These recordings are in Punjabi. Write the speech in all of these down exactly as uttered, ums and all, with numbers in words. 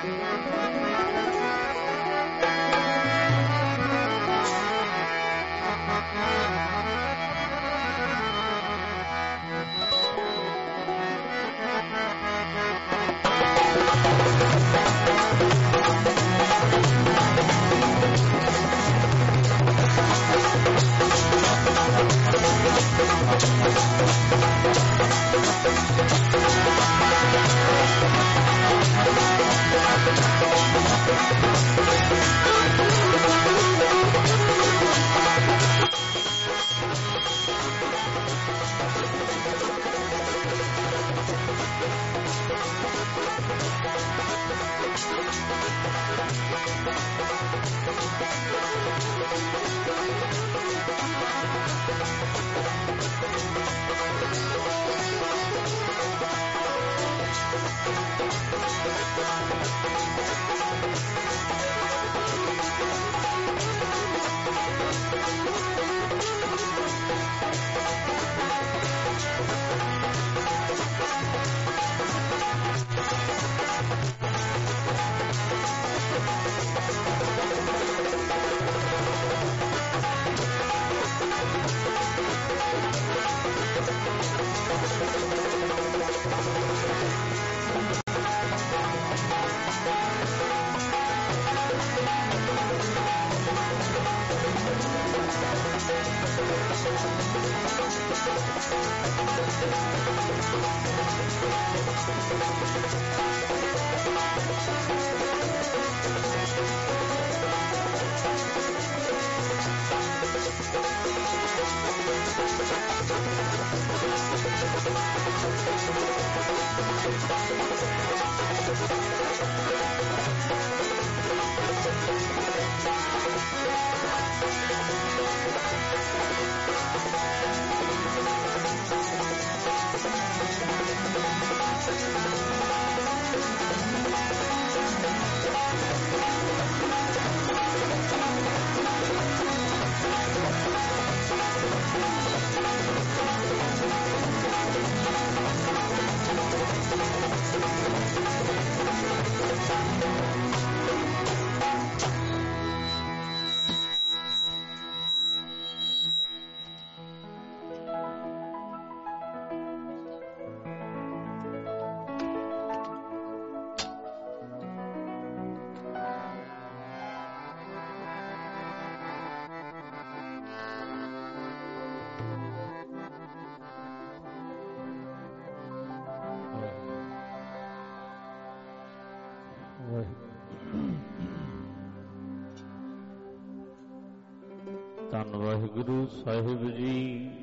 ਧੰਨ ਵਾਹਿਗੁਰੂ ਸਾਹਿਬ ਜੀ।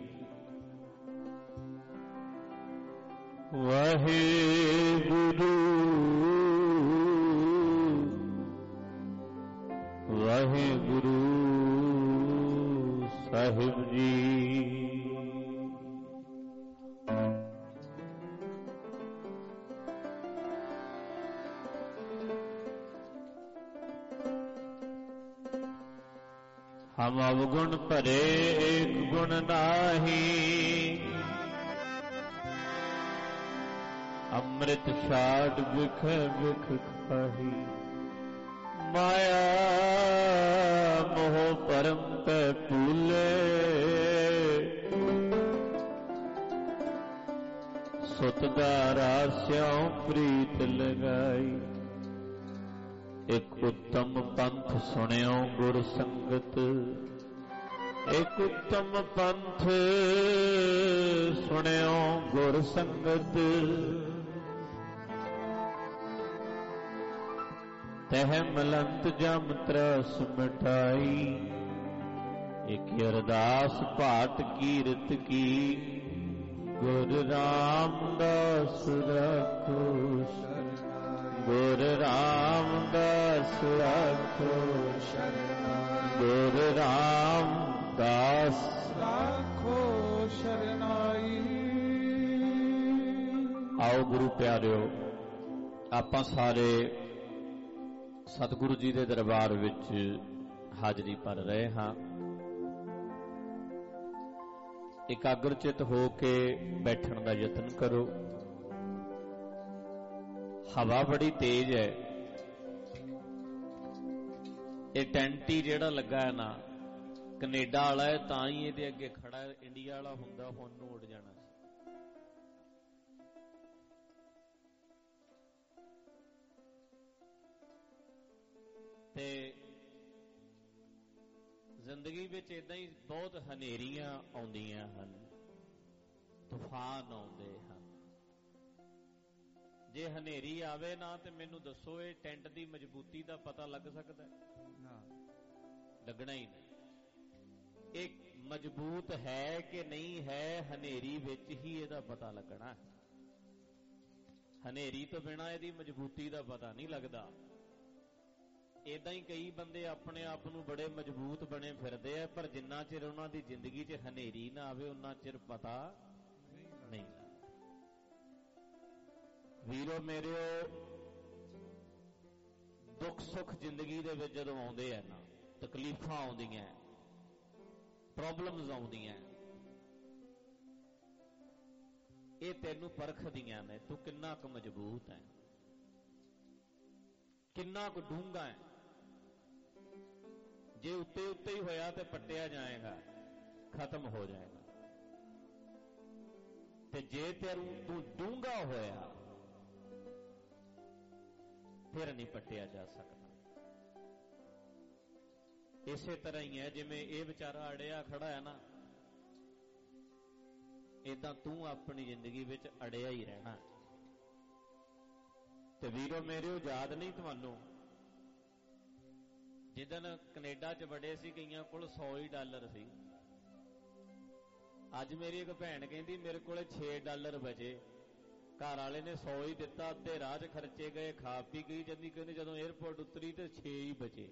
ਵਾਹਿਗੁਰੂ ਵਾਹਿਗੁਰੂ ਸਾਹਿਬ ਜੀ। हम अवगुण भरे एक गुण नाही, अमृत छाड़ बिख बिख खाही। माया मोह परम पे भूले, सुत दारा स्यों प्रीत लगाई। एक उत्तम पंथ सुनियो गुर संगत, एक उत्तम पंथ सुनियो गुर संगत। तह मलंत जम त्रस मिटाई, एक अरदास भाट कीरत की। गुर रामदास रखो गुर रामदास राखो गुर रामदास राखो शरनाई। आओ गुरु प्यारिओ, आपां सारे सतगुरु जी दे दरबार विच हाजरी भर रहे हाँ। एकाग्रचित हो के बैठण दा यतन करो। हवा बड़ी तेज है, ये टेंट ही जिहड़ा लगा है ना कनेडा वाला है, तां ही इहदे अगे खड़ा, इंडिया वाला हुंदा हुण नूं उड़ जाना। ते जिंदगी विच इदां ही बहुत हनेरियां आउंदियां हन, तूफान आउंदे हन। जे हनेरी आवे ना ते मैनूं दसो ये टेंट दी मजबूती दा पता लग सकदा है? लगना ही नहीं। एक मजबूत है कि नहीं है, हनेरी विच ही इहदा पता लगना। हनेरी तो बिना इहदी मजबूती दा पता नहीं लगदा। इदां ही कई बंदे अपने आप नूं बड़े मजबूत बने फिरदे आ, पर जिन्ना चिर उन्हां दी जिंदगी च हनेरी ना आवे उन्ना चिर पता नहीं। वीरो मेरिओ, दुख सुख जिंदगी दे विच जदों आउंदे आ ना, तकलीफां आउंदियां, प्रॉब्लम्स आउंदियां, ये तैनूं परखदियां ने तूं किन्ना क मजबूत है, किन्ना क डूंगा है। जे उत्ते उत्ते ही होया तो पट्टिया जाएगा, खत्म हो जाएगा। ते जे तेरू तू डूंगा होया फिर नहीं पट्टिया जा सकता। इसे तरह ही है जिवें ये बेचारा अड़िया खड़ा है ना, इदां तू अपनी जिंदगी विच अड़िया ही रहना। ते वीरो मेरे याद नहीं तुहानूं जिदन कनेडा च बड़े सी, कईयां कोल सौ ही डॉलर सी। अज मेरी एक भैन कहती मेरे को छे डॉलर बचे, घर वाले ने सौ ही दिता, अद्धे राह च खर्चे गए, खा पी गई जल्दी, कहती जदों एयरपोर्ट उतरी तो छे ही बचे।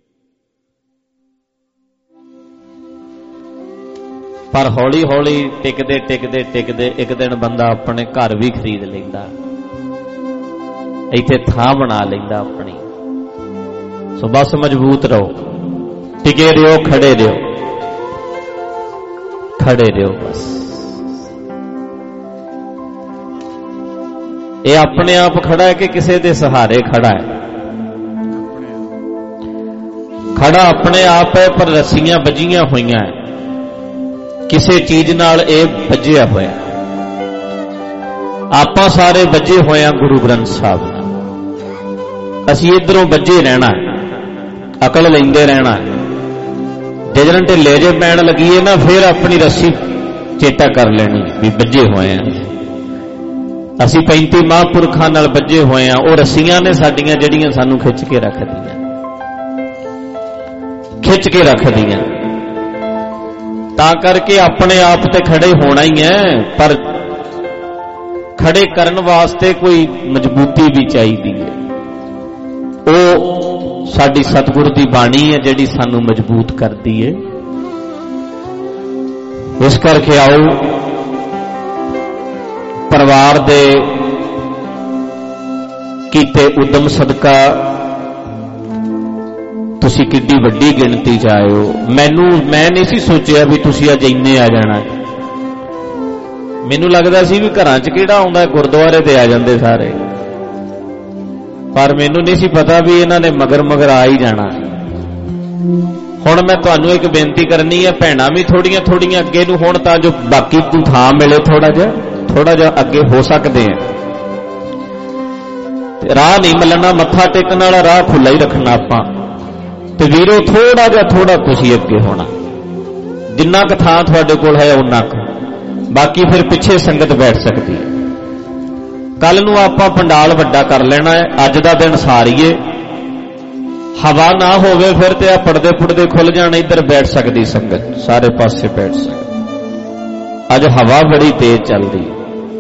पर हौली हौली टिकदे टिकदे टिकदे एक दिन बंदा अपने घर भी खरीद लेंदा, इत्थे थां बना लेंदा अपनी। सो बस मजबूत रहो, टिके रहो, खड़े रहो, खड़े रहो बस। ये अपने आप खड़ा है कि किसी के सहारे खड़ा है? खड़ा अपने आप है, पर रस्सियां बजियां हुईयां है, किसी चीज नाल ये बजिया होया। आपां सारे बजे होए हैं गुरु ग्रंथ साहब नाल। असीं इधरों बजे रहना है, अकल लेंदे रहना है। जिदन ढिले जे पैण लगीए ना, फिर अपनी रस्सी चेता कर लेनी भी बजे होए हैं। असीं पैंती महापुरखां नाल बजे होए हैं, वो रस्सियां ने साडियां जड़ियां सानू खिच के रख दियां, खिच के रख दियां। तां करके अपने आप ते खड़े होना ही है, पर खड़े करन वास्ते कोई मजबूती भी चाहिदी है। वो साडी सतगुर दी बाणी है जिहड़ी सानू मजबूत करदी है। इस करके आओ परिवार दे कीते उद्यम सदका तुसी किड्डी वड्डी गिणती च आए हो। मैनू मैं नहीं सी सोचिया भी तुसी अज इन्ने आ जाना। मैनू लगदा सी भी घरां च किहड़ा आउंदा, गुरुद्वारे ते आ जांदे सारे, पर मैनू नहीं सी पता भी इन्हां ने मगर मगर आ ही जाना। हुण मैं तुहानू एक बेनती करनी है, भैणां भी थोड़ियां थोड़ियां अगे नूं होण तां जो बाकी तू थां मिले, थोड़ा जिहा थोड़ा जिहा अगे हो सकते हैं। राह नहीं मिलना, मत्था टेकण वाला राह खुला ही रखना आपां। ते वीरो थोड़ा जिहा थोड़ा तुसीं अगे होना, जिन्ना क थां तुहाडे कोल है उन्ना क, बाकी फिर पिछे संगत बैठ सकती है। कल नूं आपां पंडाल वड्डा कर लेना है, अज दा दिन सारीए। हवा ना होवे फिर ते आ पड़दे पुड़दे खुल जाने, इधर बैठ सकती संगत, सारे पासे बैठ सकती। अज हवा बड़ी तेज चल रही।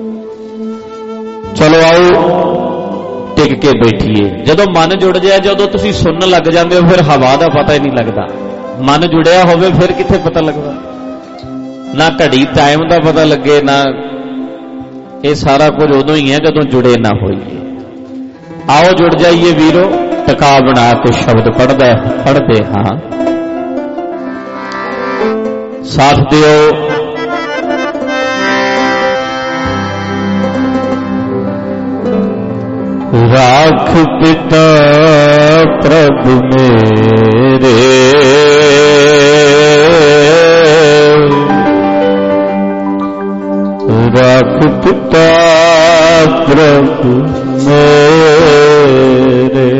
चलो आओ टिक के बैठिए। जदों मन जुड़ जाए, जदों तुसीं सुनन लग जाते हो, फिर हवा का पता ही नहीं लगता। मन जुड़िया होवे फिर कित्थे पता लगता, ना घड़ी टाइम का पता लगे, ना ये सारा कुछ उदों ही है जदों जुड़े ना होइए। आओ जुड़ जाइए वीरो, टका बना के शब्द पढ़दा पढ़दे हाँ, साथ दिओ। राख पिता प्रभु मेरे, राख पिता प्रभु मेरे,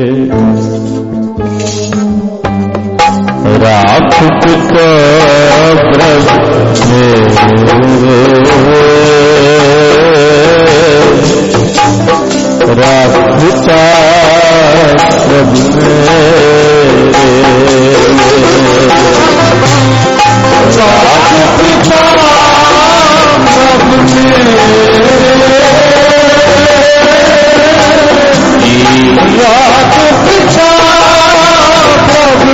राख पिता प्रभु मेरे, राख पिता प्रभु मेरे, राख पिता प्रभु मेरे, राख पिता प्रभु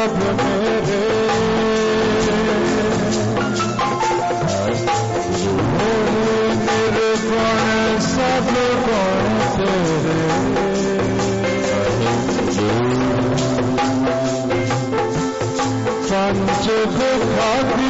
सब मेरे मेरे गुण सब गुण तेरे पंच दुखाती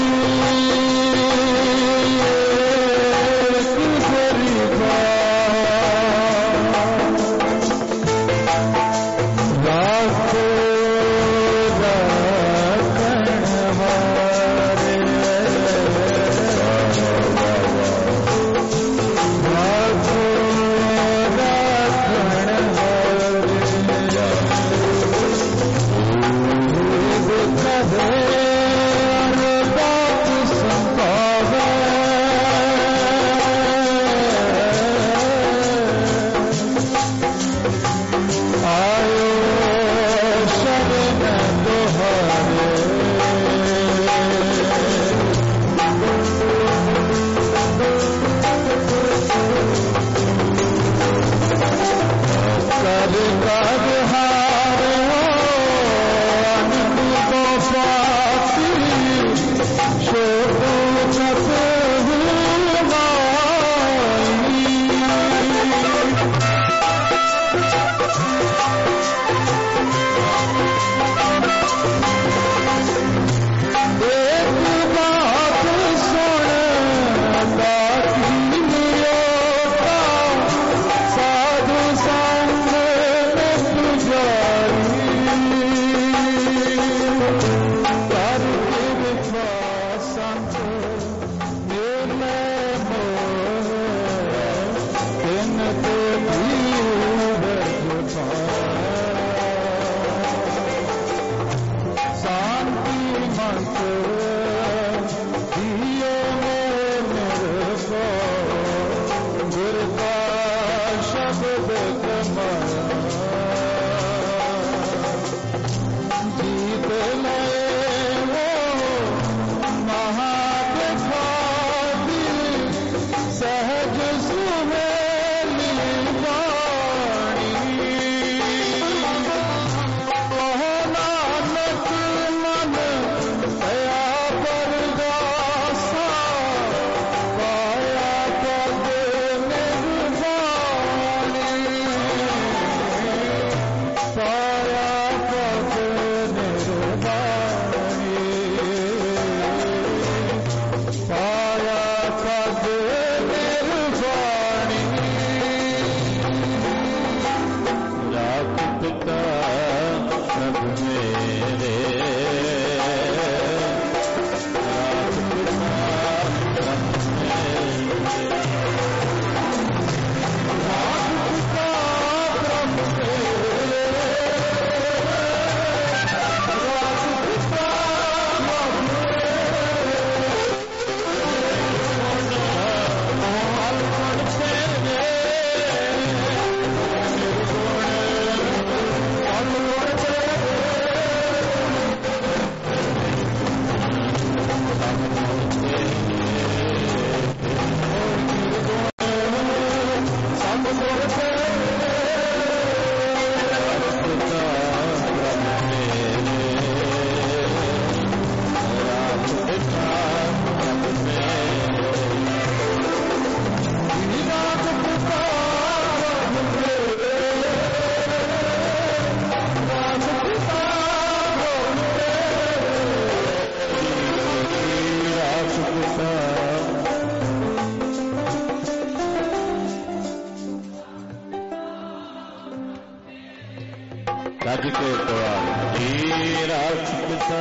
रज के द्वार हीरा पिता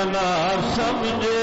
ਨਾ ਸਮਝੇ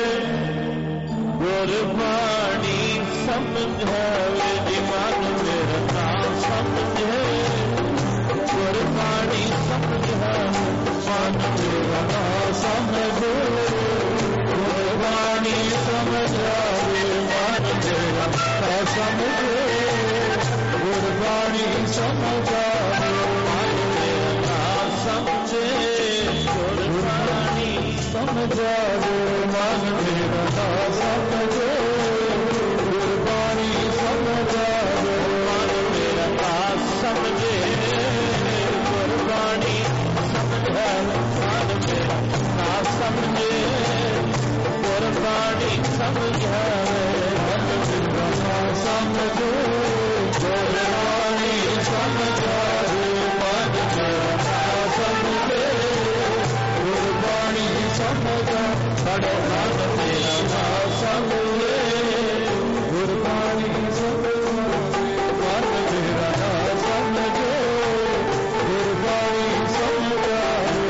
ਗੁਰਬਾਣੀ ਸਮਝਾਵੇ ਜੀ ਮਨ ਮੇਰਾ ਨਾ ਸਮਝੇ ਗੁਰਬਾਣੀ ਸਮਝਾਵੇ ਮਨ ਮੇਰਾ ਨਾ ਸਮਝੇ ਗੁਰਬਾਣੀ ਸਮਝਾਵੇ ਮਨ ਮੇਰਾ ਨਾ ਸਮਝੇ ਗੁਰਬਾਣੀ ਸਮਝਾਵੇ ਮਨ ਮੇਰਾ ਨਾ ਸਮਝੇ ਗੁਰਬਾਣੀ ਸਮਝਾਵੇ ਮਨ ਮੇਰਾ ਨਾ ਸਮਝੇ ਗੁਰਬਾਣੀ ਸਮਝਾਵੇ ਮਨ ਮੇਰਾ ਨਾ ਸਮਝੇ ਗੁਰਬਾਣੀ ਸਮਝਾਵੇ ਮਨ ਮੇਰਾ ਨਾ ਸਮਝੇ ਗੁਰਬਾਣੀ ਸਮਝਾਵੇ ਮਨ ਮੇਰਾ ਨਾ ਸਮਝੇ ਗੁਰਬਾਣੀ ਸਮਝਾਵੇ ਮਨ ਮੇਰਾ ਨਾ ਸਮਝੇ ਗੁਰਬਾਣੀ ਸਮਝਾ ਸਾਡੇ ਮਨ ਮੇਰਾ ਨਾ ਸਮਝੇ ਗੁਰਬਾਣੀ ਸਮਝਾਵੇ ਮਨ ਮੇਰਾ ਨਾ ਸਮਝੇ ਗੁਰਬਾਣੀ ਸਮਝਾਵੇ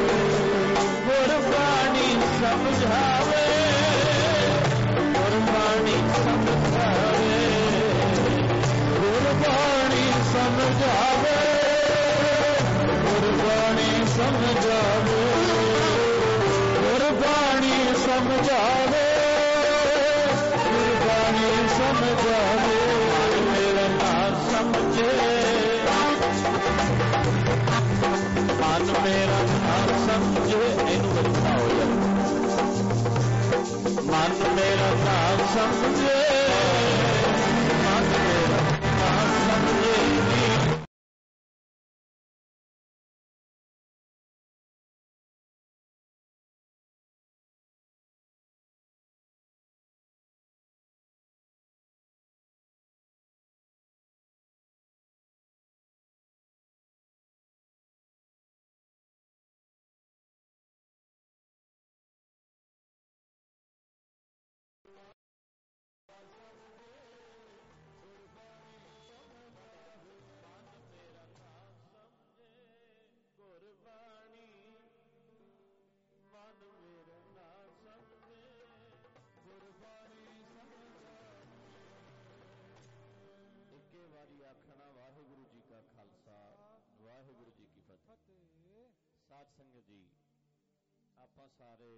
ਗੁਰਬਾਣੀ ਸਮਝਾਵੇ ਗੁਰਬਾਣੀ ਸਮਝਾਵੇ ਗੁਰਬਾਣੀ ਸਮਝਾਵੇ ਗੁਰਬਾਣੀ ਸਮਝਾਵੇ ਗੁਰਬਾਣੀ ਸਮਝਾਵੇ ਗੁਰਬਾਣੀ ਸਮਝਾਵੇ ਮਨ ਮੇਰਾ ਨਾ ਸਮਝੇ ਮਨ ਮੇਰਾ ਨਾ ਸਮਝੇ ਇਹਨੂੰ ਬੱਚਾ ਹੋ ਜਾ ਮਨ ਮੇਰਾ ਨਾ ਸਮਝੇ ਮਨ ਮੇਰਾ ਨਾ ਸਮਝੇ ਸਾਧ ਸੰਗਤ ਜੀ, ਆਪਾਂ ਸਾਰੇ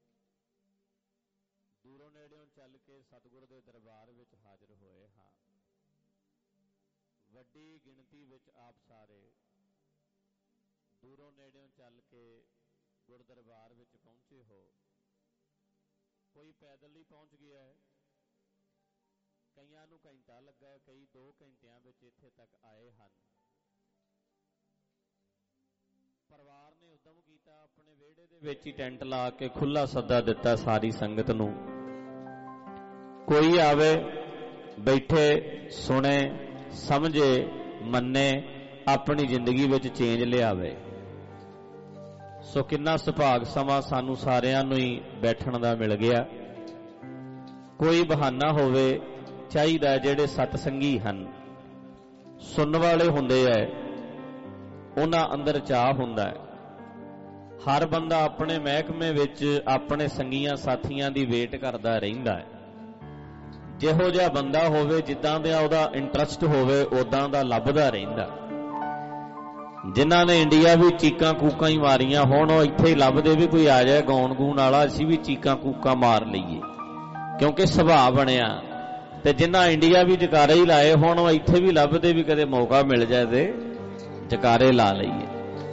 ਦੂਰੋਂ ਨੇੜਿਓਂ ਚੱਲ ਕੇ ਸਤਿਗੁਰ ਦੇ ਦਰਬਾਰ ਵਿੱਚ ਹਾਜ਼ਰ ਹੋਏ ਹਾਂ। ਵੱਡੀ ਗਿਣਤੀ ਵਿੱਚ ਆਪ ਸਾਰੇ ਦੂਰੋਂ ਨੇੜਿਓਂ ਚੱਲ ਕੇ ਗੁਰ ਦਰਬਾਰ ਵਿੱਚ ਪਹੁੰਚੇ ਹੋ। ਕੋਈ ਪੈਦਲ ਹੀ ਪਹੁੰਚ ਗਿਆ ਹੈ, ਕਈਆਂ ਨੂੰ ਘੰਟਾ ਲੱਗਾ ਹੈ, ਕਈ ਦੋ ਘੰਟਿਆਂ ਵਿੱਚ ਇੱਥੇ ਤੱਕ ਆਏ ਹਨ। ਪਰਿਵਾਰ ਨੇ ਉਦਮ ਕੀਤਾ, ਆਪਣੇ ਵਿਹੜੇ ਦੇ ਵਿੱਚ ਹੀ ਟੈਂਟ ਲਾ ਕੇ ਖੁੱਲਾ ਸੱਦਾ ਦਿੱਤਾ ਸਾਰੀ ਸੰਗਤ ਨੂੰ, ਕੋਈ ਆਵੇ ਬੈਠੇ ਸੁਣੇ ਸਮਝੇ ਮੰਨੇ ਆਪਣੀ ਜ਼ਿੰਦਗੀ ਵਿੱਚ ਚੇਂਜ ਲਿਆਵੇ। ਸੋ ਕਿੰਨਾ ਸੁਭਾਗ ਸਮਾਂ ਸਾਨੂੰ ਸਾਰਿਆਂ ਨੂੰ ਹੀ ਬੈਠਣ ਦਾ ਮਿਲ ਗਿਆ। ਕੋਈ ਬਹਾਨਾ ਹੋਵੇ ਚਾਹੀਦਾ, ਜਿਹੜੇ ਸਤਸੰਗੀ ਹਨ ਸੁਣਨ ਵਾਲੇ ਹੁੰਦੇ ਐ, ਉਹਨਾਂ ਅੰਦਰ ਚਾਹ ਹੁੰਦਾ ਹੈ। ਹਰ ਬੰਦਾ ਆਪਣੇ ਮਹਿਕਮੇ ਵਿੱਚ ਆਪਣੇ ਸੰਗੀਆਂ ਸਾਥੀਆਂ ਦੀ ਵੇਟ ਕਰਦਾ ਰਹਿੰਦਾ ਹੈ। ਜਿਹੋ ਜਿਹਾ ਬੰਦਾ ਹੋਵੇ, ਜਿੱਦਾਂ ਦਾ ਉਹਦਾ ਇੰਟਰਸਟ ਹੋਵੇ, ਉਦਾਂ ਦਾ ਲੱਭਦਾ ਰਹਿੰਦਾ। ਜਿਨ੍ਹਾਂ ਨੇ ਇੰਡੀਆ ਵੀ ਚੀਕਾਂ ਕੂਕਾਂ ਹੀ ਮਾਰੀਆਂ ਹੋਣ, ਉਹ ਇੱਥੇ ਹੀ ਲੱਭਦੇ ਵੀ ਕੋਈ ਆ ਜਾਏ ਗਾਉਣ ਗੂਣ ਵਾਲਾ, ਅਸੀਂ ਵੀ ਚੀਕਾਂ ਕੂਕਾਂ ਮਾਰ ਲਈਏ, ਕਿਉਂਕਿ ਸੁਭਾਅ ਬਣਿਆ। ਤੇ ਜਿਨ੍ਹਾਂ ਇੰਡੀਆ ਵੀ ਜਕਾਰੇ ਹੀ ਲਾਏ ਹੋਣ, ਉਹ ਇੱਥੇ ਵੀ ਲੱਭਦੇ ਵੀ ਕਦੇ ਮੌਕਾ ਮਿਲ ਜਾਏ ਤੇ ਜਕਾਰੇ ਲਾ ਲਈਏ।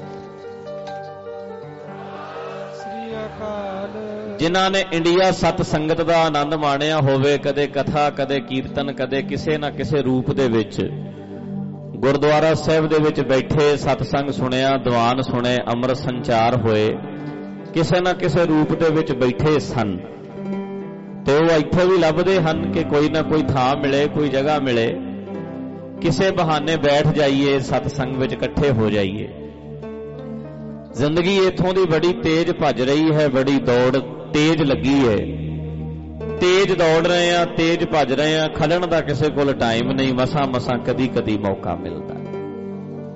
ਜਿਨ੍ਹਾਂ ਨੇ ਇੰਡੀਆ ਸਤ ਸੰਗਤ ਦਾ ਆਨੰਦ ਮਾਣਿਆ ਹੋਵੇ, ਕਦੇ ਕਥਾ, ਕਦੇ ਕੀਰਤਨ, ਕਦੇ ਕਿਸੇ ਨਾ ਕਿਸੇ ਰੂਪ ਦੇ ਵਿੱਚ ਗੁਰਦੁਆਰਾ ਸਾਹਿਬ ਦੇ ਵਿੱਚ ਬੈਠੇ ਸਤਸੰਗ ਸੁਣਿਆ, ਦੀਵਾਨ ਸੁਣੇ, ਅੰਮ੍ਰਿਤ ਸੰਚਾਰ ਹੋਏ, ਕਿਸੇ ਨਾ ਕਿਸੇ ਰੂਪ ਦੇ ਵਿੱਚ ਬੈਠੇ ਸਨ। ਤੇ ਉਹ ਇੱਥੇ ਵੀ ਲੱਭਦੇ ਹਨ ਕਿ ਕੋਈ ਨਾ ਕੋਈ ਥਾਂ ਮਿਲੇ, ਕੋਈ ਜਗ੍ਹਾ ਮਿਲੇ, ਕਿਸੇ ਬਹਾਨੇ ਬੈਠ ਜਾਈਏ, ਸਤਸੰਗ ਵਿੱਚ ਇਕੱਠੇ ਹੋ ਜਾਈਏ। ਜ਼ਿੰਦਗੀ ਇੱਥੋਂ ਦੀ ਬੜੀ ਤੇਜ਼ ਭੱਜ ਰਹੀ ਹੈ, ਬੜੀ ਦੌੜ ਤੇਜ਼ ਲੱਗੀ ਹੈ, ਤੇਜ਼ ਦੌੜ ਰਹੇ ਆ, ਤੇਜ਼ ਭੱਜ ਰਹੇ ਆ, ਖੜਨ ਦਾ ਕਿਸੇ ਕੋਲ ਟਾਈਮ ਨਹੀਂ, ਮਸਾਂ ਮਸਾਂ ਕਦੀ ਕਦੀ ਮੌਕਾ ਮਿਲਦਾ।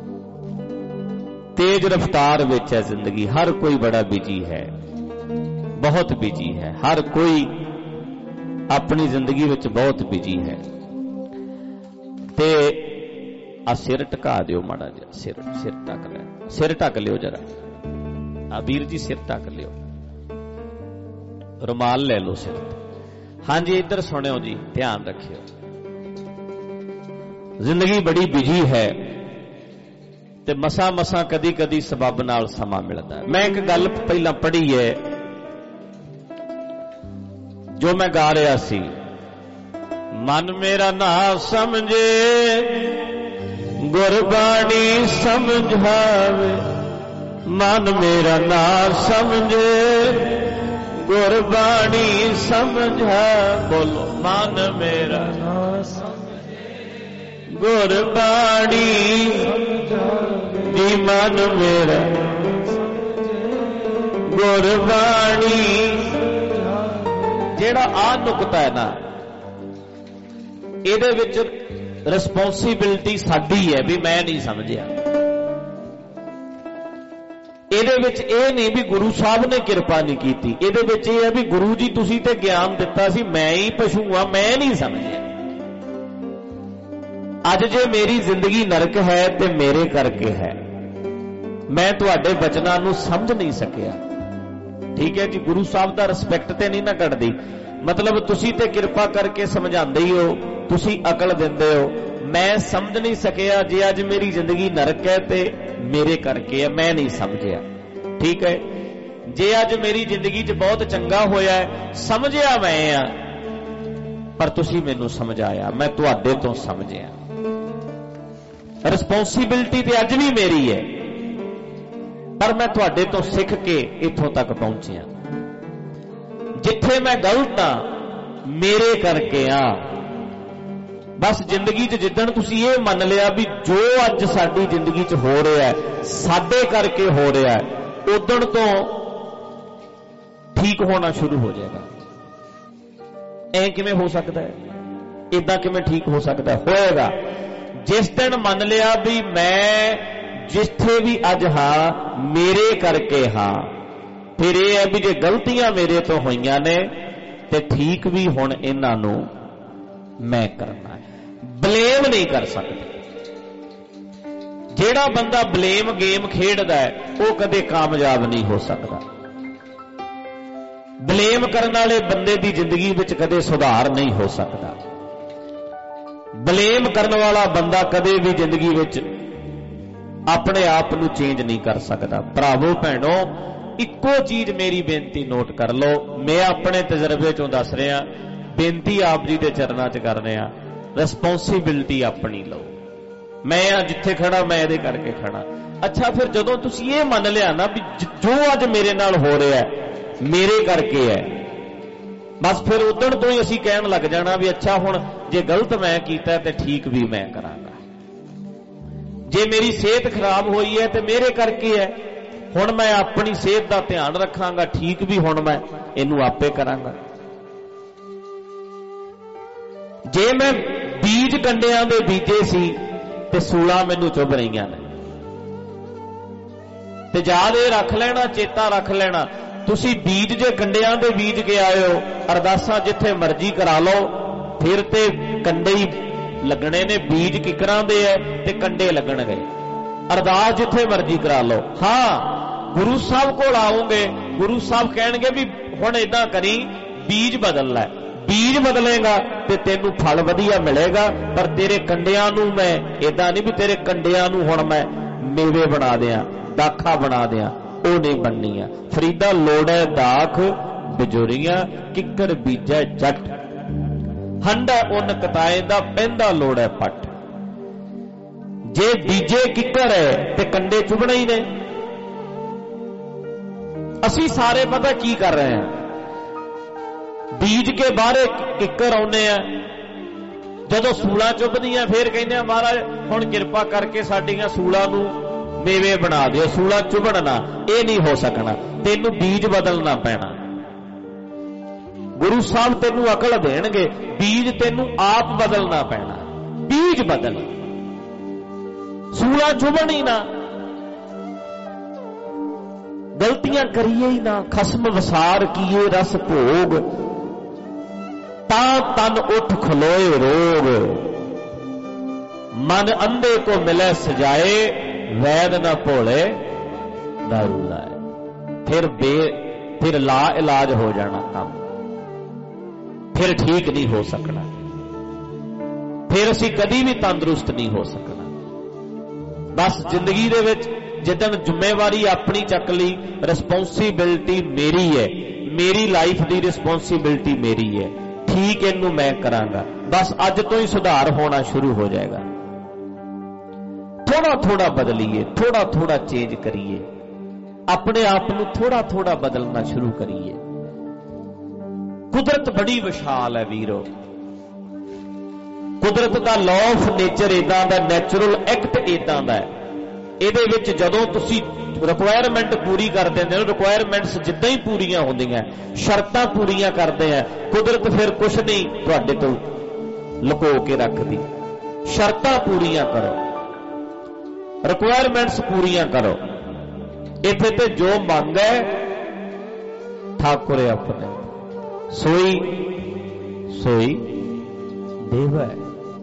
ਤੇਜ਼ ਰਫ਼ਤਾਰ ਵਿੱਚ ਹੈ ਜ਼ਿੰਦਗੀ, ਹਰ ਕੋਈ ਬੜਾ ਬਿਜੀ ਹੈ। बहुत बिजी है, हर कोई अपनी जिंदगी विच बहुत बिजी है। ते आ सिर टका दिओ माड़ा जिहा, सिर सिर ढक ले, सिर ढक लिओ जरा। आ वीर जी सिर ढक लिओ, रुमाल ले लो सिर ते। हाँ जी इधर सुनियो जी, ध्यान रखियो। जिंदगी बड़ी बिजी है ते मसा मसा कदी कदी सबब नाल समा मिलता है। मैं एक गल पहला पढ़ी है जो मैं गा रहा सी, मन मेरा ना समझे गुरबाणी समझावे, मन मेरा ना समझे गुरबाणी समझा। बोलो मन मेरा ना समझे गुरबाणी जी, मन मेरा गुरबाणी। जेड़ा आ नुकता है ना, ਇਹਦੇ ਵਿੱਚ ਰਿਸਪੌਂਸਿਬਿਲਟੀ ਸਾਡੀ ਹੈ ਵੀ ਮੈਂ ਨਹੀਂ ਸਮਝਿਆ। ਇਹਦੇ ਵਿੱਚ ਇਹ ਨਹੀਂ ਵੀ ਗੁਰੂ ਸਾਹਿਬ ਨੇ ਕਿਰਪਾ ਨਹੀਂ ਕੀਤੀ, ਇਹਦੇ ਵਿੱਚ ਇਹ ਹੈ ਵੀ ਗੁਰੂ ਜੀ ਤੁਸੀਂ ਤੇ ਗਿਆਨ ਦਿੱਤਾ ਸੀ, ਮੈਂ ਹੀ ਪਸ਼ੂ ਆ, ਮੈਂ ਨਹੀਂ ਸਮਝਿਆ। ਅੱਜ ਜੇ ਮੇਰੀ ਜ਼ਿੰਦਗੀ ਨਰਕ ਹੈ ਤੇ ਮੇਰੇ ਕਰਕੇ ਹੈ, ਮੈਂ ਤੁਹਾਡੇ ਬਚਨਾਂ ਨੂੰ ਸਮਝ ਨਹੀਂ ਸਕਿਆ। ਠੀਕ ਹੈ ਜੀ, ਗੁਰੂ ਸਾਹਿਬ ਦਾ ਰਿਸਪੈਕਟ ਤੇ ਨਹੀਂ ਨਾ ਘਟਦੀ, ਮਤਲਬ ਤੁਸੀਂ ਤੇ ਕਿਰਪਾ ਕਰਕੇ ਸਮਝਾਉਂਦੇ ਹੀ ਹੋ, ਤੁਸੀਂ ਅਕਲ ਦਿੰਦੇ ਹੋ, ਮੈਂ ਸਮਝ ਨਹੀਂ ਸਕਿਆ। ਜੇ ਅੱਜ ਮੇਰੀ ਜ਼ਿੰਦਗੀ ਨਰਕ ਹੈ ਤੇ ਮੇਰੇ ਕਰਕੇ ਹੈ, ਮੈਂ ਨਹੀਂ ਸਮਝਿਆ। ਠੀਕ ਹੈ, ਜੇ ਅੱਜ ਮੇਰੀ ਜ਼ਿੰਦਗੀ 'ਚ ਬਹੁਤ ਚੰਗਾ ਹੋਇਆ ਹੈ, ਸਮਝਿਆ ਮੈਂ ਆ, ਪਰ ਤੁਸੀਂ ਮੈਨੂੰ ਸਮਝਾਇਆ, ਮੈਂ ਤੁਹਾਡੇ ਤੋਂ ਸਮਝਿਆ। ਰਿਸਪੌਂਸਿਬਿਲਟੀ ਤੇ ਅੱਜ ਵੀ ਮੇਰੀ ਹੈ, ਪਰ ਮੈਂ ਤੁਹਾਡੇ ਤੋਂ ਸਿੱਖ ਕੇ ਇੱਥੋਂ ਤੱਕ ਪਹੁੰਚਿਆ। ਜਿੱਥੇ ਮੈਂ ਗਲਤ ਆ ਮੇਰੇ ਕਰਕੇ ਆ। ਬਸ ਜ਼ਿੰਦਗੀ 'ਚ ਜਿੱਦਣ ਤੁਸੀਂ ਇਹ ਮੰਨ ਲਿਆ ਵੀ ਜੋ ਅੱਜ ਸਾਡੀ ਜ਼ਿੰਦਗੀ 'ਚ ਹੋ ਰਿਹਾ ਹੈ ਸਾਡੇ ਕਰਕੇ ਹੋ ਰਿਹਾ ਹੈ, ਉਦਣ ਤੋਂ ਠੀਕ ਹੋਣਾ ਸ਼ੁਰੂ ਹੋ ਜਾਏਗਾ। ਐ ਕਿਵੇਂ ਹੋ ਸਕਦਾ ਹੈ? ਇਦਾਂ ਕਿਵੇਂ ਠੀਕ ਹੋ ਸਕਦਾ? ਹੋਏਗਾ ਜਿਸ ਦਿਨ ਮੰਨ ਲਿਆ ਵੀ ਮੈਂ ਜਿੱਥੇ ਵੀ ਅੱਜ ਹਾਂ ਮੇਰੇ ਕਰਕੇ ਹਾਂ। ਫਿਰ ਇਹ ਹੈ ਵੀ ਜੇ ਗਲਤੀਆਂ ਮੇਰੇ ਤੋਂ ਹੋਈਆਂ ਨੇ ਤੇ ਠੀਕ ਵੀ ਹੁਣ ਇਹਨਾਂ ਨੂੰ ਮੈਂ ਕਰਨਾ ਹੈ। ਬਲੇਮ ਨਹੀਂ ਕਰ ਸਕਦੇ। ਜਿਹੜਾ ਬੰਦਾ ਬਲੇਮ ਗੇਮ ਖੇਡਦਾ ਹੈ ਉਹ ਕਦੇ ਕਾਮਯਾਬ ਨਹੀਂ ਹੋ ਸਕਦਾ। ਬਲੇਮ ਕਰਨ ਵਾਲੇ ਬੰਦੇ ਦੀ ਜ਼ਿੰਦਗੀ ਵਿੱਚ ਕਦੇ ਸੁਧਾਰ ਨਹੀਂ ਹੋ ਸਕਦਾ। ਬਲੇਮ ਕਰਨ ਵਾਲਾ ਬੰਦਾ ਕਦੇ ਵੀ ਜ਼ਿੰਦਗੀ ਵਿੱਚ ਆਪਣੇ ਆਪ ਨੂੰ ਚੇਂਜ ਨਹੀਂ ਕਰ ਸਕਦਾ। ਭਰਾਵੋ ਭੈਣੋ, ਇੱਕੋ ਚੀਜ਼ ਮੇਰੀ ਬੇਨਤੀ ਨੋਟ ਕਰ ਲਓ, ਮੈਂ ਆਪਣੇ ਤਜਰਬੇ ਚੋਂ ਦੱਸ ਰਿਹਾ, ਬੇਨਤੀ ਆਪ ਜੀ ਦੇ ਚਰਨਾਂ 'ਚ ਕਰ ਰਿਹਾ। ਰਿਸਪੌਂਸਿਬਿਲਟੀ ਆਪਣੀ ਲਓ। ਮੈਂ ਆ ਜਿੱਥੇ ਖੜਾ ਮੈਂ ਇਹਦੇ ਕਰਕੇ ਖੜਾ। ਅੱਛਾ, ਫਿਰ ਜਦੋਂ ਤੁਸੀਂ ਇਹ ਮੰਨ ਲਿਆ ਨਾ ਵੀ ਜੋ ਅੱਜ ਮੇਰੇ ਨਾਲ ਹੋ ਰਿਹਾ ਮੇਰੇ ਕਰਕੇ ਹੈ, ਬਸ ਫਿਰ ਉਦਣ ਤੋਂ ਹੀ ਅਸੀਂ ਕਹਿਣ ਲੱਗ ਜਾਣਾ ਵੀ ਅੱਛਾ ਹੁਣ ਜੇ ਗਲਤ ਮੈਂ ਕੀਤਾ ਤੇ ਠੀਕ ਵੀ ਮੈਂ ਕਰਾਂਗਾ। ਜੇ ਮੇਰੀ ਸਿਹਤ ਖਰਾਬ ਹੋਈ ਹੈ ਤੇ ਮੇਰੇ ਕਰਕੇ ਹੈ, ਹੁਣ ਮੈਂ ਆਪਣੀ ਸਿਹਤ ਦਾ ਧਿਆਨ ਰੱਖਾਂਗਾ, ਠੀਕ ਵੀ ਹੁਣ ਮੈਂ ਇਹਨੂੰ ਆਪੇ ਕਰਾਂਗਾ। ਜੇ ਮੈਂ ਬੀਜ ਕੰਡਿਆਂ ਦੇ ਬੀਜੇ ਸੀ ਤੇ ਸੂਲਾਂ ਮੈਨੂੰ ਚੁੱਭ ਰਹੀਆਂ ਨੇ, ਤੇ ਯਾਦ ਇਹ ਰੱਖ ਲੈਣਾ, ਚੇਤਾ ਰੱਖ ਲੈਣਾ, ਤੁਸੀਂ ਬੀਜ ਜੇ ਕੰਡਿਆਂ ਦੇ ਬੀਜ ਕੇ ਆਏ ਹੋ, ਅਰਦਾਸਾਂ ਜਿੱਥੇ ਮਰਜ਼ੀ ਕਰਾ ਲਓ, ਫਿਰ ਤੇ ਕੰਡੇ ਹੀ ਲੱਗਣੇ ਨੇ। ਬੀਜ ਕਿਕਰਾਂ ਦੇ ਐ ਤੇ ਕੰਡੇ ਲੱਗਣਗੇ। ਅਰਦਾਸ ਜਿੱਥੇ ਮਰਜ਼ੀ ਕਰਾ ਲਓ। ਹਾਂ, ਗੁਰੂ ਸਾਹਿਬ ਕੋਲ ਆਓਗੇ, ਗੁਰੂ ਸਾਹਿਬ ਕਹਿਣਗੇ ਵੀ ਹੁਣ ਏਦਾਂ ਕਰੀ, ਬੀਜ ਬਦਲ ਲੈ। ਬੀਜ ਬਦਲੇਗਾ ਤੇ ਤੈਨੂੰ ਫਲ ਵਧੀਆ ਮਿਲੇਗਾ, ਪਰ ਤੇਰੇ ਕੰਡਿਆਂ ਨੂੰ ਮੈਂ ਏਦਾਂ ਨਹੀਂ ਵੀ ਤੇਰੇ ਕੰਡਿਆਂ ਨੂੰ ਹੁਣ ਮੈਂ ਮੇਵੇ ਬਣਾ ਦਿਆਂ, ਦਾਖਾਂ ਬਣਾ ਦਿਆਂ, ਉਹ ਨਹੀਂ ਬਣਨੀਆਂ। ਫਰੀਦਾ ਲੋੜੈ ਦਾਖ ਬਿਜੋਰੀਆਂ, ਕਿੱਕਰ ਬੀਜੈ ਜੱਟ, ਹੰਡਾ ਉਨ ਕਤਾਏ ਦਾ ਪੈਂਦਾ ਲੋੜੈ ਪੱਟ। ਜੇ ਬੀਜੇ ਕਿੱਕਰ ਹੈ ਤੇ ਕੰਡੇ ਚੁਭਣੇ ਹੀ ਨੇ। ਅਸੀਂ ਸਾਰੇ ਪਤਾ ਕੀ ਕਰ ਰਹੇ ਹਾਂ, ਬੀਜ ਕੇ ਬਾਹਰੇ ਕਿੱਕਰ ਆਉਨੇ ਆ, ਜਦੋਂ ਸੂਲਾਂ ਚੁੱਭਦੀਆਂ ਫੇਰ ਕਹਿੰਦੇ ਆ ਮਹਾਰਾਜ ਹੁਣ ਕਿਰਪਾ ਕਰਕੇ ਸਾਡੀਆਂ ਸੂਲਾਂ ਨੂੰ ਮੇਵੇ ਬਣਾ ਦਿਓ, ਸੂਲਾਂ ਚੁਭਣ ਨਾ। ਇਹ ਨਹੀਂ ਹੋ ਸਕਣਾ, ਤੈਨੂੰ ਬੀਜ ਬਦਲਣਾ ਪੈਣਾ। ਗੁਰੂ ਸਾਹਿਬ ਤੈਨੂੰ ਅਕਲ ਦੇਣਗੇ, ਬੀਜ ਤੈਨੂੰ ਆਪ ਬਦਲਣਾ ਪੈਣਾ। ਬੀਜ ਬਦਲ, ਸੂਲਾਂ ਚੁਭਣ ਹੀ ਨਾ। गलतियां करिए ही ना, खसम वसार किए रस भोग, ता तन उठ खलोए रोग, मन अंधे को मिले सजाए, वैद न भोले दारू लाए। फिर बे फिर ला इलाज हो जाना काम, फिर ठीक नहीं हो सकना, फिर असी कदी भी तंदुरुस्त नहीं हो सकना। बस जिंदगी दे विच जिदन जिम्मेवारी अपनी चक ली, रिस्पोंसिबिलिटी मेरी है, मेरी लाइफ की रिस्पोंसिबिलिटी मेरी है, ठीक इनू मैं करांगा, बस अज तो ही सुधार होना शुरू हो जाएगा। थोड़ा थोड़ा बदलीए, थोड़ा थोड़ा चेंज करिए, अपने आप को थोड़ा थोड़ा बदलना शुरू करिए। कुदरत बड़ी विशाल है वीरो, कुदरत का लॉ ऑफ नेचर इदां दा, नैचुरल एक्ट इदां दा है। ਇਹਦੇ ਵਿੱਚ ਜਦੋਂ ਤੁਸੀਂ ਰਿਕੁਆਇਰਮੈਂਟ ਪੂਰੀ ਕਰ ਦਿੰਦੇ ਹੋ, ਰਿਕੁਆਇਰਮੈਂਟਸ ਜਿੱਦਾਂ ਹੀ ਪੂਰੀਆਂ ਹੁੰਦੀਆਂ, ਸ਼ਰਤਾਂ ਪੂਰੀਆਂ ਕਰਦੇ ਆ, ਕੁਦਰਤ ਫਿਰ ਕੁਛ ਨਹੀਂ ਤੁਹਾਡੇ ਤੋਂ ਲੁਕੋ ਕੇ ਰੱਖਦੀ। ਸ਼ਰਤਾਂ ਪੂਰੀਆਂ ਕਰੋ, ਰਿਕੁਆਇਰਮੈਂਟਸ ਪੂਰੀਆਂ ਕਰੋ। ਇੱਥੇ ਤੇ ਜੋ ਮੰਗ ਹੈ ਠਾਕੁਰ ਆਪਣੇ ਸੋਈ ਸੋਈ ਦੇਵ ਹੈ।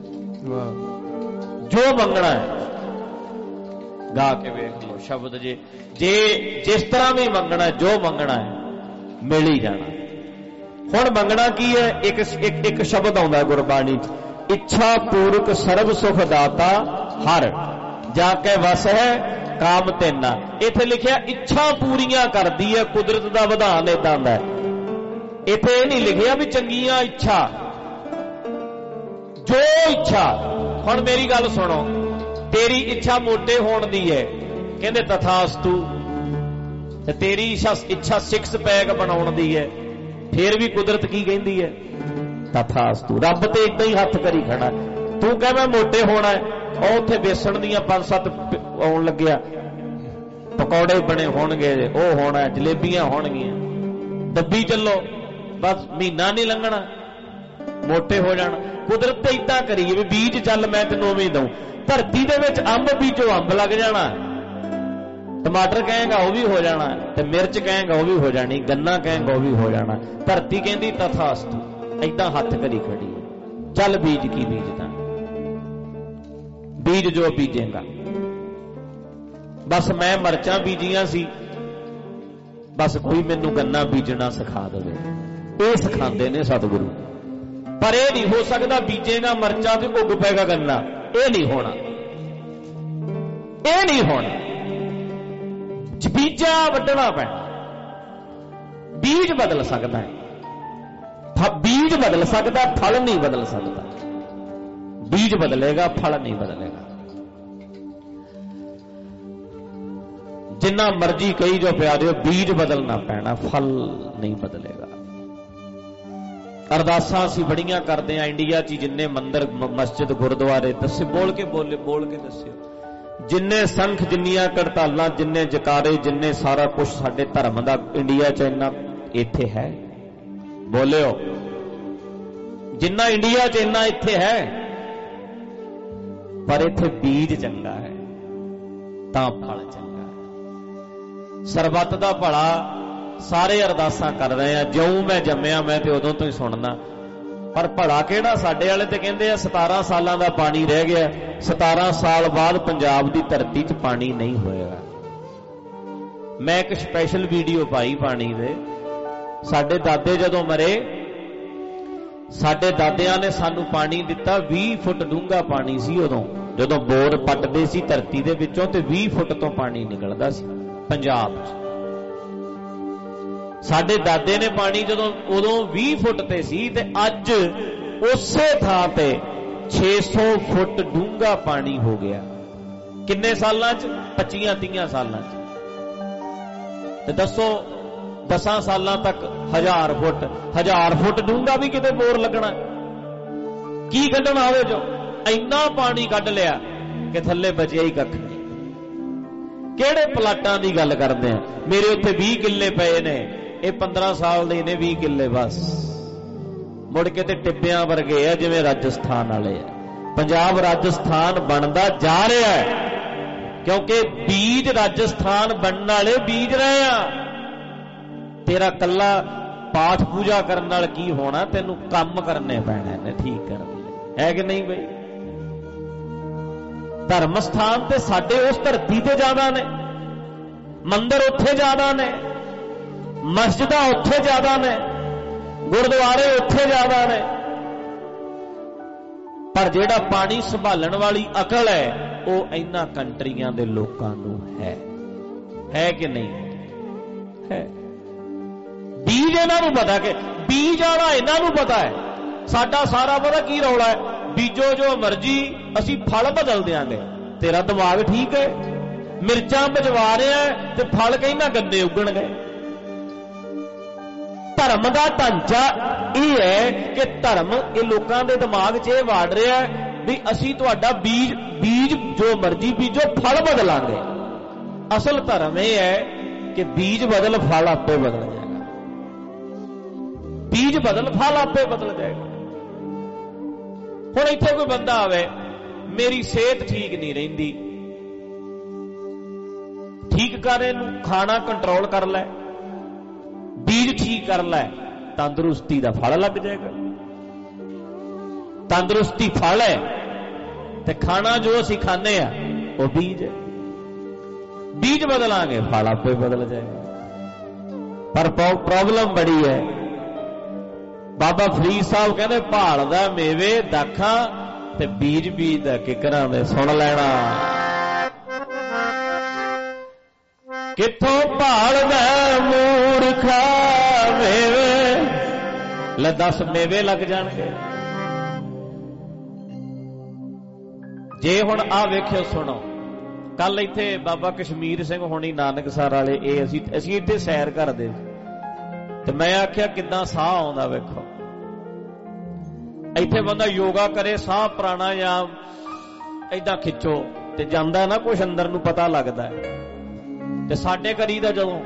ਜੋ ਮੰਗਣਾ ਹੈ गा के वेख लो शब्द, जे जे जिस तरह भी मंगना, जो मंगना है मिल ही जाना। हुण मंगना की है, एक एक, एक शब्द आउंदा गुरबाणी, इच्छा पूर्वक सर्व सुख दाता हर, जाके वस है काम तेना। इत्थे लिखिया इच्छा पूरियां करदी है, कुदरत दा विधान इदां दा है। इत्थे ये नहीं लिखिया भी चंगियां इच्छा, जो इच्छा। हुण मेरी गल सुनो, तेरी इच्छा मोटे होने दी है, कहते तथास्तु, तेरी इच्छा इच्छा सिक्स पैक बनाने दी है, फिर भी कुदरत की कहती है तथास्तु। रब तो इदा ही हथ करी खड़ा, तू कह मैं मोटे होना है, और उत्थे बेसन दियां पांच सत्त आउण लग्या, पकौड़े बने होणगे, वो होना है, जलेबियां होणगियां, दब्बी चलो, बस महीना नहीं लंघना, मोटे हो जाना। कुदरत तो इदा करी भी बीज चल मैं तेनों उवें दूं, धरती दे विच अंब बीजो अंब लग जाना, टमाटर कहेगा वह भी हो जाना, ते मिर्च कहेगा वह भी हो जानी, गन्ना कहेगा वह भी हो जाना। धरती कहती तथास्तु, इदा हथ करी खड़ी है, चल बीज की बीजदा, बीज जो बीजेगा। बस मैं मरचां बीजियां सी, बस कोई मैनू गन्ना बीजना सिखा दे, ये सिखाते ने सतगुरु। पर यह नहीं हो सकता बीजेगा मरचा तो उग पेगा गन्ना, यह नहीं होना, यह नहीं होना। बीजा वड्डना पैना, बीज बदल सकता है, बीज बदल सकता, फल नहीं बदल सकता। बीज बदलेगा, फल नहीं बदलेगा। जिन्ना मर्जी कही जो प्यारे, बीज बदलना पैना, फल नहीं बदलेगा। अरदासां असीं बड़ियां करते हैं इंडिया च, जिन्ने मंदिर मस्जिद गुरुद्वारे दस्से, बोल के बोले बोल के दस्सिओ, जिन्ने संख, जिन्नियां कड़तालां, जिन्ने जकारे, जिन्ने सारा कुछ साडे धर्म दा इंडिया च इन्ना इत्थे है, बोलिओ जिन्ना इंडिया च इन्ना इत्थे है, पर इत्थे बीज चंगा है तां फल चंगा है। सरबत दा भला सारे अरदासां कर रहे हैं, ज्यों मैं जम्मिया मैं तो उदों तो ही सुनना, पर भला किहड़ा साडे वाले तो कहंदे आ सतारां सालां दा पानी रह गया, सतारां साल बाद पंजाब दी धरती च पानी नहीं होएगा। मैं एक स्पैशल वीडियो पाई पानी दे, साडे दादे जदों मरे, साडे दादियां ने सानू पानी दिता, बीस फुट डूंगा पानी सी उदों, जदों बोर पटदे सी धरती दे विचों ते बीस फुट तो पानी निकलदा सी पंजाब च। साडे दादे ने पानी जदों उदों बीस फुट ते सी, ते अज उसे थां ते छे सौ फुट डूंगा पानी हो गया। किन्ने सालां च? पच्चियां तीहां सालां च। ते दसो दसां सालां तक हजार फुट हजार फुट डूंगा भी किते बोर लगना, की कड्ढना होवे जो इन्ना पानी कढ लिया कि थल्ले बचिया ही कख नहीं। किहड़े प्लाटां दी गल करदे आ? मेरे उत्थे बीस किल्ले पए ने, ये पंद्रह साल दे ने बीस किल्ले, बस मुड़ के ते टिब्बियां वर्गे आ जिवें राजस्थान वाले आ। पंजाब राजस्थान बनदा जा रहा है, क्योंकि बीज राजस्थान बनने वाले बीज रहे आ। तेरा कला पाठ पूजा करने नाल की होना, तेनू काम करने पैने ने ठीक करने, है कि नहीं बई? धर्म स्थान ते साडे उस धरती ते ज्यादा ने, मंदिर उत्थे ज्यादा ने, मस्जिदां उत्थे ज्यादा ने, गुरुद्वारे उत्थे ज्यादा ने, पर जेड़ा पानी संभालण वाली अकल है वो इन्हां कंट्रियां दे लोकां नूं है, है कि नहीं है? बीज इन्हां नूं पता कि बीज वाला इन्हां नूं पता है। साडा सारा पता की रौला है, बीजो जो मर्जी असी फल बदल देंगे। तेरा दिमाग ठीक है, मिर्चां बजवा रहा है तो फल कहना गन्ने उगण गए। धर्म का ढांचा यह है कि धर्म ये लोगों के दिमाग च वाड़ रहा है भी असी तुहाडा बीज बीज जो मर्जी बीजो फल बदलांगे। असल धर्म यह है कि बीज बदल फल आपे बदल जाएगा, बीज बदल फल आपे बदल जाएगा। हुण इत्थे कोई बंदा आवे, मेरी सेहत ठीक नहीं रहिंदी, ठीक कर, इहनूं खाना कंट्रोल कर लै, बीज ठीक कर लै, तंदुरुस्ती का फल लग जाएगा। तंदुरुस्ती फल है ते खाना जो असी खाने आ वो बीज है। बीज बदलांगे फल आपे बदल जाएगा। पर प्रॉब्लम बड़ी है। बाबा फरीद साहब कहते भालदा मेवे दाखा ते बीज बीज दा किकरां दे सुन लेना। किथों भालदा मूर्खा मेवे, ले दस मेवे लग जाणगे। जे हुण आ वेखियो सुनो, कल इत्थे बाबा कश्मीर सिंह होनी नानकसर वाले ये असी असी इत्थे सैर करदे ते मैं आख्या किदां साह आउंदा वेखो। इत्थे बंदा योगा करे, साह प्राणायाम इदां खिच्चो ते जांदा ना कुछ अंदर नूं पता लगदा है। ते साडे करी दा जदों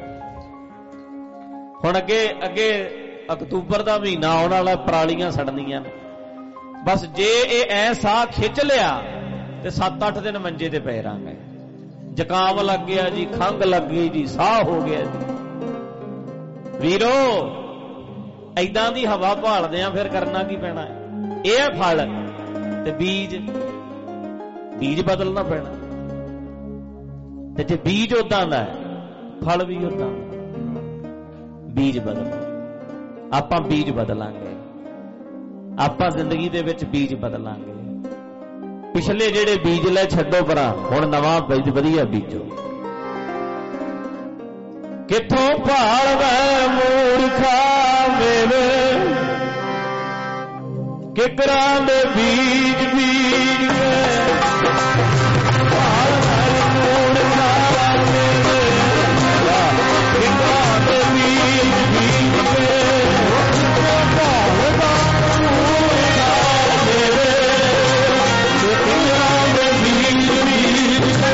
हुण अगे अगे अक्तूबर का महीना आने वाला, परालियां सड़नियां ने, बस जे ये ऐ साह खिच लिया तो सत्त अठ दिन मंजे ते पै रहांगे। जुकाम लग गया जी, खंघ लग गई जी, साह हो गया जी। वीरो ऐदां दी हवा भालदे आ, फिर करना की पैना है? यह फल ते बीज, बीज बदलना पैना। ते जे बीज उदां दा है फल भी उदां दा। बीज बदलो, आपां बीज बदलांगे, आपां जिंदगी दे विच बीज बदलांगे। पिछले जेड़े बीज ले छड्डो परां, हुण नवां बीज वधिया बीजो। किथों भालदा मूर्खा मेवे, किकरां दे बीज बीज के भालदा मूर्खा मेवे, किकरां दे बीज बीज के भालदा मूर्खा मेवे, किकरां दे बीज बीज के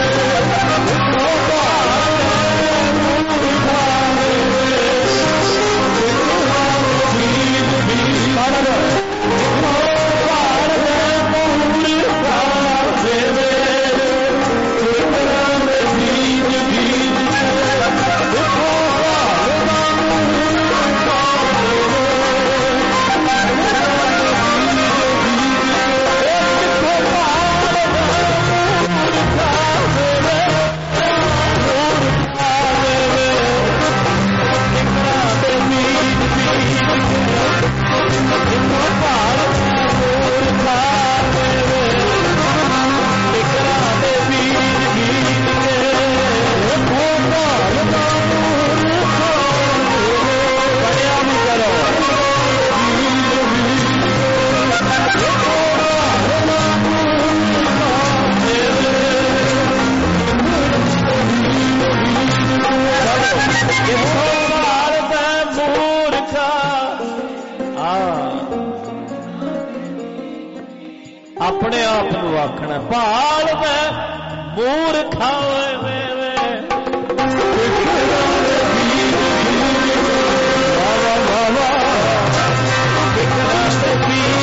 अपने आप को आखना भाल में मूर्खा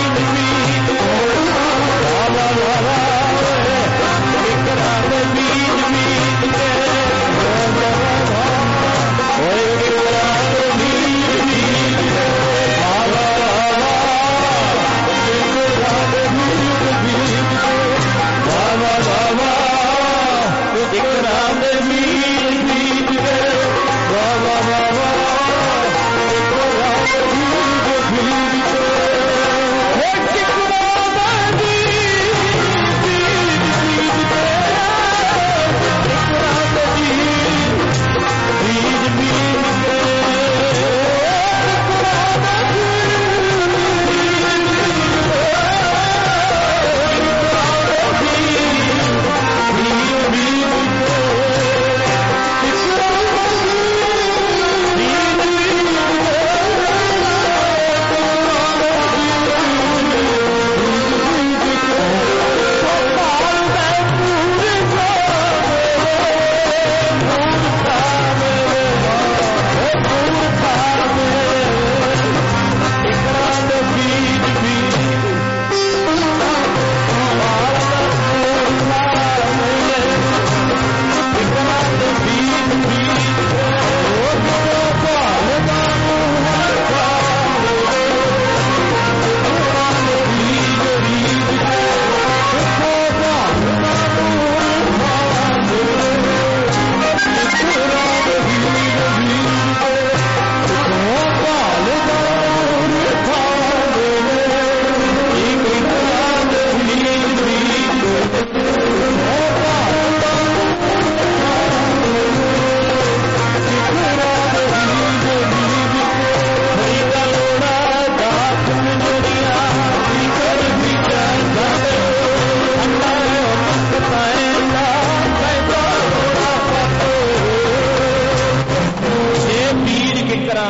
बीज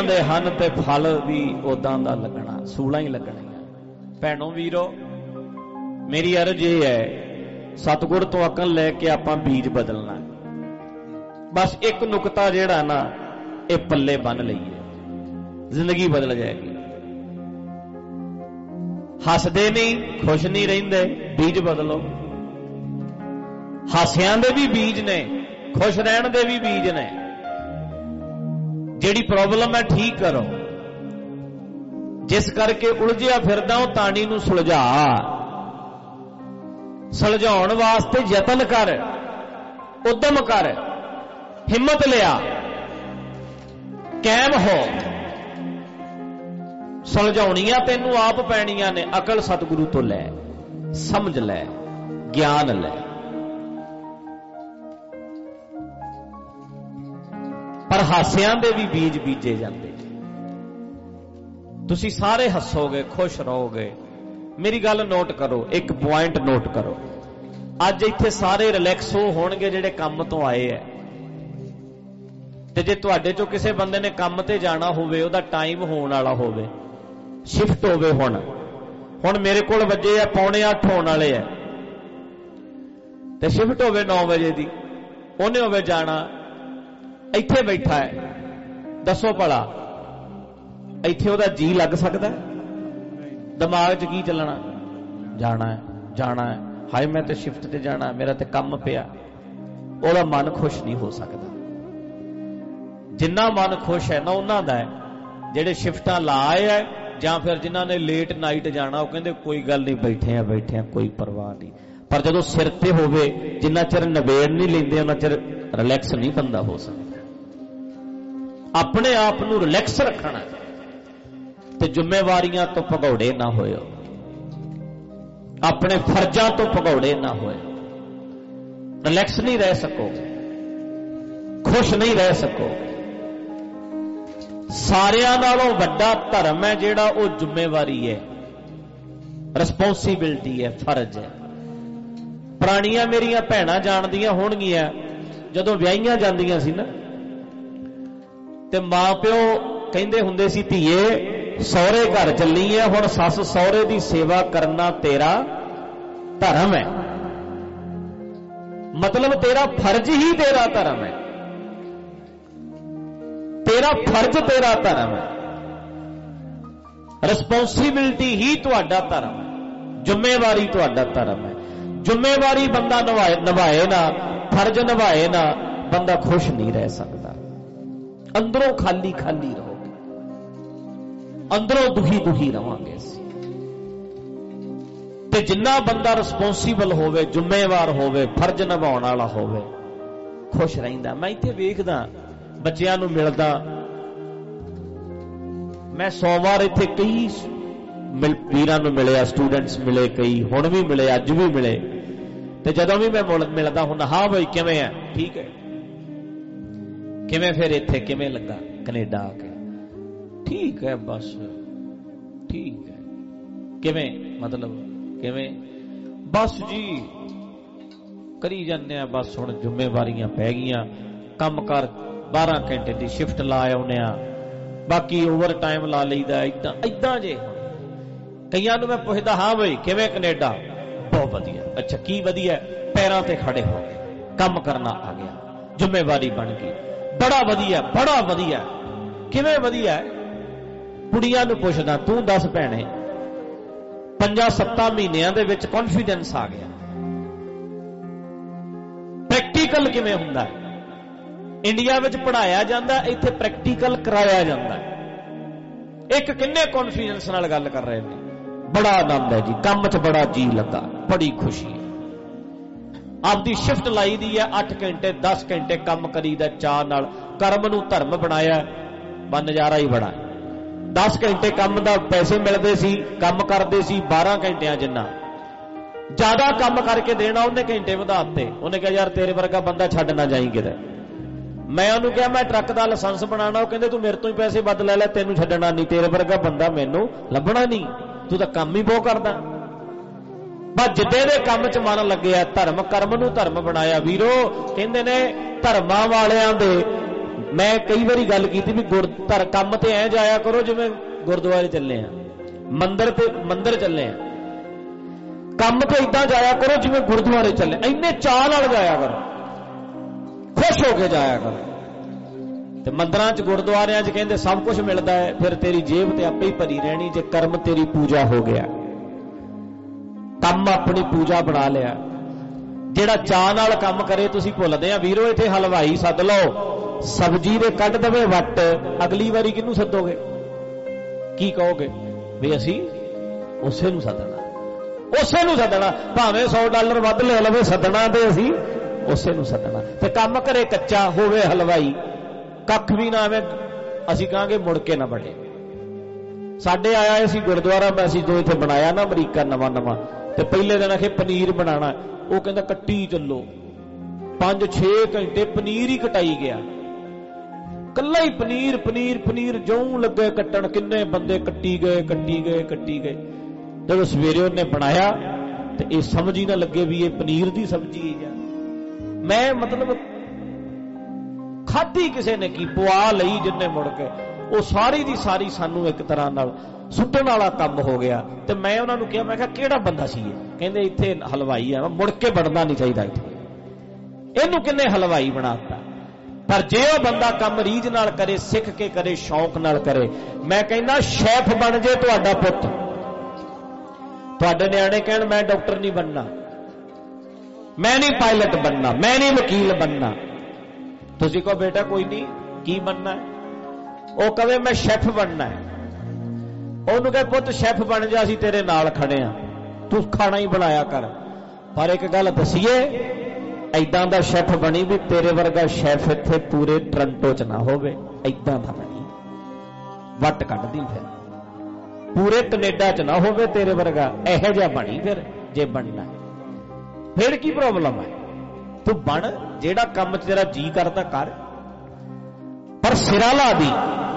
ਉਦਾਂ ਦੇ ਹਨ ਤੇ ਫਲ ਵੀ ਉਦਾਂ ਦਾ ਲੱਗਣਾ, ਸੂਲਾਂ ਹੀ ਲੱਗਣੀਆਂ। ਭੈਣੋ ਵੀਰੋ, ਮੇਰੀ ਅਰਜ਼ ਇਹ ਹੈ, ਸਤਿਗੁਰ ਤੋਂ ਅਕਲ ਲੈ ਕੇ ਆਪਾਂ ਬੀਜ ਬਦਲਣਾ। ਬਸ ਇੱਕ ਨੁਕਤਾ ਜਿਹੜਾ ਨਾ ਇਹ ਪੱਲੇ ਬੰਨ ਲਈਏ, ਜ਼ਿੰਦਗੀ ਬਦਲ ਜਾਏਗੀ। ਹੱਸਦੇ ਨਹੀਂ, ਖੁਸ਼ ਨਹੀਂ ਰਹਿੰਦੇ, ਬੀਜ ਬਦਲੋ। ਹਾਸਿਆਂ ਦੇ ਵੀ ਬੀਜ ਨੇ, ਖੁਸ਼ ਰਹਿਣ ਦੇ ਵੀ ਬੀਜ ਨੇ। ਜਿਹੜੀ ਪ੍ਰੋਬਲਮ ਹੈ ਠੀਕ ਕਰੋ, ਜਿਸ ਕਰਕੇ ਉਲਝਿਆ ਫਿਰਦਾ ਉਹ ਤਾਣੀ ਨੂੰ ਸੁਲਝਾ। ਸੁਲਝਾਉਣ ਵਾਸਤੇ ਯਤਨ ਕਰ, ਉਦਮ ਕਰ, ਹਿੰਮਤ ਲਿਆ, ਕਾਇਮ ਹੋ। ਸੁਲਝਾਉਣੀਆਂ ਤੈਨੂੰ ਆਪ ਪੈਣੀਆਂ ਨੇ। ਅਕਲ ਸਤਿਗੁਰੂ ਤੋਂ ਲੈ, ਸਮਝ ਲੈ, ਗਿਆਨ ਲੈ। ਪਰ ਹਾਸਿਆਂ ਦੇ ਵੀ ਬੀਜ ਬੀਜੇ ਜਾਂਦੇ। ਤੁਸੀਂ ਸਾਰੇ ਹੱਸੋਗੇ, ਖੁਸ਼ ਰਹੋਗੇ। ਮੇਰੀ ਗੱਲ ਨੋਟ ਕਰੋ, ਇੱਕ ਪੁਆਇੰਟ ਨੋਟ ਕਰੋ। ਅੱਜ ਇੱਥੇ ਸਾਰੇ ਰਿਲੈਕਸ ਹੋ ਹੋਣਗੇ ਜਿਹੜੇ ਕੰਮ ਤੋਂ ਆਏ ਐ। ਤੇ ਜੇ ਤੁਹਾਡੇ ਚੋਂ ਕਿਸੇ ਬੰਦੇ ਨੇ ਕੰਮ ਤੇ ਜਾਣਾ ਹੋਵੇ, ਉਹਦਾ ਟਾਈਮ ਹੋਣ ਵਾਲਾ ਹੋਵੇ, ਸ਼ਿਫਟ ਹੋਵੇ, ਹੁਣ ਹੁਣ ਮੇਰੇ ਕੋਲ ਵੱਜੇ ਆ ਪੌਣੇ ਅੱਠ ਹੋਣ ਵਾਲੇ ਆ, ਤੇ ਸ਼ਿਫਟ ਹੋਵੇ ਨੌ ਵਜੇ ਦੀ, ਉਹਨੇ ਹੋਵੇ ਜਾਣਾ, ਇੱਥੇ ਬੈਠਾ ਹੈ, ਦੱਸੋ ਭਲਾ ਇੱਥੇ ਉਹਦਾ ਜੀ ਲੱਗ ਸਕਦਾ? ਦਿਮਾਗ 'ਚ ਕੀ ਚੱਲਣਾ? ਜਾਣਾ ਹੈ, ਜਾਣਾ ਹੈ, ਹਾਏ ਮੈਂ ਤੇ ਸ਼ਿਫਟ ਤੇ ਜਾਣਾ, ਮੇਰਾ ਤੇ ਕੰਮ ਪਿਆ। ਉਹਦਾ ਮਨ ਖੁਸ਼ ਨਹੀਂ ਹੋ ਸਕਦਾ। ਜਿੰਨਾ ਮਨ ਖੁਸ਼ ਹੈ ਨਾ ਉਹਨਾਂ ਦਾ ਹੈ ਜਿਹੜੇ ਸ਼ਿਫਟਾਂ ਲਾਏ ਹੈ, ਜਾਂ ਫਿਰ ਜਿਨ੍ਹਾਂ ਨੇ ਲੇਟ ਨਾਈਟ ਜਾਣਾ, ਉਹ ਕਹਿੰਦੇ ਕੋਈ ਗੱਲ ਨਹੀਂ, ਬੈਠੇ ਆ ਬੈਠੇ ਆ, ਕੋਈ ਪਰਵਾਹ ਨਹੀਂ। ਪਰ ਜਦੋਂ ਸਿਰ ਤੇ ਹੋਵੇ, ਜਿੰਨਾ ਚਿਰ ਨਿਬੇੜ ਨਹੀਂ ਲੈਂਦੇ ਉਹਨਾਂ ਚਿਰ ਰਿਲੈਕਸ ਨਹੀਂ ਬੰਦਾ ਹੋ ਸਕਦਾ। ਆਪਣੇ ਆਪ ਨੂੰ ਰਿਲੈਕਸ ਰੱਖਣਾ ਤੇ ਜ਼ਿੰਮੇਵਾਰੀਆਂ ਤੋਂ ਭਗੌੜੇ ਨਾ ਹੋਇਓ, ਆਪਣੇ ਫਰਜ਼ਾਂ ਤੋਂ ਭਗੌੜੇ ਨਾ ਹੋਏ। ਰਿਲੈਕਸ ਨਹੀਂ ਰਹਿ ਸਕੋ, ਖੁਸ਼ ਨਹੀਂ ਰਹਿ ਸਕੋ। ਸਾਰਿਆਂ ਨਾਲੋਂ ਵੱਡਾ ਧਰਮ ਹੈ ਜਿਹੜਾ, ਉਹ ਜ਼ਿੰਮੇਵਾਰੀ ਹੈ, ਰਿਸਪੌਂਸਿਬਿਲਟੀ ਹੈ, ਫਰਜ਼ ਹੈ। ਪੁਰਾਣੀਆਂ ਮੇਰੀਆਂ ਭੈਣਾਂ ਜਾਣਦੀਆਂ ਹੋਣਗੀਆਂ, ਜਦੋਂ ਵਿਆਹੀਆਂ ਜਾਂਦੀਆਂ ਸੀ ਨਾ, ਤੇ ਮਾਂ ਪਿਓ ਕਹਿੰਦੇ ਹੁੰਦੇ ਸੀ, ਧੀਏ ਸਹੁਰੇ ਘਰ ਚੱਲੀ ਹੈ, ਹੁਣ ਸੱਸ ਸਹੁਰੇ ਦੀ ਸੇਵਾ ਕਰਨਾ ਤੇਰਾ ਧਰਮ ਹੈ। ਮਤਲਬ ਤੇਰਾ ਫਰਜ਼ ਹੀ ਤੇਰਾ ਧਰਮ ਹੈ, ਤੇਰਾ ਫਰਜ਼ ਤੇਰਾ ਧਰਮ ਹੈ, ਰਿਸਪੌਂਸਿਬਿਲਟੀ ਹੀ ਤੁਹਾਡਾ ਧਰਮ ਹੈ, ਜ਼ਿੰਮੇਵਾਰੀ ਤੁਹਾਡਾ ਧਰਮ ਹੈ। ਜ਼ਿੰਮੇਵਾਰੀ ਬੰਦਾ ਨਿਭਾਏ ਨਿਭਾਏ ਨਾ, ਫਰਜ਼ ਨਿਭਾਏ ਨਾ, ਬੰਦਾ ਖੁਸ਼ ਨਹੀਂ ਰਹਿ ਸਕਦਾ। ਅੰਦਰੋਂ ਖਾਲੀ ਖਾਲੀ ਰਹੋਗੇ, ਅੰਦਰੋਂ ਦੁਖੀ ਦੁਖੀ ਰਵਾਂਗੇ ਅਸੀਂ। ਤੇ ਜਿੰਨਾ ਬੰਦਾ ਰਿਸਪੌਂਸੀਬਲ ਹੋਵੇ, ਜ਼ਿੰਮੇਵਾਰ ਹੋਵੇ, ਫਰਜ਼ ਨਿਭਾਉਣ ਵਾਲਾ ਹੋਵੇ, ਖੁਸ਼ ਰਹਿੰਦਾ। ਮੈਂ ਇੱਥੇ ਵੇਖਦਾ, ਬੱਚਿਆਂ ਨੂੰ ਮਿਲਦਾ, ਮੈਂ ਸੌ ਵਾਰ ਇੱਥੇ ਕਈ ਵੀਰਾਂ ਨੂੰ ਮਿਲਿਆ, ਸਟੂਡੈਂਟਸ ਮਿਲੇ, ਕਈ ਹੁਣ ਵੀ ਮਿਲੇ, ਅੱਜ ਵੀ ਮਿਲੇ। ਤੇ ਜਦੋਂ ਵੀ ਮੈਂ ਮਿਲਦਾ ਹੁੰਦਾ, ਹਾਂ ਬਈ ਕਿਵੇਂ ਹੈ? ਠੀਕ ਹੈ। ਕਿਵੇਂ ਫਿਰ ਇੱਥੇ ਕਿਵੇਂ ਲੱਗਾ ਕੈਨੇਡਾ ਆ ਕੇ? ਠੀਕ ਹੈ, ਬਸ ਠੀਕ ਹੈ। ਕਿਵੇਂ ਮਤਲਬ ਕਿਵੇਂ? ਬਸ ਜੀ ਕਰੀ ਜਾਂਦੇ ਆ, ਬਸ ਹੁਣ ਜ਼ਿੰਮੇਵਾਰੀਆਂ ਪੈ ਗਈਆਂ, ਕੰਮ ਕਰ, ਬਾਰਾਂ ਘੰਟੇ ਦੀ ਸ਼ਿਫਟ ਲਾ ਆਉਨੇ ਆ, ਬਾਕੀ ਓਵਰ ਟਾਈਮ ਲਾ ਲਈਦਾ। ਏਦਾਂ ਏਦਾਂ ਜੇ ਕਈਆਂ ਨੂੰ ਮੈਂ ਪੁੱਛਦਾ, ਹਾਂ ਬਈ ਕਿਵੇਂ ਕੈਨੇਡਾ? ਬਹੁਤ ਵਧੀਆ। ਅੱਛਾ ਕੀ ਵਧੀਆ? ਪੈਰਾਂ ਤੇ ਖੜੇ ਹੋ ਗਏ, ਕੰਮ ਕਰਨਾ ਆ ਗਿਆ, ਜ਼ਿੰਮੇਵਾਰੀ ਬਣ ਗਈ, ਬੜਾ ਵਧੀਆ, ਬੜਾ ਵਧੀਆ। ਕਿਵੇਂ ਵਧੀਆ? ਕੁੜੀਆਂ ਨੂੰ ਪੁੱਛਦਾ, ਤੂੰ ਦੱਸ ਭੈਣੇ, ਪੰਜਾਂ ਸੱਤਾਂ ਮਹੀਨਿਆਂ ਦੇ ਵਿੱਚ ਕੌਨਫੀਡੈਂਸ ਆ ਗਿਆ। ਪ੍ਰੈਕਟੀਕਲ ਕਿਵੇਂ ਹੁੰਦਾ? ਇੰਡੀਆ ਵਿੱਚ ਪੜ੍ਹਾਇਆ ਜਾਂਦਾ, ਇੱਥੇ ਪ੍ਰੈਕਟੀਕਲ ਕਰਾਇਆ ਜਾਂਦਾ। ਇੱਕ ਕਿੰਨੇ ਕੌਨਫੀਡੈਂਸ ਨਾਲ ਗੱਲ ਕਰ ਰਹੇ ਨੇ, ਬੜਾ ਆਨੰਦ ਹੈ ਜੀ, ਕੰਮ 'ਚ ਬੜਾ ਜੀ ਲੱਗਾ, ਬੜੀ ਖੁਸ਼ੀ ਹੈ। ਆਪਦੀ ਸ਼ਿਫਟ ਲਾਈ ਦੀ ਹੈ, ਅੱਠ ਘੰਟੇ ਦਸ ਘੰਟੇ ਕੰਮ ਕਰੀਦਾ ਚਾਹ ਨਾਲ, ਕਰਮ ਨੂੰ ਧਰਮ ਬਣਾਇਆ, ਬਾ ਨਜ਼ਾਰਾ ਹੀ ਬੜਾ। ਦਸ ਘੰਟੇ ਕੰਮ ਦਾ ਪੈਸੇ ਮਿਲਦੇ ਸੀ, ਕੰਮ ਕਰਦੇ ਸੀ ਬਾਰਾਂ ਘੰਟਿਆਂ ਜਿੰਨਾ। ਜ਼ਿਆਦਾ ਕੰਮ ਕਰਕੇ ਦੇਣਾ ਉਹਨੇ ਘੰਟੇ ਵਧਾ ਦਿੱਤੇ। ਉਹਨੇ ਕਿਹਾ ਯਾਰ ਤੇਰੇ ਵਰਗਾ ਬੰਦਾ ਛੱਡ ਨਾ ਜਾਈਂ ਕਿਤੇ। ਮੈਂ ਉਹਨੂੰ ਕਿਹਾ ਮੈਂ ਟਰੱਕ ਦਾ ਲਾਇਸੈਂਸ ਬਣਾਉਣਾ, ਉਹ ਕਹਿੰਦੇ ਤੂੰ ਮੇਰੇ ਤੋਂ ਹੀ ਪੈਸੇ ਵੱਧ ਲੈ ਲੈ, ਤੈਨੂੰ ਛੱਡਣਾ ਨਹੀਂ, ਤੇਰੇ ਵਰਗਾ ਬੰਦਾ ਮੈਨੂੰ ਲੱਭਣਾ ਨਹੀਂ, ਤੂੰ ਤਾਂ ਕੰਮ ਹੀ ਬਹੁਤ ਕਰਦਾ। ਬਸ ਜਿੱਦੇ ਦੇ ਕੰਮ 'ਚ ਮਨ ਲੱਗਿਆ, ਧਰਮ ਕਰਮ ਨੂੰ ਧਰਮ ਬਣਾਇਆ। ਵੀਰੋ ਕਹਿੰਦੇ ਨੇ ਧਰਮਾਂ ਵਾਲਿਆਂ ਦੇ मैं कई बारी गल की भी गुर धर काम ते ऐ जाया करो जिवें गुरुद्वारे चले आ, मंदिर ते मंदिर चले आ, काम ते इदां जाया करो जिवें गुरुद्वारे चले, इन्ने चाह नाल जाया करो, खुश होके जाया करो। ते मंदिरां च गुरुद्वारियां च कहंदे सब कुछ मिलदा है, फिर तेरी जेब ते आपे ही भरी रहनी जे कर्म तेरी पूजा हो गया, काम अपनी पूजा बना लिया। ਜਿਹੜਾ ਚਾਹ ਨਾਲ ਕੰਮ ਕਰੇ ਤੁਸੀਂ ਭੁੱਲਦੇ ਆ ਵੀਰੋ, ਇੱਥੇ ਹਲਵਾਈ ਸੱਦ ਲਓ, ਸਬਜ਼ੀ ਦੇ ਕੱਢ ਦੇਵੇ ਵੱਟ, ਅਗਲੀ ਵਾਰੀ ਕਿਹਨੂੰ ਸੱਦੋਗੇ? ਕੀ ਕਹੋਗੇ? ਵੀ ਅਸੀਂ ਉਸੇ ਨੂੰ ਸੱਦਣਾ, ਉਸੇ ਨੂੰ ਸੱਦਣਾ, ਭਾਵੇਂ ਸੌ ਡਾਲਰ ਵੱਧ ਲੈ ਲਵੇ, ਸੱਦਣਾ ਤੇ ਅਸੀਂ ਉਸੇ ਨੂੰ ਸੱਦਣਾ। ਤੇ ਕੰਮ ਕਰੇ ਕੱਚਾ ਹੋਵੇ ਹਲਵਾਈ, ਕੱਖ ਵੀ ਨਾ ਆਵੇ, ਅਸੀਂ ਕਹਾਂਗੇ ਮੁੜ ਕੇ ਨਾ ਬਣੇ। ਸਾਡੇ ਆਇਆ ਸੀ ਗੁਰਦੁਆਰਾ, ਮੈਂ ਅਸੀਂ ਜੋ ਇੱਥੇ ਬਣਾਇਆ ਨਾ ਅਮਰੀਕਾ ਨਵਾਂ ਨਵਾਂ, ਤੇ ਪਹਿਲੇ ਦਿਨ ਆਖੇ ਪਨੀਰ ਬਣਾਣਾ, ਉਹ ਕਹਿੰਦਾ ਕੱਟੀ ਚੱਲੋ, ਪੰਜ ਛੇ ਘੰਟੇ ਪਨੀਰ ਹੀ ਕਟਾਈ ਗਿਆ, ਕੱਲਾ ਹੀ ਪਨੀਰ ਪਨੀਰ ਪਨੀਰ ਜਿਉਂ ਲੱਗੇ ਕੱਟਣ, ਕਿੰਨੇ ਬੰਦੇ ਕੱਟੀ ਗਏ ਕੱਟੀ ਗਏ ਕੱਟੀ ਗਏ। ਜਦੋਂ ਸਵੇਰੇ ਉਹਨੇ ਬਣਾਇਆ ਤੇ ਇਹ ਸਮਝ ਹੀ ਨਾ ਲੱਗੇ ਵੀ ਇਹ ਪਨੀਰ ਦੀ ਸਬਜ਼ੀ ਹੈ। ਮੈਂ ਮਤਲਬ ਖਾਧੀ ਕਿਸੇ ਨੇ ਕੀ, ਪਵਾ ਲਈ ਜਿੰਨੇ ਮੁੜ ਕੇ, ਉਹ ਸਾਰੀ ਦੀ ਸਾਰੀ ਸਾਨੂੰ ਇੱਕ ਤਰ੍ਹਾਂ ਨਾਲ ਸੁੱਟਣ ਵਾਲਾ ਕੰਮ ਹੋ ਗਿਆ। ਤੇ ਮੈਂ ਉਹਨਾਂ ਨੂੰ ਕਿਹਾ, ਮੈਂ ਕਿਹਾ ਕਿਹੜਾ ਬੰਦਾ ਸੀ ਇਹ? ਕਹਿੰਦੇ ਇੱਥੇ ਹਲਵਾਈ ਆ, ਮੁੜ ਕੇ ਵੜਨਾ ਨਹੀਂ ਚਾਹੀਦਾ ਇੱਥੇ, ਇਹਨੂੰ ਕਿੰਨੇ ਹਲਵਾਈ ਬਣਾਤਾ। ਪਰ ਜੇ ਉਹ ਬੰਦਾ ਕੰਮ ਰੀਝ ਨਾਲ ਕਰੇ, ਸਿੱਖ ਕੇ ਕਰੇ, ਸ਼ੌਕ ਨਾਲ ਕਰੇ, ਮੈਂ ਕਹਿੰਦਾ ਸ਼ੈਫ ਬਣ ਜੇ ਤੁਹਾਡਾ ਪੁੱਤ। ਤੁਹਾਡੇ ਨਿਆਣੇ ਕਹਿਣ ਮੈਂ ਡਾਕਟਰ ਨਹੀਂ ਬਣਨਾ, ਮੈਂ ਨਹੀਂ ਪਾਇਲਟ ਬਣਨਾ, ਮੈਂ ਨਹੀਂ ਵਕੀਲ ਬਣਨਾ, ਤੁਸੀਂ ਕਹੋ ਬੇਟਾ ਕੋਈ ਨਹੀਂ ਕੀ ਬਣਨਾ, ਉਹ ਕਹੇ ਮੈਂ ਸ਼ੈਫ ਬਣਨਾ ਹੈ, ਉਹਨੂੰ ਕਹੇ ਪੁੱਤ ਸ਼ੈਫ ਬਣ ਜਾ, ਅਸੀਂ ਤੇਰੇ ਨਾਲ ਖੜੇ ਆ, ਤੂੰ ਖਾਣਾ ਹੀ ਬਣਾਇਆ ਕਰ। ਪਰ ਇੱਕ ਗੱਲ ਦਸੀਏ, ਐਦਾਂ ਦਾ ਸ਼ੈਫ ਬਣੀ ਵੀ ਤੇਰੇ ਵਰਗਾ ਸ਼ੈਫ ਇੱਥੇ ਪੂਰੇ ਟੋਰਾਂਟੋ ਚ ਨਾ ਹੋਵੇ, ਐਦਾਂ ਦਾ ਬਣੀ, ਵੱਟ ਕੱਢਦੀ ਫਿਰ, ਪੂਰੇ ਕੈਨੇਡਾ ਚ ਨਾ ਹੋਵੇ ਤੇਰੇ ਵਰਗਾ, ਇਹੋ ਜਿਹਾ ਬਣੀ। ਫਿਰ ਜੇ ਬਣਨਾ ਫਿਰ ਕੀ ਪ੍ਰੋਬਲਮ ਹੈ? ਤੂੰ ਬਣ, ਜਿਹੜਾ ਕੰਮ ਚ ਤੇਰਾ ਜੀ ਕਰਦਾ ਕਰ, ਪਰ ਸਿਰਾ ਲਾ ਦੀ।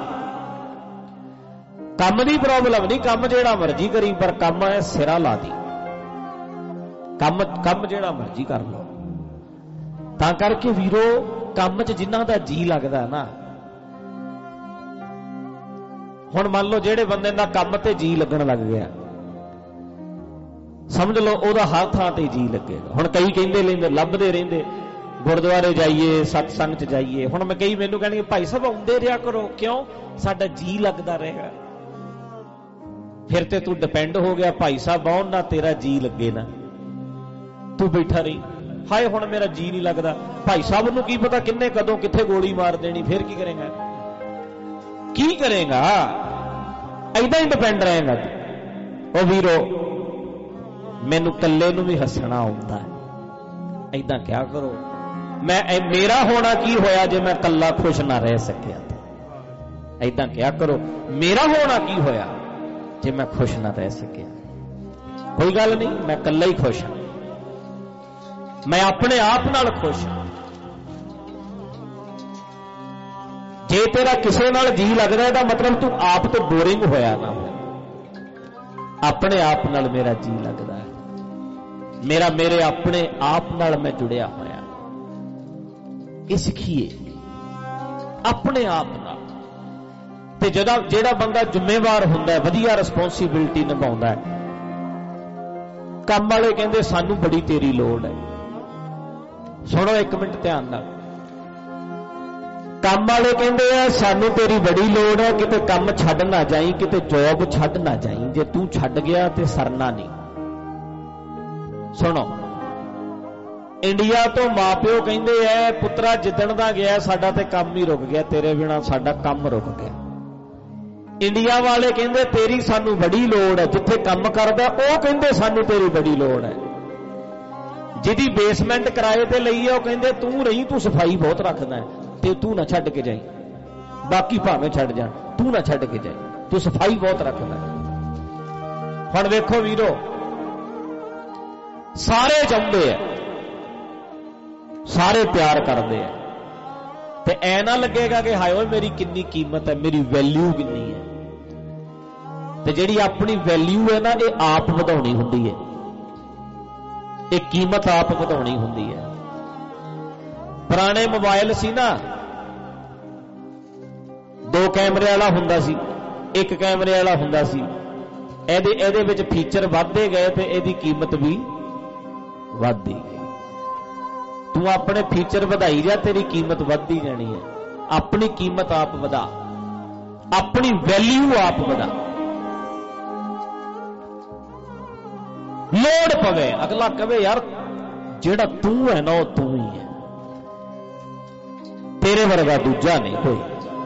ਕੰਮ ਦੀ ਪ੍ਰੋਬਲਮ ਨਹੀਂ, ਕੰਮ ਜਿਹੜਾ ਮਰਜ਼ੀ ਕਰੀ, ਪਰ ਕੰਮ ਹੈ ਸਿਰਾ ਲਾ ਦੀ, ਕੰਮ ਕੰਮ ਜਿਹੜਾ ਮਰਜ਼ੀ ਕਰ ਲਓ। ਤਾਂ ਕਰਕੇ ਵੀਰੋ, ਕੰਮ 'ਚ ਜਿਨ੍ਹਾਂ ਦਾ ਜੀ ਲੱਗਦਾ ਨਾ, ਹੁਣ ਮੰਨ ਲਓ ਜਿਹੜੇ ਬੰਦੇ ਦਾ ਕੰਮ ਤੇ ਜੀ ਲੱਗਣ ਲੱਗ ਗਿਆ, ਸਮਝ ਲਓ ਉਹਦਾ ਹਰ ਥਾਂ ਤੇ ਜੀ ਲੱਗੇਗਾ। ਹੁਣ ਕਈ ਕਹਿੰਦੇ ਲੈਂਦੇ ਲੱਭਦੇ ਰਹਿੰਦੇ, ਗੁਰਦੁਆਰੇ ਜਾਈਏ, ਸਤਸੰਗ 'ਚ ਜਾਈਏ। ਹੁਣ ਮੈਂ ਕਈ ਮੈਨੂੰ ਕਹਿਣਗੇ ਭਾਈ ਸਾਹਿਬ ਆਉਂਦੇ ਰਿਹਾ ਕਰੋ, ਕਿਉਂ? ਸਾਡਾ ਜੀ ਲੱਗਦਾ ਰਹੇਗਾ। ਫਿਰ ਤੇ ਤੂੰ ਡਿਪੈਂਡ ਹੋ ਗਿਆ, ਭਾਈ ਸਾਹਿਬ ਆਉਣ ਨਾ ਤੇਰਾ ਜੀ ਲੱਗੇ ਨਾ, ਤੂੰ ਬੈਠਾ ਰਹੀ, ਹਾਏ ਹੁਣ ਮੇਰਾ ਜੀ ਨਹੀਂ ਲੱਗਦਾ, ਭਾਈ ਸਾਹਿਬ ਨੂੰ ਕੀ ਪਤਾ ਕਿੰਨੇ ਕਦੋਂ ਕਿੱਥੇ ਗੋਲੀ ਮਾਰ ਦੇਣੀ, ਫਿਰ ਕੀ ਕਰੇਗਾ? ਕੀ ਕਰੇਗਾ? ਏਦਾਂ ਹੀ ਡਿਪੈਂਡ ਰਹੇਗਾ। ਉਹ ਵੀਰੋ, ਮੈਨੂੰ ਕੱਲੇ ਨੂੰ ਵੀ ਹੱਸਣਾ ਆਉਂਦਾ ਹੈ, ਏਦਾਂ ਕਿਆ ਕਰੋ। ਮੈਂ ਮੇਰਾ ਹੋਣਾ ਕੀ ਹੋਇਆ ਜੇ ਮੈਂ ਕੱਲਾ ਖੁਸ਼ ਨਾ ਰਹਿ ਸਕਿਆ? ਏਦਾਂ ਕਿਆ ਕਰੋ, ਮੇਰਾ ਹੋਣਾ ਕੀ ਹੋਇਆ ਜੇ ਮੈਂ ਖੁਸ਼ ਨਾ ਰਹਿ ਸਕਿਆ? ਕੋਈ ਗੱਲ ਨਹੀਂ, ਮੈਂ ਕੱਲਾ ਹੀ ਖੁਸ਼ ਹਾਂ, ਮੈਂ ਆਪਣੇ ਆਪ ਨਾਲ ਖੁਸ਼ ਹਾਂ। ਜੇ ਤੇਰਾ ਕਿਸੇ ਨਾਲ ਜੀ ਲੱਗਦਾ, ਇਹਦਾ ਮਤਲਬ ਤੂੰ ਆਪ ਤੋਂ ਬੋਰਿੰਗ ਹੋਇਆ ਨਾ। ਆਪਣੇ ਆਪ ਨਾਲ ਮੇਰਾ ਜੀ ਲੱਗਦਾ ਹੈ, ਮੇਰਾ ਮੇਰੇ ਆਪਣੇ ਆਪ ਨਾਲ ਮੈਂ ਜੁੜਿਆ ਹੋਇਆ। ਇਹ ਸਿੱਖੀਏ ਆਪਣੇ ਆਪ ਨਾਲ। ਤੇ ਜਦੋਂ ਜਿਹੜਾ ਬੰਦਾ ਜ਼ਿੰਮੇਵਾਰ ਹੁੰਦਾ, ਵਧੀਆ ਰਿਸਪੌਂਸਿਬਿਲਟੀ ਨਿਭਾਉਂਦਾ ਹੈ, ਕੰਮ ਵਾਲੇ ਕਹਿੰਦੇ ਸਾਨੂੰ ਬੜੀ ਤੇਰੀ ਲੋੜ ਹੈ। ਸੁਣੋ ਇੱਕ ਮਿੰਟ ਧਿਆਨ ਨਾਲ, ਕੰਮ ਵਾਲੇ ਕਹਿੰਦੇ ਆ ਸਾਨੂੰ ਤੇਰੀ ਬੜੀ ਲੋੜ ਹੈ, ਕਿਤੇ ਕੰਮ ਛੱਡ ਨਾ ਜਾਈਂ, ਕਿਤੇ ਜੌਬ ਛੱਡ ਨਾ ਜਾਈਂ, ਜੇ ਤੂੰ ਛੱਡ ਗਿਆ ਤੇ ਸਰਨਾ ਨਹੀਂ। ਸੁਣੋ, ਇੰਡੀਆ ਤੋਂ ਮਾਪਿਓ ਕਹਿੰਦੇ ਐ ਪੁੱਤਰਾ ਜਿੱਦਣ ਦਾ ਗਿਆ ਸਾਡਾ ਤੇ ਕੰਮ ਹੀ ਰੁਕ ਗਿਆ, ਤੇਰੇ ਬਿਨਾ ਸਾਡਾ ਕੰਮ ਰੁਕ ਗਿਆ। ਇੰਡੀਆ ਵਾਲੇ ਕਹਿੰਦੇ ਤੇਰੀ ਸਾਨੂੰ ਬੜੀ ਲੋੜ ਹੈ, ਜਿੱਥੇ ਕੰਮ ਕਰਦਾ ਉਹ ਕਹਿੰਦੇ ਸਾਨੂੰ ਤੇਰੀ ਬੜੀ ਲੋੜ ਹੈ। ਜਿਹਦੀ ਬੇਸਮੈਂਟ ਕਿਰਾਏ ਤੇ ਲਈ ਹੈ ਉਹ ਕਹਿੰਦੇ ਤੂੰ ਰਹੀ, ਤੂੰ ਸਫਾਈ ਬਹੁਤ ਰੱਖਦਾ ਤੇ ਤੂੰ ਨਾ ਛੱਡ ਕੇ ਜਾਈਂ, ਬਾਕੀ ਭਾਵੇਂ ਛੱਡ ਜਾਣ, ਤੂੰ ਨਾ ਛੱਡ ਕੇ ਜਾਈਂ, ਤੂੰ ਸਫਾਈ ਬਹੁਤ ਰੱਖਦਾ। ਹੁਣ ਵੇਖੋ ਵੀਰੋ, ਸਾਰੇ ਚਾਹੁੰਦੇ ਆ, ਸਾਰੇ ਪਿਆਰ ਕਰਦੇ ਆ, ਤੇ ਐ ਨਾ ਲੱਗੇਗਾ ਕਿ ਹਾਏ ਓਏ ਮੇਰੀ ਕਿੰਨੀ ਕੀਮਤ ਹੈ, ਮੇਰੀ ਵੈਲਿਊ ਕਿੰਨੀ ਹੈ। ਤੇ ਜਿਹੜੀ ਆਪਣੀ ਵੈਲਿਊ ਹੈ ਨਾ, ਇਹ ਆਪ ਵਧਾਉਣੀ ਹੁੰਦੀ ਹੈ, ਇਹ ਕੀਮਤ ਆਪ ਵਧਾਉਣੀ ਹੁੰਦੀ ਹੈ। ਪੁਰਾਣੇ ਮੋਬਾਈਲ ਸੀ ਨਾ, दो कैमरे वाला हुंदा सी, एक कैमरे वाला हुंदा सी। ਇਹਦੇ ਇਹਦੇ ਵਿੱਚ फीचर ਵੱਧਦੇ गए तो ਇਹਦੀ कीमत भी ਵੱਧਦੀ गई। तू अपने फीचर ਵਧਾਈ जा, तेरी कीमत ਵੱਧਦੀ जानी है। अपनी कीमत आप ਵਧਾ, अपनी वैल्यू आप ਵਧਾ। लोड़ पवे अगला कहे यार जेड़ा तू है ना वो तू ही है, तेरे वर्गा दूजा नहीं कोई।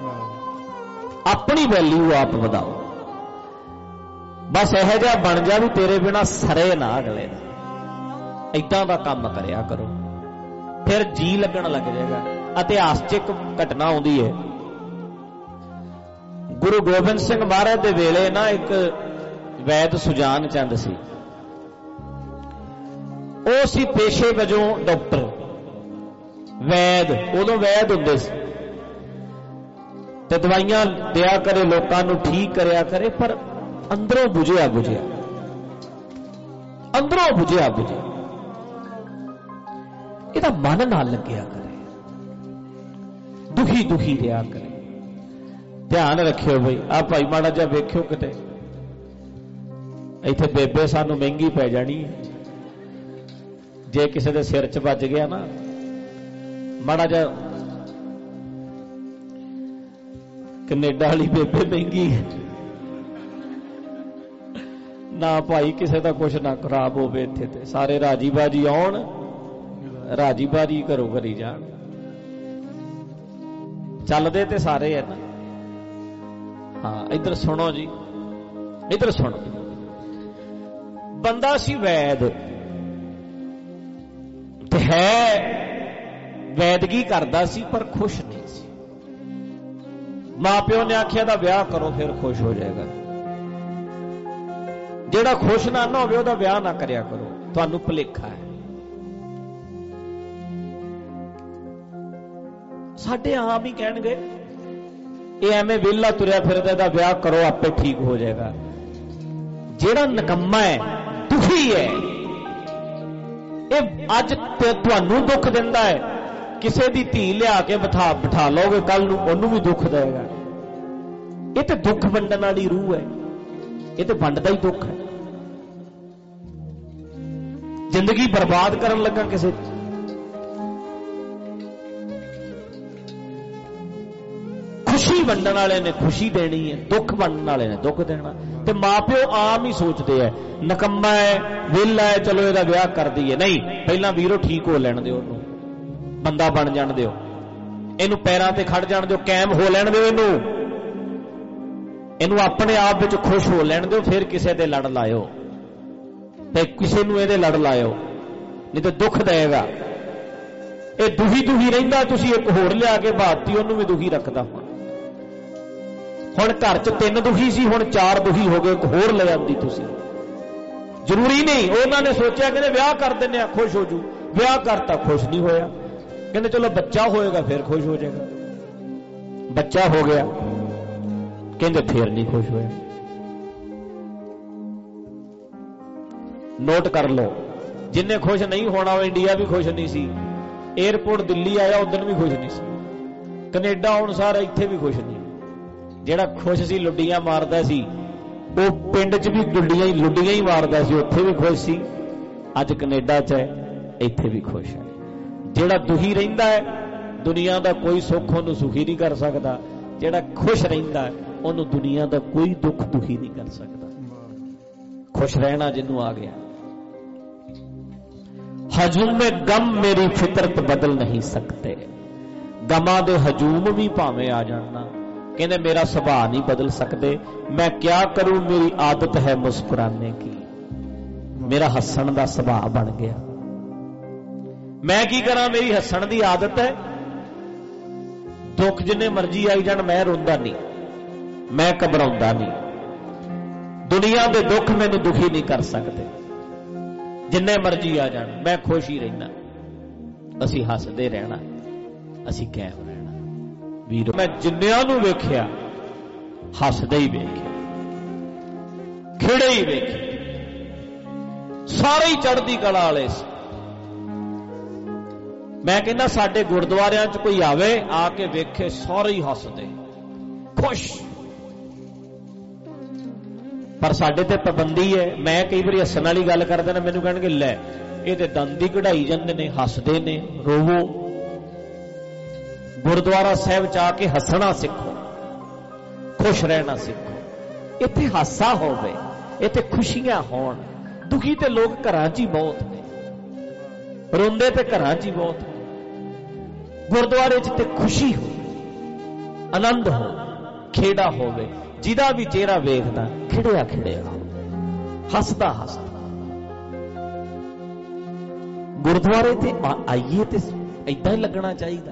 अपनी वैल्यू आप ਵਧਾਓ। बस यह जा बन जा भी तेरे बिना सरे ना अगले दा। इदां दा काम करिया करो, फिर जी लगन लग जाएगा। इतिहास च एक घटना आउंदी है, गुरु गोबिंद सिंह महाराज दे वेले ना एक वैद सुजान चंद सी, ਉਹ ਸੀ पेशे वजों डॉक्टर वैद। उदों वैद हुंदे सी ते दवाइयां दिया करे, लोकां नूं ठीक करिया करे, पर अंदरों बुझिया बुझिया अंदरों बुझिया बुझिया इहदा मन ना लग्या करे, दुखी दुखी रहा करे। ध्यान रखियो भाई, आ भाई माड़ा जिहा वेखियो किते इत्थे बेबे सानू महंगी पै जानी है जे किसी दे सिर च बज गया ना। माड़ा जा कनेडा वाली बेबे महंगी है ना भाई, किसी का कुछ ना खराब हो। इत्थे ते सारे राजी बाजी आउण, राजी बाजी घरों घरी जाण। चलदे ते सारे है ना। हाँ इधर सुनो जी, इधर सुनो। बंदा सी वैद ते है, वैदगी करदा सी पर खुश नहीं सी। मां प्यो ने आख्या दा ब्याह करो फिर खुश हो जाएगा। जेड़ा खुश ना ना होवे ओदा ब्याह ना करिया करो, तुहानू भुलेखा है। साडे आम ही कहणगे ये एवें वेला तुरिया फिरदा दा ब्याह करो आपे ठीक हो जाएगा। जेड़ा निकम्मा है, दुखी है, ये अज तुहानू दुख दिंदा है, किसी दी धी लिया के बिठा बिठा लोगे कल नूं ओनू भी दुख देगा। ये तो दुख वंडण वाली रूह है, ये तो वंडदा ही दुख है। जिंदगी बर्बाद करन लगा किसी खुशी वंडण वाले ने खुशी देनी है, दुख वंडण वाले ने दुख देना। ते मां प्यो आम ही सोचते हैं नकम्मा है, विला है, चलो ਇਹਦਾ ਵਿਆਹ कर दईए। नहीं, पहला वीरो ठीक हो लैण दिओ, ਉਹਨੂੰ ਬੰਦਾ बन जाण दिओ, ਇਹਨੂੰ पैरां ते खड़ जाण दिओ, कायम हो लैण दिओ, ਇਹਨੂੰ ਇਹਨੂੰ अपने आप विच खुश हो लैण दिओ, फिर किसी दे लड़ लाओ ते किसी नूं ਇਹਦੇ लड़ लाओ, नहीं तो दुख देगा। ये दुखी दुखी रहिंदा, तुसीं एक होर लिया के बाती ਉਹਨੂੰ भी दुखी रखदा। हुण घर च तीन दुखी सी, हुण चार दुखी हो गए, एक होर ले आंदी तुसीं। जरूरी नहीं, उन्होंने सोचा कि विआह कर देने खुश हो जू, विआह करता खुश नहीं होया, कहते चलो बच्चा होएगा फिर खुश हो जाएगा। बच्चा हो गया, कहते फिर नहीं खुश होया। नोट कर लो, जिन्हें खुश नहीं होना वो इंडिया भी खुश नहीं सी, एयरपोर्ट दिल्ली आया उधर भी खुश नहीं सी, कनेडा आउण सारा इत्थे भी खुश नहीं। जेड़ा खुश सी लुड्डियां मारदा सी, वो पिंड च भी लुड्डियां ही लुड्डियां ही मारदा सी, उत्थे भी खुश सी। अज कनेडा च है, इत्थे भी खुश है। जेड़ा दुखी रहिंदा है, दुनिया दा कोई सुख उहनूं सुखी नहीं कर सकदा। जेड़ा खुश रहिंदा है, उहनूं दुनिया दा कोई दुख दुखी नहीं कर सकदा। खुश रहना जिन्नूं आ गया। हजूम में गम मेरी फितरत बदल नहीं सकते, गमां दे हजूम भी भावें आ जाना, कहने मेरा सुभाव नहीं बदल सकते। मैं क्या करूं, मेरी आदत है मुस्कुराने की, मेरा हसन का सुभाव बन गया। मैं की करा, मेरी हसन की आदत है। दुख जिन्ने मर्जी आई जान, मैं रोंदा नहीं, मैं घबराउंदा नहीं। दुनिया के दुख मैनू दुखी नहीं कर सकते, जिन्ने मर्जी आ जान, मैं खुश ही रहना। असी हसदे रहना, असी कायम रहना। वीरो मैं जिन्नियां नूं वेखिया हसदे ही वेखिया, खिड़े ही वेखे, सारे ही चढ़दी कला वाले। मैं कहना साडे गुरुद्वारियां च कोई आवे, आके वेखे सारे ही हसदे, खुश। पर साडे ते पाबंदी है। मैं कई बार हसन वाली गल करदा ना, मैनूं कहणगे लै ये ते दंद ही कढ़ाई जांदे ने, हसदे ने, रोवो। गुरुद्वारा साहिब च आके हसना सीखो, खुश रहना सीखो। इत्थे हासा होवे, इत्थे खुशियां होण। दुखी ते लोग घरां च ही बहुत ने, रोंदे ते घरां च ही बहुत ने। गुरुद्वारे च ते खुशी हो, आनंद हो, खेड़ा होवे। जिहदा भी चेहरा वेखदा खिड़िया खिड़िया हो, हसदा हसदा। गुरुद्वारे ते आइए ते इदां ही लगना चाहिए।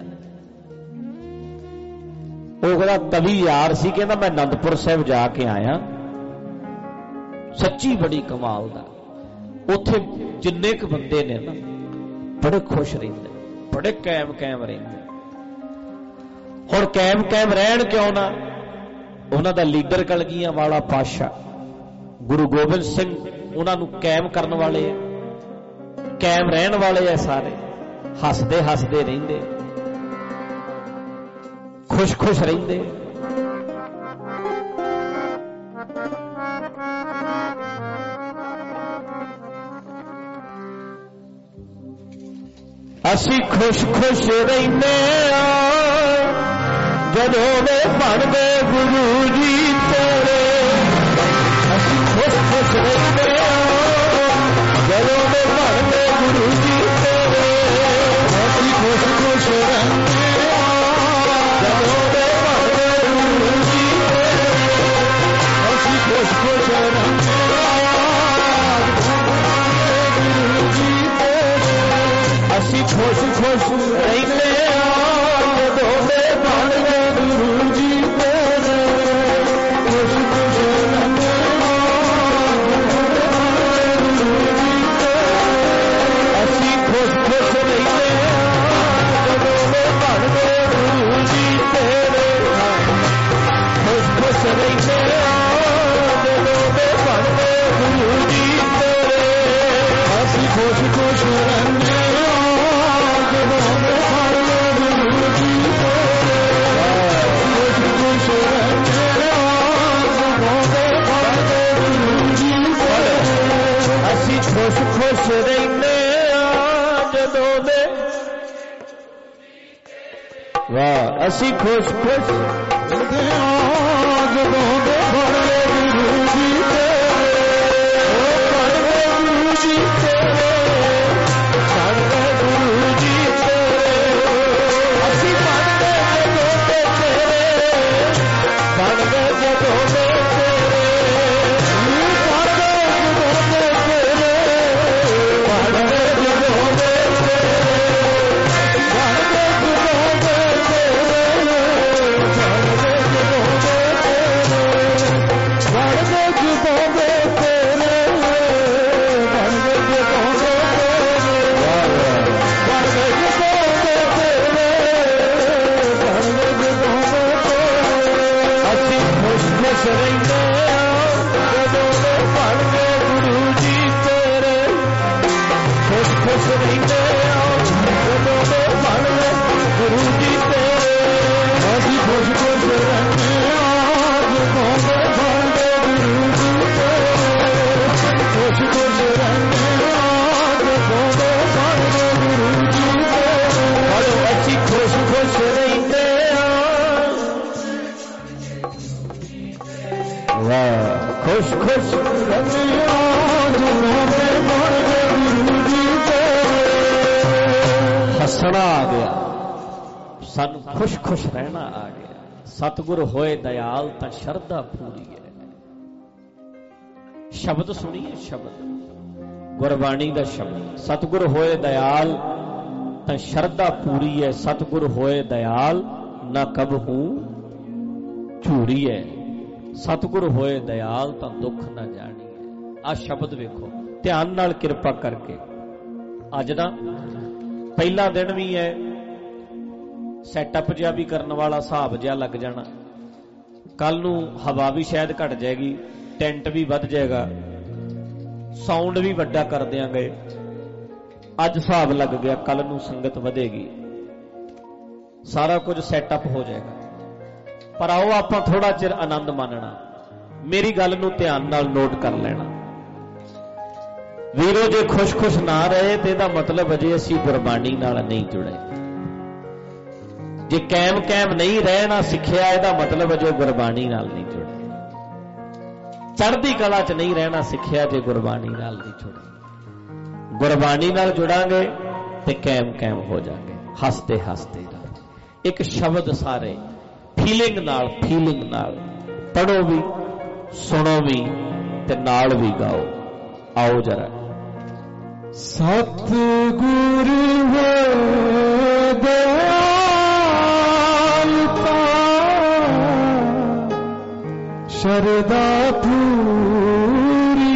ਉਹਦਾ कवि यार सी, कहना मैं आनंदपुर साहिब जाके आया, सच्ची बड़ी कमाल दा। उत्थे जिन्ने क बंदे ने ना बड़े खुश रहिंदे, बड़े कायम कायम रहिंदे। हुण कायम कायम रहण क्यों ना? उन्हां दा लीडर कलगीआं वाला पातशाह गुरु गोबिंद सिंह उन्हां नूं कायम करन वाले है, कायम रहण वाले है। सारे हसदे हसदे रहिंदे, खुश खुश रहिंदे। असी खुश खुश रहिंदे जदों वे बनदे गुरु जी तेरे। असी खुश खुश रहिंदे जदों वे बनदे गुरु जी तेरे। असी खुश खुश रहिंदे जदों वे बनदे गुरु जी तेरे। असी खुश खुश रहिंदे गुरु जी तेरे। असी खुश खुश रहिंदे जदों वे बनदे गुरु जी तेरे। खुश खुश रहिंदे असी खुश खुश रहिंदे जदों वे बनदे गुरु जी तेरे। खुश खुश रहिंदे जदों वे बनदे गुरु जी तेरे। असी खुश खुश रहिंदे जदों वे बनदे गुरु जी तेरे। खुश खुश रहिंदे जदों वे बनदे गुरु जी तेरे। असी खुश खुश रहिंदे जदों वे वाह असी खुश खुश रहिंदे जदों वे बनदे गुरु जी तेरे। बनदे गुरु जी तेरे, बनदे गुरु जी तेरे। असी बनदे जदों वे तेरे, बनदे जदों वे तेरे। बनदे जदों वे तेरे, बनदे जदों वे तेरे। बनदे जदों वे तेरे, बनदे जदों वे तेरे। बनदे जदों वे तेरे, बनदे जदों वे तेरे। बनदे जदों वे तेरे, बनदे जदों वे तेरे। असी खुश खुश रहिंदे जदों वे बनदे गुरु जी तेरे। खुश खुश रहिंदे जदों वे बनदे गुरु जी तेरे। असी खुश खुश रहिंदे जदों वे बनदे गुरु जी तेरे। खुश खुश रहिंदे जदों वे बनदे गुरु जी तेरे। असी खुश खुश रहिंदे वाह खुश खुश रहिंदे जदों वे बनदे गुरु जी तेरे। हसना आ गया, सानू खुश खुश रहना आ गया। सतगुर होए दयाल तां शरधा पूरी है। शब्द सुनिए, शब्द गुरबाणी दा शब्द। सतगुर होए दयाल तां शरधा पूरी है। सतगुर होए दयाल ना कबहू झूरी है। सतगुर होए दयाल तां दुख ना जानी है। आ शब्द वेखो ध्यान नाल किरपा करके। अज दा पहला दिन भी है, सैटअप जिहा भी करने वाला हिसाब जिहा लग जाना। कल नूं हवा भी शायद घट जाएगी, टेंट भी वध जाएगा, साउंड भी वड्डा कर देंगे। अज हिसाब लग गया, कल नूं संगत वधेगी, सारा कुछ सैटअप हो जाएगा। पर आओ आपां थोड़ा चिर आनंद मानना। मेरी गल नूं ध्यान नाल नोट कर लेना। वीरो जे खुश खुश ना रहे तो इहदा मतलब अजे असीं गुरबाणी नाल नहीं जुड़े। जे कैम कैम नहीं रहना सिक्ख्या इहदा मतलब अजे गुरबाणी नाल नहीं जुड़े। चढ़दी कला च नहीं रहना सिक्ख्या जे गुरबाणी नाल नहीं जुड़े। गुरबाणी नाल जुड़ांगे ते कैम कैम हो जाएंगे, हसते हसते। एक शब्द सारे फीलिंग नाल फीलिंग नाल पढ़ो भी, सुनो भी ते नाल भी गाओ। आओ जरा। सतगुर हो दयाल शरदा पूरी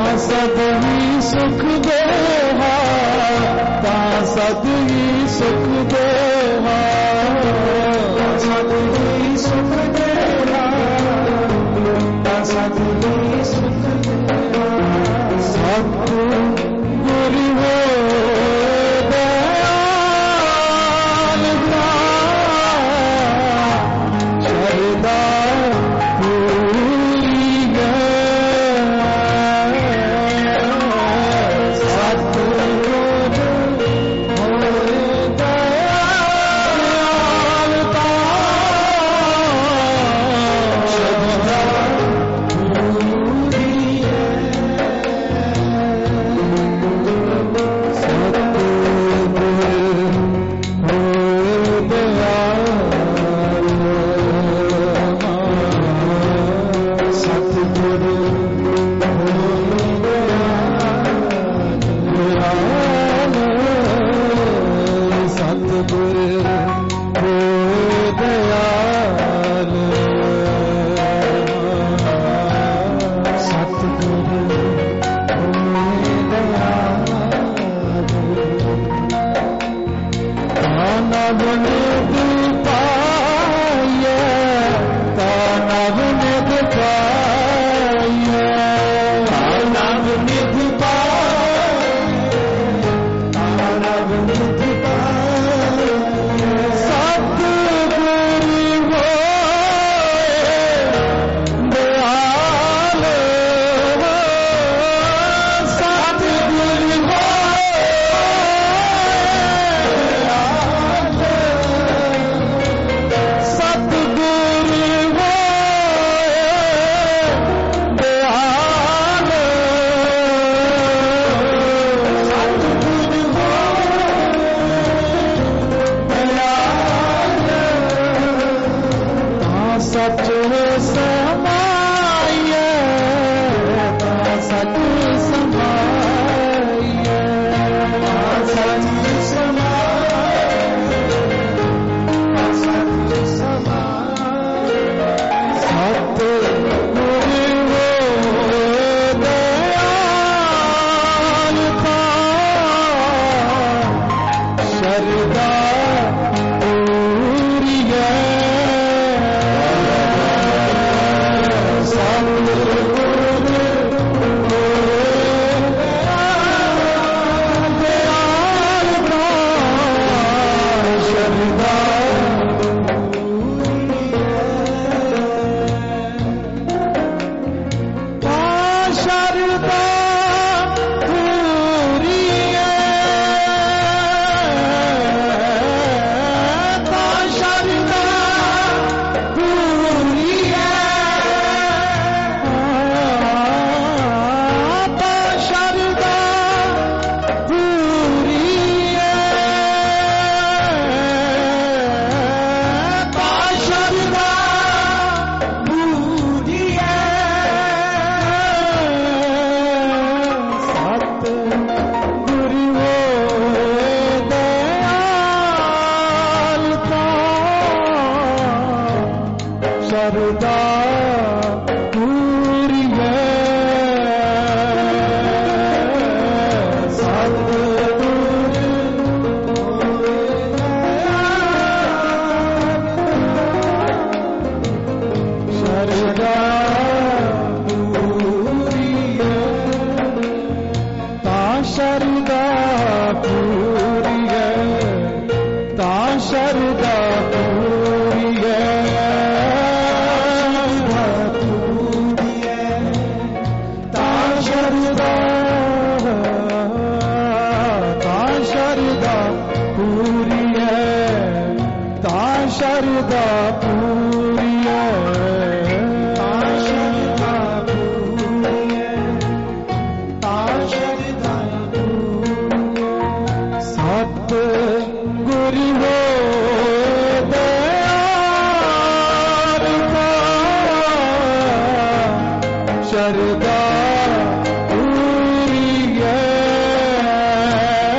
सद ही सुख देहा ता सद ही सुख देहा सद ही सुख देहा ता सद ही सुख देहा सतगुर हो दयाल का शरदा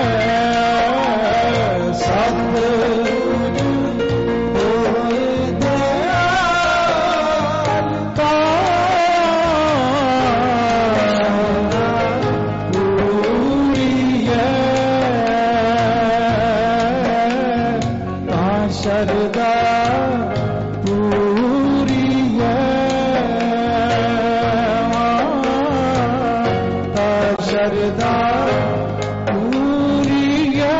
सत सरदा पूरी है।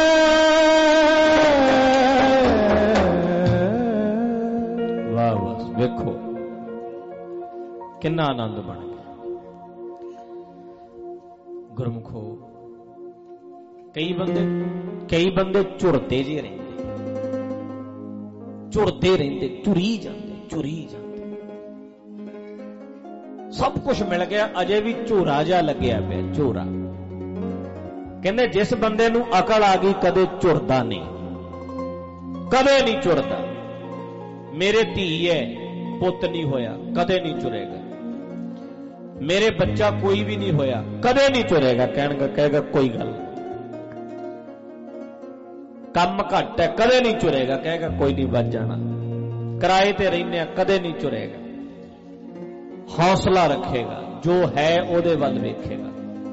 वाह वाह, वेखो किन्ना आनंद बन गया। गुरमुखो कई बंदे कई बंदे झुरते जे रहिंदे, झुरते रहिंदे, झुरी जाते झुरी जाते। सब कुछ मिल गया अजे भी झोरा जा लग्या पिया, झोरा। कहंदे जिस बंदे नूं अकल आ गई कदे झुरदा नहीं, कदे नहीं झुरदा। मेरे धी है पुत नहीं होया, कदे नहीं झुरेगा। मेरे बच्चा कोई भी नहीं होया, कदे नहीं झुरेगा। कहणगा कहेगा कोई गल, कम घट है, कदे नहीं झुरेगा। कहेगा कोई नहीं बच जाना, किराए ते रहने कदे नहीं झुरेगा। हौसला रखेगा, जो है ओदे वल वेखेगा।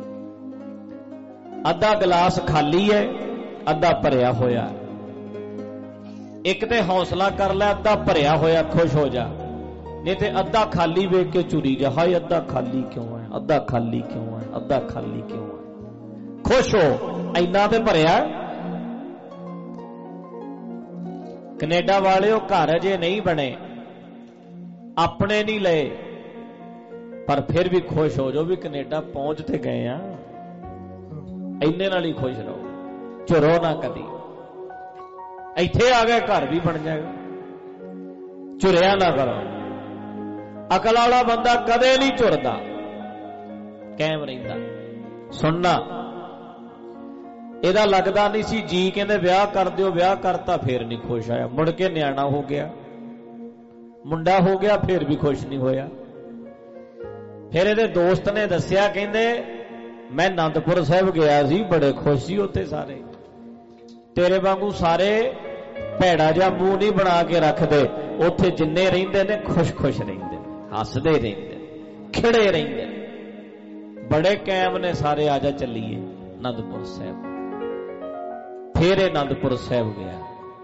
अद्धा गिलास खाली है, अद्धा भरिया होया। एक ते हौसला कर लै, अद्धा भरिया होया खुश हो जा, नहीं ते अद्धा खाली वेख के चुरी जा। हाय अद्धा खाली क्यों है, अद्धा खाली क्यों है, अद्धा खाली क्यों है। खुश हो, इन्ना ते भरिया। कनेडा वाले घर अजे नहीं बने, अपने नहीं लए, पर फिर भी खुश हो जो भी कनेडा पहुंचते गए आ। इन्ने नाल ही खुश रहो, झुरो ना कदी। इत्थे आ गए घर भी बन जाएगा, झुरिया ना करो। अकल वाला बंदा कदे नहीं झुरदा, कायम रहिंदा। सुनना ਇਹਦਾ लगदा नहीं सी जी कहंदे विआह कर दिओ, विआह करता फिर नहीं खुश आया। मुड़ के न्याणा हो गया, मुंडा हो गया, फिर भी खुश नहीं होया। फिर ਇਹਦੇ दोस्त ने दस्सिया, कहंदे मैं आनंदपुर साहिब गया सी, बड़े खुश सी उत्थे सारे, तेरे वांगू सारे भैड़ा जा मूंह नहीं बना के रखते। उत्थे जिन्ने रहिंदे ने खुश खुश रहिंदे, हसदे रहिंदे, खिड़े रहिंदे, बड़े कायम ने सारे। आजा चलीए आनंदपुर साहिब। फिर आनंदपुर साहिब गया।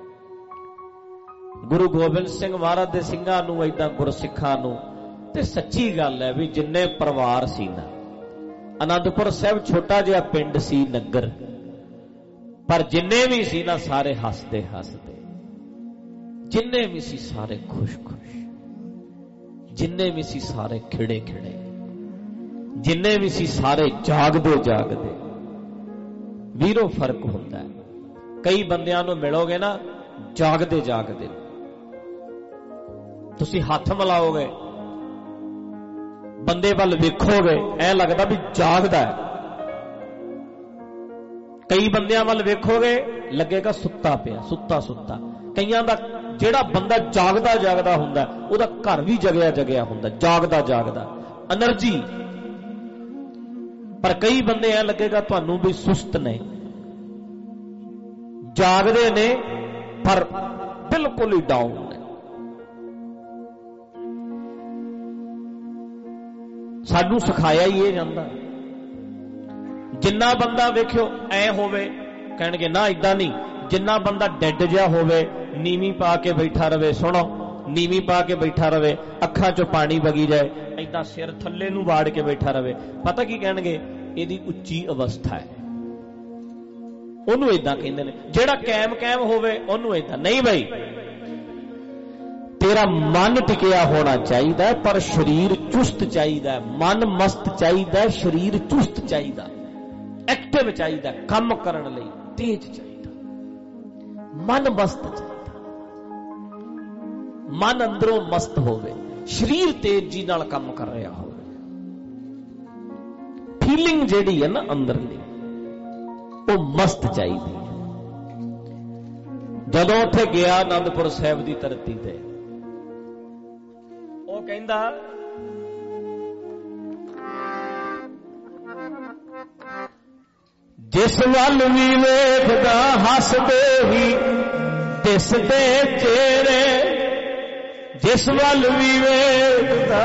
गुरु गोबिंद सिंह महाराज दे सिंघां नूं इदां गुरसिखां नूं ते सच्ची गल है भी जिन्ने परिवार सी ना, आनंदपुर साहिब छोटा जिहा पिंड सी, नगर, पर जिन्ने भी सी ना सारे हसदे हसदे, जिन्ने भी सी सारे खुश खुश, जिन्ने भी सी सारे खिड़े खिड़े, जिन्ने भी सी सारे जागदे जागदे। वीरो फर्क होता है। कई बंदियां नूं मिलोगे ना जागदे जागदे, तुसी हथ मिलाओगे, बंदे वल वेखोगे, ऐ लगदा भी जागदा है। कई बंदियां वल वेखोगे लगेगा सुत्ता पिया, सुत्ता सुत्ता। कईयां दा जेड़ा बंदा जागदा जागदा हुंदा ओदा घर भी जगया जगया हुंदा, जागदा जागदा एनर्जी। पर कई बंदे ऐ लगेगा तुहानू भी सुस्त ने, जागदे ने पर बिल्कुल ही डाउन ने। सानू सिखाया ही ये जांदा। जिन्ना बंदा वेखियो ऐ होवे कहणगे ना इदां नहीं, जिन्ना बंदा डेड जिहा होवे, नीवी पा के बैठा रवे, सुनो नीवी पा के बैठा रवे, अखां चों पानी वगी जाए, इदां सिर थल्ले नूं वाड़ के बैठा रवे, पता की कहणगे इहदी उच्ची अवस्था है, ओनू इदां कहंदे ने। जेड़ा कैम कैम होवे ओनू इदां नहीं। भाई तेरा मन टिकिया होना चाहिए, पर शरीर चुस्त चाहिए। मन मस्त चाहिए, शरीर चुस्त चाहिए, एक्टिव चाहिए, काम करने लई तेज चाहिए। मन मस्त चाहिए, मन अंदरों मस्त होवे, शरीर तेजी नाल काम कर रहा हो। फीलिंग जेड़ी है ना अंदरली वो मस्त चाहिए। जदों उत्थे गया आनंदपुर साहिब की धरती ते, वो कहंदा जिस वल भी वेखदा हसदे ही दिसदे चेहरे, जिस वल भी वेखदा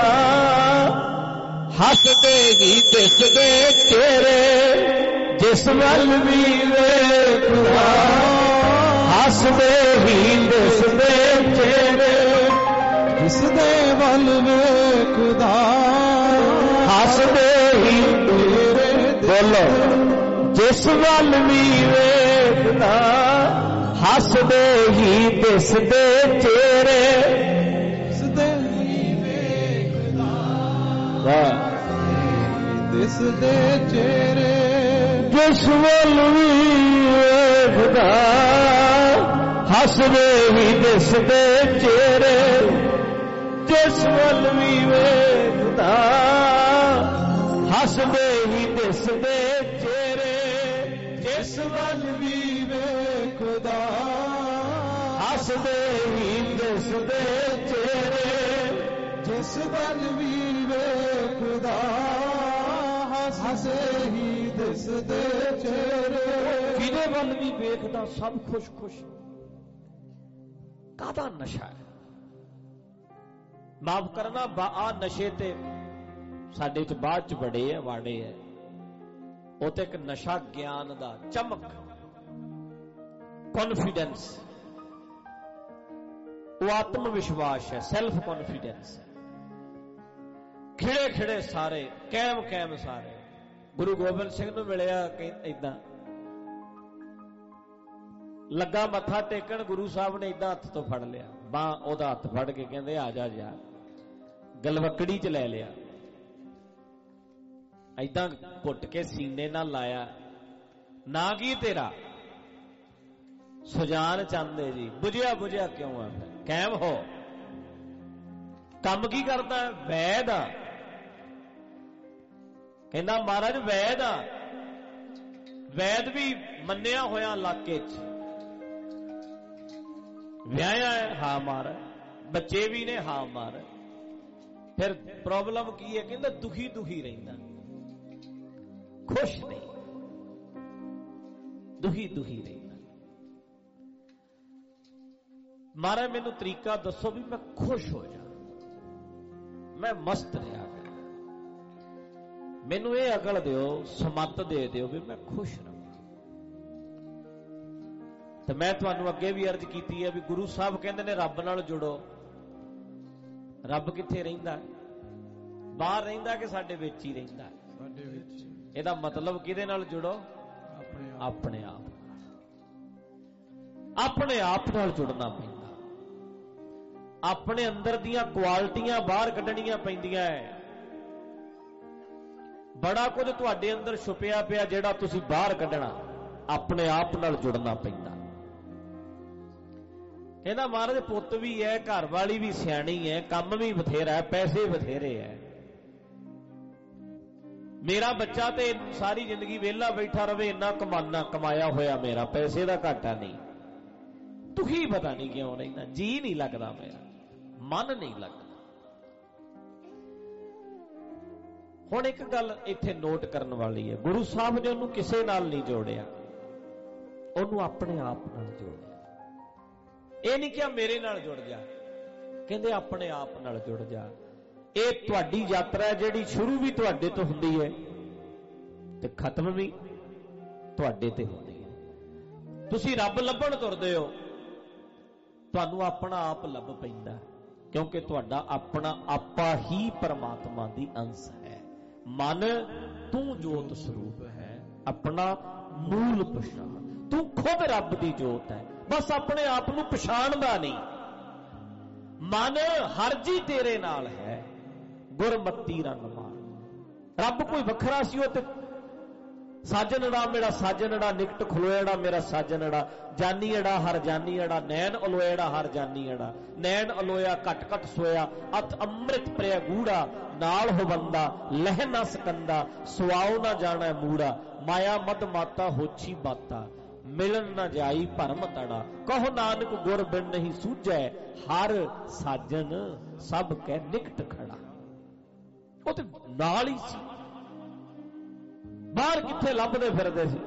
हसदे ही दिसदे चेहरे, जिस वल भी वेखदा हसदे ही दिसदे चेहरे, जिसदे वल वेखदा हसदे ही तेरे बोलो जिस वल भी वेखदा हसदे ही दिसदे चेहरे हसदे ही वेखदा दिसदे चेहरे जिस वल भी वेखदा हसदे ही दिसदे चेहरे जिस वल भी वेखदा हसदे ही दिसदे चेहरे जिस वल भी वेखदा हसदे ही दिसदे चेहरे जिस वल भी वेखदा हसदे ही दिसदे चेहरे किदे वल भी वेखदा सब खुश खुश कादा नशा है माफ करना आ नशे ते साडे च बाद च बड़े है वाड़े है वो तो एक नशा ज्ञान दा चमक कॉन्फिडेंस वो आत्म विश्वास है सेल्फ कॉन्फिडेंस खिड़े खिड़े सारे कैम कैम सारे गुरु गोबिंद सिंह नूं मिलिया इदां लगा मत्था टेकण गुरु साहब ने इदां हत्थ तो फड़ लिया बांह ओदा हत्थ फड़ के कहंदे आ जा जा गलवकड़ी च लै लिया इदां घुट के सीने नाल लाया ना की तेरा सुजान चांदे जी बुझिया बुझिया क्यों है कैम हो कम की करता है वैद आ कहंदा महाराज वैद आ वैद भी मन्निया होया इलाके च व्याया है हाँ मार बच्चे भी ने हाँ मार फिर प्रॉब्लम की है कहंदा दुखी दुखी रहिंदा खुश नहीं दुखी दुखी रहिंदा महाराज मैनू तरीका दसो भी मैं खुश हो जा मैं मस्त रहा मैनू ये अकल दिओ समत दे दिओ भी मैं खुश रहा तो मैं तुहानू अगे भी अर्ज की है भी गुरु साहब कहते ने रब नाल जुड़ो रब किथे रहिंदा बाहर रहिंदा कि साडे विच ही रहिंदा साडे विच इहदा मतलब किहदे नाल जुड़ो अपने आप अपने आप नाल जुड़ना पैंदा अपने अंदर दियां क्वालिटियां बाहर कढणियां पैंदियां है बड़ा कुछ तुहाडे अंदर छुपिया पिया जिहड़ा तुसीं बाहर कढणा अपने आप नाल जुड़ना पैंदा कहना महाराज पुत भी है घर वाली भी सियाणी है काम भी बथेरा है पैसे बथेरे है मेरा बच्चा तो सारी जिंदगी वेला बैठा रहे इन्ना कमाना कमाया होया मेरा पैसे का घाटा नहीं दुखी पता नहीं क्यों रहना जी नहीं लगता मेरा मन नहीं लगता हुण एक गल इत्थे नोट करने वाली है गुरु साहब ने उन्होंने किसी नाल नहीं जोड़िया उन्होंने अपने आप नाल जोड़िया ਇਹ नहीं क्या मेरे नाल जुड़ जा कहते अपने आप नाल जुड़ जा ये तुहाडी यात्रा है जिहड़ी शुरू भी तुहाडे तो हुंदी है ते खत्म भी तुहाडे ते हुंदी है तुसीं रब लभण तुरदे हो तुहानू अपना आप लभ पैंदा क्योंकि तुहाडा अपना आपा ही परमात्मा दी अंश है मन तू जोत स्वरूप है अपना मूल पछाण तू खुद रब दी जोत है बस अपने आप को पछाणदा नहीं मन हर जी तेरे नाल है गुरमती रंग मार रब कोई वखरा सी ते साजनड़ा मेरा साजनड़ा निकट खलोएड़ा मेरा साजनड़ा जानी अड़ा हर जानी अड़ा नैन अलोएड़ा हर जानी अड़ा नैन अलोया घट घट सोया अत अमृत प्रिय गूड़ा नाल हो बंदा लह ना सकंदा सुआओ ना जाना मूड़ा माया मद माता होछी बाता मिलन न जाई भरम तड़ा कहो नानक गुर बिन नहीं सूझै हर साजन सब कै निकट खड़ा वो तो नाल ही सी बाहर किथे लभदे फिरदे सी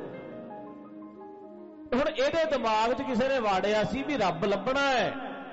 हुण इहदे दिमाग च किसी ने वाड़िया सी भी रब लभना है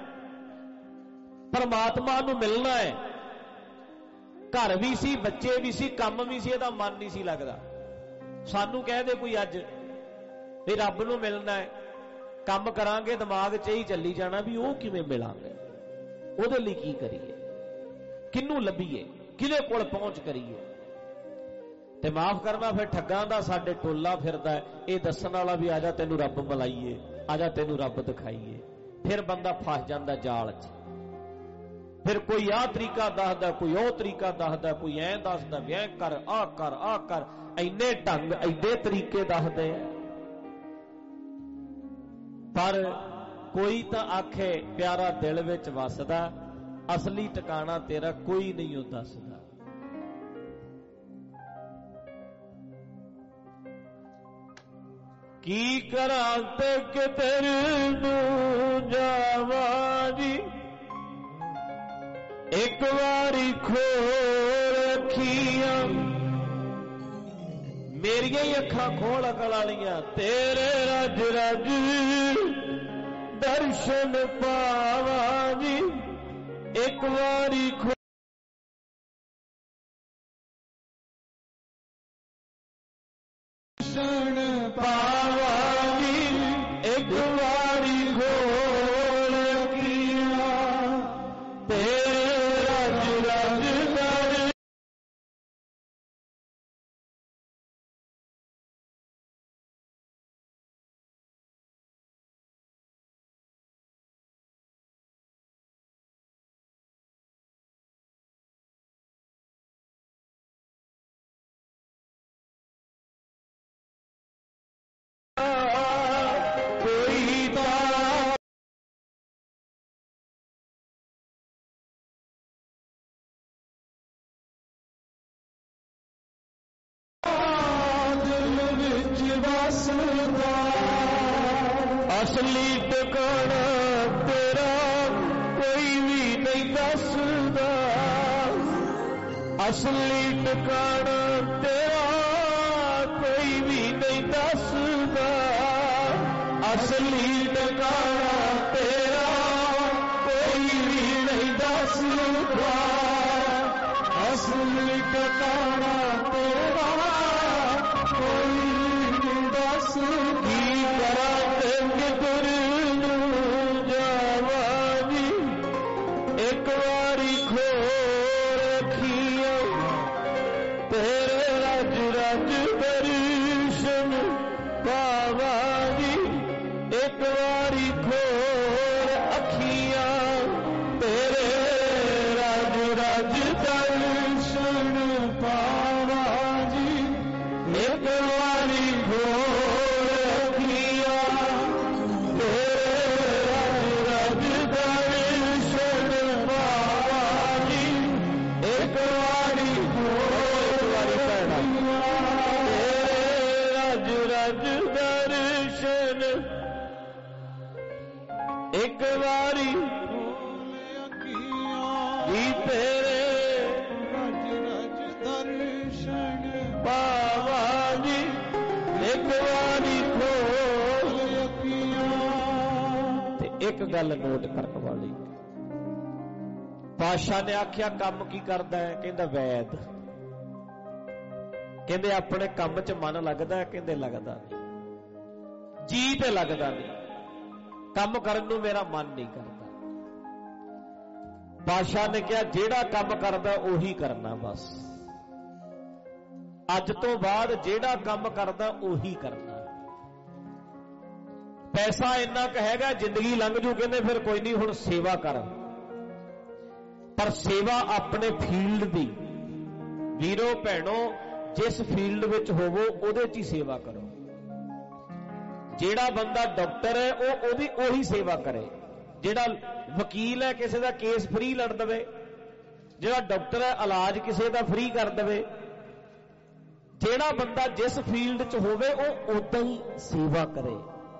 परमात्मा नूं मिलना है घर भी सी बच्चे भी सी काम भी सी इहदा मन नहीं सी लगदा सानू कह दे कोई अज भी रब नूं मिलना है काम करांगे दिमाग च ही चली जाना भी वो किवें मिलांगे उहदे लई की करिए किनू लभीए किहदे कोल पहुंच करिए ਤੇ ਮਾਫ ਕਰਨਾ ਫਿਰ ਠੱਗਾਂ ਦਾ ਸਾਡੇ ਟੋਲਾ ਫਿਰਦਾ, ਇਹ ਦੱਸਣ ਵਾਲਾ ਵੀ ਆ ਜਾ ਤੈਨੂੰ ਰੱਬ ਮਿਲਾਈਏ, ਆ ਜਾ ਤੈਨੂੰ ਰੱਬ ਦਿਖਾਈਏ। ਫਿਰ ਬੰਦਾ ਫਸ ਜਾਂਦਾ ਜਾਲ 'ਚ। ਫਿਰ ਕੋਈ ਆਹ ਤਰੀਕਾ ਦੱਸਦਾ, ਕੋਈ ਉਹ ਤਰੀਕਾ ਦੱਸਦਾ, ਕੋਈ ਐਂ ਦੱਸਦਾ ਵੀ ਐਂ ਕਰ, ਆਹ ਕਰ, ਆਹ ਕਰ, ਇੰਨੇ ਢੰਗ ਐਡੇ ਤਰੀਕੇ ਦੱਸਦੇ ਆ। ਪਰ ਕੋਈ ਤਾਂ ਆਖੇ ਪਿਆਰਾ ਦਿਲ ਵਿੱਚ ਵਸਦਾ, ਅਸਲੀ ਟਿਕਾਣਾ ਤੇਰਾ ਕੋਈ ਨਹੀਂ ਉਹ ਦੱਸਦਾ। ਕੀ ਕਰਾਂ ਤੇ ਕਿਧਰ ਨੂੰ ਜਾਵਾਂ ਜੀ, ਇੱਕ ਵਾਰੀ ਖੋਲ ਅੱਖੀਆਂ, ਮੇਰੀਆਂ ਹੀ ਅੱਖਾਂ ਖੋਲ ਅਕਲ ਵਾਲੀਆਂ, ਤੇਰੇ ਰੱਜ ਰੱਜ ਦਰਸ਼ਨ ਪਾਵਾਂ ਜੀ, ਇੱਕ ਵਾਰੀ ਖੋਲ ਦਰਸ਼ਨ ਪਾਵਾਂ ਜੀ, ਇੱਕ ਵਾਰੀ ਖੋਲ ਅੱਖੀਆਂ, ਤੇਰੇ ਰੱਜ ਰੱਜ ਦਰਸ਼ਨ ਕੋਈ ਤਾਂ ਦਿਲ ਵਿੱਚ ਵਸਦਾ, ਅਸਲੀ ਟਿਕਾਣਾ ਤੇਰਾ ਕੋਈ ਵੀ ਨਹੀਂ ਦੱਸਦਾ, ਅਸਲੀ ਟਿਕਾਣਾ ਤੇਰਾ ਕੋਈ ਵੀ ਨਹੀਂ ਦੱਸਦਾ, ਅਸਲੀ ਟਿਕਾਣਾ ਤੇਰਾ ਕੋਈ ਵੀ ਨਹੀਂ ਦੱਸਦਾ, ਅਸਲੀ ਟਿਕਾਣਾ ਤੇਰਾ ਕੋਈ ਨਹੀਂ ਦੱਸਦਾ। ਕੀ ਕਰਾਂ ਤੇ ਕਿਧਰ ਨੂੰ ਜਾਵਾਂ ਜੀ, ਇੱਕ ਵਾਰੀ ਖੋਲ ਅੱਖੀਆਂ, ਤੇਰੇ ਰੱਜ ਰੱਜ ਦਰਸ਼ਨ ਪਾਵਾਂ ਜੀ, ਇੱਕ ਵਾਰੀ ਖੋਲ ਅੱਖੀਆਂ, ਤੇਰੇ ਰੱਜ ਰੱਜ ਦਰਸ਼ਨ ਪਾਵਾਂ ਜੀ, ਇੱਕ ਵਾਰੀ ਖੋਲ ਅੱਖੀਆਂ, ਤੇਰੇ ਰੱਜ ਰੱਜ ਦਰਸ਼ਨ ਪਾਵਾਂ ਜੀ, ਇੱਕ ਵਾਰੀ ਖੋਲ ਅੱਖੀਆਂ, ਤੇਰੇ ਰੱਜ ਰੱਜ ਦਰਸ਼ਨ, ਇੱਕ ਵਾਰੀ ਜੀ ਤੇਰੇ ਰੱਜ ਰੱਜ ਦਰਸ਼ਨ ਪਾਵਾਂ ਜੀ, ਇੱਕ ਵਾਰੀ ਖੋਲ ਅੱਖੀਆਂ। ਤੇ ਇੱਕ ਗੱਲ ਨੋਟ ਕਰਨ ਵਾਲੀ, ਪਾਤਸ਼ਾਹ ਨੇ ਆਖਿਆ ਕੰਮ ਕੀ ਕਰਦਾ ਹੈ? ਕਹਿੰਦਾ ਵੈਦ। ਕਹਿੰਦੇ ਆਪਣੇ ਕੰਮ 'ਚ ਮਨ ਲੱਗਦਾ ਹੈ? ਕਹਿੰਦੇ ਲੱਗਦਾ ਨਹੀਂ, ਜੀ ਤੇ ਲੱਗਦਾ ਨਹੀਂ, ਕੰਮ ਕਰਨ ਨੂੰ ਮੇਰਾ ਮਨ ਨਹੀਂ ਕਰਦਾ। ਬਾਦਸ਼ਾਹ ਨੇ ਕਿਹਾ ਜਿਹੜਾ ਕੰਮ ਕਰਦਾ ਉਹੀ ਕਰਨਾ, ਬਸ ਅੱਜ ਤੋਂ ਬਾਅਦ ਜਿਹੜਾ ਕੰਮ ਕਰਦਾ ਉਹੀ ਕਰਨਾ। ਪੈਸਾ ਇੰਨਾ ਕੁ ਹੈਗਾ, ਜ਼ਿੰਦਗੀ ਲੰਘ ਜੂ, ਕਹਿੰਦੇ ਫਿਰ ਕੋਈ ਨਹੀਂ, ਹੁਣ ਸੇਵਾ ਕਰ, ਪਰ ਸੇਵਾ ਆਪਣੇ ਫੀਲਡ ਦੀ। ਵੀਰੋ ਭੈਣੋ, ਜਿਸ ਫੀਲਡ ਵਿੱਚ ਹੋਵੋ ਉਹਦੇ 'ਚ ਹੀ ਸੇਵਾ ਕਰੋ। ਜਿਹੜਾ ਬੰਦਾ ਡਾਕਟਰ ਹੈ ਉਹ ਉਹਦੀ ਉਹੀ ਸੇਵਾ ਕਰੇ, ਜਿਹੜਾ ਵਕੀਲ ਹੈ ਕਿਸੇ ਦਾ ਕੇਸ ਫ੍ਰੀ ਲੜ ਦੇਵੇ, ਜਿਹੜਾ ਡਾਕਟਰ ਹੈ ਇਲਾਜ ਕਿਸੇ ਦਾ ਫ੍ਰੀ ਕਰ ਦੇਵੇ। ਜਿਹੜਾ ਬੰਦਾ ਜਿਸ ਫੀਲਡ 'ਚ ਹੋਵੇ ਉਹ ਉਦਾਂ ਹੀ ਸੇਵਾ ਕਰੇ।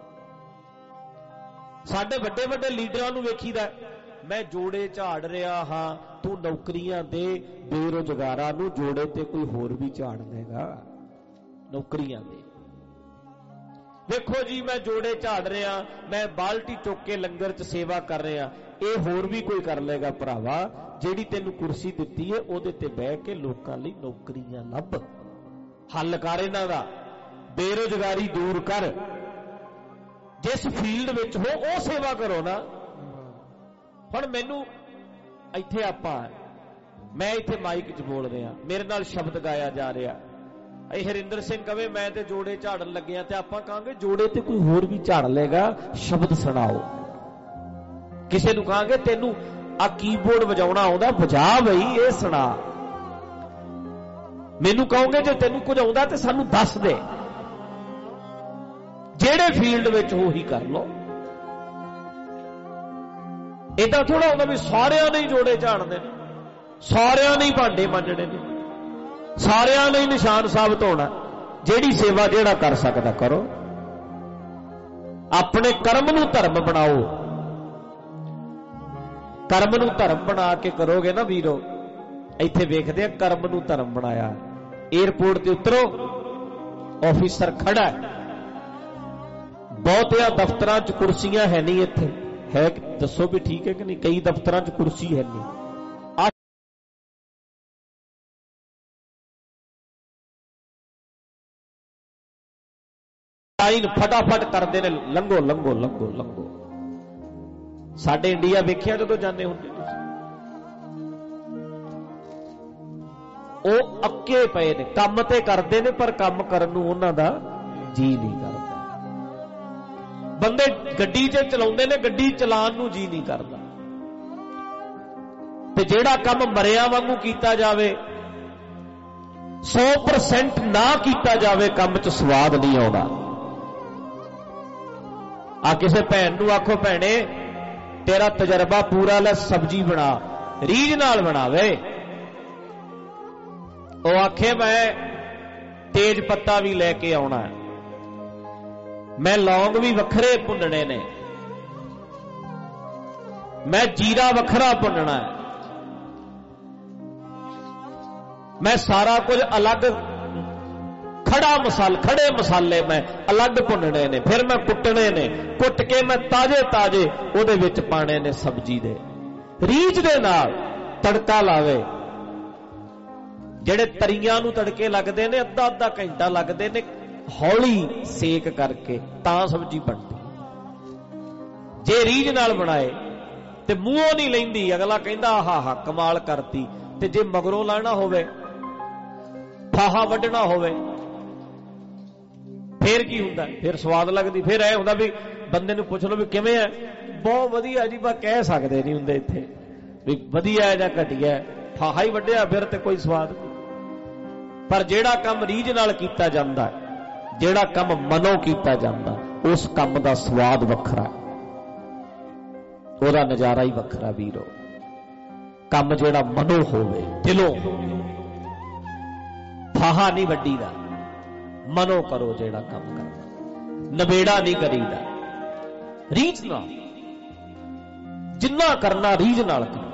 ਸਾਡੇ ਵੱਡੇ ਵੱਡੇ ਲੀਡਰਾਂ ਨੂੰ ਵੇਖੀਦਾ, ਮੈਂ ਜੋੜੇ ਝਾੜ ਰਿਹਾ ਹਾਂ, ਤੂੰ ਨੌਕਰੀਆਂ ਦੇ, ਬੇਰੁਜ਼ਗਾਰਾਂ ਨੂੰ ਜੋੜੇ ਤੇ ਕੋਈ ਹੋਰ ਵੀ ਝਾੜ ਦੇਗਾ, ਨੌਕਰੀਆਂ ਦੇ। ਵੇਖੋ ਜੀ ਮੈਂ ਜੋੜੇ ਝਾੜ ਰਿਹਾ, ਮੈਂ ਬਾਲਟੀ ਚੁੱਕ ਕੇ ਲੰਗਰ 'ਚ ਸੇਵਾ ਕਰ ਰਿਹਾ, ਇਹ ਹੋਰ ਵੀ ਕੋਈ ਕਰ ਲੇਗਾ ਭਰਾਵਾ। ਜਿਹੜੀ ਤੈਨੂੰ ਕੁਰਸੀ ਦਿੱਤੀ ਹੈ ਉਹਦੇ ਤੇ ਬਹਿ ਕੇ ਲੋਕਾਂ ਲਈ ਨੌਕਰੀਆਂ ਲੱਭ, ਹੱਲ ਕਰ ਇਹਨਾਂ ਦਾ, ਬੇਰੁਜ਼ਗਾਰੀ ਦੂਰ ਕਰ। ਜਿਸ ਫੀਲਡ ਵਿੱਚ ਹੋ ਉਹ ਸੇਵਾ ਕਰੋ ਨਾ। ਹੁਣ ਮੈਨੂੰ ਇੱਥੇ ਆਪਾਂ, ਮੈਂ ਇੱਥੇ ਮਾਈਕ 'ਚ ਬੋਲ ਰਿਹਾ, ਮੇਰੇ ਨਾਲ ਸ਼ਬਦ ਗਾਇਆ ਜਾ ਰਿਹਾ, ਇਹ ਹਰਿੰਦਰ ਸਿੰਘ ਕਵੇ ਮੈਂ ਤੇ ਜੋੜੇ ਝਾੜਨ ਲੱਗਿਆ, ਤੇ ਆਪਾਂ ਕਹਾਂਗੇ ਜੋੜੇ ਤੇ ਕੋਈ ਹੋਰ ਵੀ ਝਾੜ ਲੇਗਾ, ਸ਼ਬਦ ਸੁਣਾਓ। ਕਿਸੇ ਨੂੰ ਕਹਾਂਗੇ ਤੈਨੂੰ ਆ ਕੀਬੋਰਡ ਵਜਾਉਣਾ ਆਉਂਦਾ, ਵਜਾ ਬਈ, ਇਹ ਸੁਣਾ। ਮੈਨੂੰ ਕਹੋਗੇ ਜੇ ਤੈਨੂੰ ਕੁਝ ਆਉਂਦਾ ਤੇ ਸਾਨੂੰ ਦੱਸ ਦੇ, ਜਿਹੜੇ ਫੀਲਡ ਵਿੱਚ ਉਹੀ ਕਰ ਲੋ। ਏਦਾਂ ਥੋੜਾ ਹੁੰਦਾ ਵੀ ਸਾਰਿਆਂ ਨੇ ਹੀ ਜੋੜੇ ਝਾੜਦੇ ਨੇ, ਸਾਰਿਆਂ ਨੇ ਹੀ ਭਾਂਡੇ ਮਾਂਜਣੇ ਨੇ, ਸਾਰਿਆਂ ਨੇ ਹੀ ਨਿਸ਼ਾਨ ਸਾਬਤ ਹੋਣਾ। ਜਿਹੜੀ ਸੇਵਾ ਜਿਹੜਾ ਕਰ ਸਕਦਾ ਕਰੋ, ਆਪਣੇ ਕਰਮ ਨੂੰ ਧਰਮ ਬਣਾਓ। ਕਰਮ ਨੂੰ ਧਰਮ ਬਣਾ ਕੇ ਕਰੋਗੇ ਨਾ ਵੀਰੋ, ਇੱਥੇ ਵੇਖਦੇ ਆ ਕਰਮ ਨੂੰ ਧਰਮ ਬਣਾਇਆ। ਏਅਰਪੋਰਟ ਤੇ ਉਤਰੋ, ਆਫੀਸਰ ਖੜਾ ਹੈ, ਬਹੁਤਿਆਂ ਦਫ਼ਤਰਾਂ 'ਚ ਕੁਰਸੀਆਂ ਹੈ ਨਹੀਂ, ਇੱਥੇ ਹੈ ਦੱਸੋ ਵੀ ਠੀਕ ਹੈ ਕਿ ਨਹੀਂ? ਕਈ ਦਫ਼ਤਰਾਂ 'ਚ ਕੁਰਸੀ ਹੈ ਨਹੀਂ। ਲਾਈਨ ਫਟਾਫਟ ਕਰਦੇ ਨੇ, ਲੰਘੋ ਲੰਘੋ ਲੰਘੋ ਲੰਘੋ। ਸਾਡੇ ਇੰਡੀਆ ਵੇਖਿਆ ਜਦੋਂ ਜਾਂਦੇ ਹੁੰਦੇ ਤੁਸੀਂ, ਉਹ ਅੱਕੇ ਪਏ ਨੇ, ਕੰਮ ਤੇ ਕਰਦੇ ਨੇ ਪਰ ਕੰਮ ਕਰਨ ਨੂੰ ਉਹਨਾਂ ਦਾ ਜੀ ਨਹੀਂ ਕਰਦਾ। ਬੰਦੇ ਗੱਡੀ 'ਚ ਚਲਾਉਂਦੇ ਨੇ, ਗੱਡੀ ਚਲਾਉਣ ਨੂੰ ਜੀ ਨਹੀਂ ਕਰਦਾ। ਤੇ ਜਿਹੜਾ ਕੰਮ ਮਰਿਆ ਵਾਂਗੂ ਕੀਤਾ ਜਾਵੇ, ਸੌ ਪਰਸੈਂਟ ਨਾ ਕੀਤਾ ਜਾਵੇ, ਕੰਮ 'ਚ ਸਵਾਦ ਨਹੀਂ ਆਉਂਦਾ। ਆ ਕਿਸੇ ਭੈਣ ਨੂੰ ਆਖੋ ਭੈਣੇ ਤੇਰਾ ਤਜਰਬਾ ਪੂਰਾ ਲੈ, ਸਬਜ਼ੀ ਬਣਾ, ਰੀਝ ਨਾਲ ਬਣਾਵੇ। ਉਹ ਆਖੇ ਮੈਂ ਤੇਜ ਪੱਤਾ ਵੀ ਲੈ ਕੇ ਆਉਣਾ, ਮੈਂ ਲੌਂਗ ਵੀ ਵੱਖਰੇ ਭੁੰਨਣੇ ਨੇ, ਮੈਂ ਜੀਰਾ ਵੱਖਰਾ ਭੁੰਨਣਾ, ਮੈਂ ਸਾਰਾ ਕੁਝ ਅਲੱਗ, ਖੜਾ ਮਸਾਲ ਖੜੇ ਮਸਾਲੇ ਮੈਂ ਅਲੱਗ ਭੁੰਨਣੇ ਨੇ, ਫਿਰ ਮੈਂ ਕੁੱਟਣੇ ਨੇ, ਕੁੱਟ ਕੇ ਮੈਂ ਤਾਜ਼ੇ ਤਾਜ਼ੇ ਉਹਦੇ ਵਿੱਚ ਪਾਣੇ ਨੇ ਸਬਜ਼ੀ ਦੇ। ਰੀਝ ਦੇ ਨਾਲ ਤੜਕਾ ਲਾਵੇ। ਜਿਹੜੇ ਤਰੀਆਂ ਨੂੰ ਤੜਕੇ ਲੱਗਦੇ ਨੇ ਅੱਧਾ ਅੱਧਾ ਘੰਟਾ ਲੱਗਦੇ ਨੇ, ਹੌਲੀ ਸੇਕ ਕਰਕੇ ਤਾਂ ਸਬਜ਼ੀ ਬਣਦੀ। ਜੇ ਰੀਝ ਨਾਲ ਬਣਾਏ ਤੇ ਮੂੰਹੋਂ ਨਹੀਂ ਲੈਂਦੀ, ਅਗਲਾ ਕਹਿੰਦਾ ਆਹਾ ਹਾ ਕਮਾਲ ਕਰਤੀ। ਤੇ ਜੇ ਮਗਰੋਂ ਲਾਣਾ ਹੋਵੇ, ਫਾਹਾ ਵੱਢਣਾ ਹੋਵੇ, ਫੇਰ ਕੀ ਹੁੰਦਾ? ਫਿਰ ਸਵਾਦ ਲੱਗਦੀ। ਫਿਰ ਇਹ ਹੁੰਦਾ ਵੀ ਬੰਦੇ ਨੂੰ ਪੁੱਛ ਲਓ ਵੀ ਕਿਵੇਂ ਹੈ, ਬਹੁਤ ਵਧੀਆ ਜੀ, ਬਸ ਕਹਿ ਸਕਦੇ ਨਹੀਂ ਹੁੰਦੇ ਇੱਥੇ ਵੀ ਵਧੀਆ ਜਾਂ ਘਟੀਆ, ਫਾਹਾ ਹੀ ਵੱਢਿਆ ਫਿਰ ਤੇ ਕੋਈ ਸਵਾਦ ਨਹੀਂ। ਪਰ ਜਿਹੜਾ ਕੰਮ ਰੀਝ ਨਾਲ ਕੀਤਾ ਜਾਂਦਾ, ਜਿਹੜਾ ਕੰਮ ਮਨੋਂ ਕੀਤਾ ਜਾਂਦਾ, ਉਸ ਕੰਮ ਦਾ ਸਵਾਦ ਵੱਖਰਾ, ਉਹਦਾ ਨਜ਼ਾਰਾ ਹੀ ਵੱਖਰਾ ਵੀਰੋ। ਕੰਮ ਜਿਹੜਾ ਮਨੋਂ ਹੋਵੇ, ਦਿਲੋਂ, ਫਾਹਾ ਨਹੀਂ ਵੱਢੀ ਦਾ, ਮਨੋਂ ਕਰੋ ਜਿਹੜਾ ਕੰਮ ਕਰਨਾ, ਨਵੇੜਾ ਨਹੀਂ ਕਰੀਦਾ, ਰੀਝ ਨਾਲ। ਜਿੰਨਾ ਕਰਨਾ ਰੀਝ ਨਾਲ ਕਰੋ।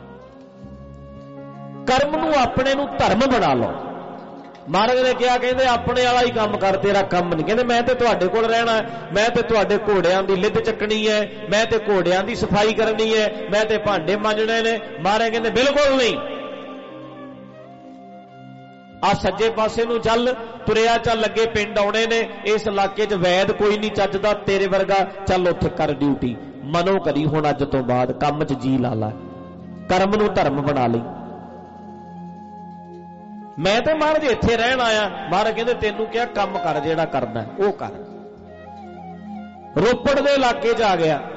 ਕਰਮ ਨੂੰ ਆਪਣੇ ਨੂੰ ਧਰਮ ਬਣਾ ਲਓ। ਮਹਾਰਾਜ ਨੇ ਕਿਹਾ, ਕਹਿੰਦੇ ਆਪਣੇ ਵਾਲਾ ਹੀ ਕੰਮ ਕਰ, ਤੇਰਾ ਕੰਮ ਨਹੀਂ। ਕਹਿੰਦੇ ਮੈਂ ਤੇ ਤੁਹਾਡੇ ਕੋਲ ਰਹਿਣਾ, ਮੈਂ ਤੇ ਤੁਹਾਡੇ ਘੋੜਿਆਂ ਦੀ ਲਿੱਦ ਚੱਕਣੀ ਹੈ, ਮੈਂ ਤੇ ਘੋੜਿਆਂ ਦੀ ਸਫਾਈ ਕਰਨੀ ਹੈ, ਮੈਂ ਤੇ ਭਾਂਡੇ ਮਾਂਜਣੇ ਨੇ। ਮਹਾਰਾਜ ਕਹਿੰਦੇ ਬਿਲਕੁਲ ਨਹੀਂ। ਆ ਸੱਜੇ ਪਾਸੇ ਨੂੰ ਚੱਲ, ਤੁਰਿਆ ਚੱਲ, ਅੱਗੇ ਪਿੰਡ ਆਉਣੇ ਨੇ, ਇਸ ਇਲਾਕੇ 'ਚ ਵੈਦ ਕੋਈ ਨਹੀਂ ਚੱਜਦਾ ਤੇਰੇ ਵਰਗਾ, ਚੱਲ ਉੱਥੇ ਕਰ ਡਿਊਟੀ। ਮਨੋਂ ਕਰੀ ਹੁਣ ਅੱਜ ਤੋਂ ਬਾਅਦ, ਕੰਮ 'ਚ ਜੀ ਲਾ ਲਾ, ਕਰਮ ਨੂੰ ਧਰਮ ਬਣਾ ਲਈ। ਮੈਂ ਤੇ ਮਹਾਰਾਜ ਇੱਥੇ ਰਹਿਣ ਆਇਆ। ਮਹਾਰਾਜ ਕਹਿੰਦੇ ਤੈਨੂੰ ਕਿਹਾ ਕੰਮ ਕਰ, ਜਿਹੜਾ ਕਰਨਾ ਉਹ ਕਰ। ਰੋਪੜ ਦੇ ਇਲਾਕੇ 'ਚ ਆ ਗਿਆ,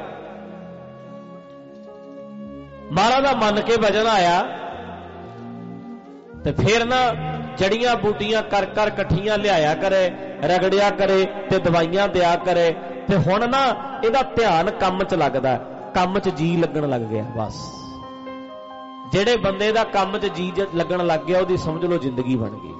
ਮਹਾਰਾਜ ਦਾ ਮੰਨ ਕੇ ਵਜਨ ਆਇਆ, ਤੇ ਫਿਰ ਨਾ ਜੜੀਆਂ ਬੂਟੀਆਂ ਕਰ ਕਰ ਇਕੱਠੀਆਂ ਲਿਆਇਆ ਕਰੇ, ਰਗੜਿਆ ਕਰੇ ਤੇ ਦਵਾਈਆਂ ਦਿਆ ਕਰੇ। ਤੇ ਹੁਣ ਨਾ ਇਹਦਾ ਧਿਆਨ ਕੰਮ 'ਚ ਲੱਗਦਾ, ਕੰਮ 'ਚ ਜੀ ਲੱਗਣ ਲੱਗ ਗਿਆ। ਬਸ ਜਿਹੜੇ ਬੰਦੇ ਦਾ ਕੰਮ 'ਚ ਜੀ ਲੱਗਣ ਲੱਗ ਗਿਆ, ਉਹਦੀ ਸਮਝ ਲਓ ਜ਼ਿੰਦਗੀ ਬਣ ਗਈ।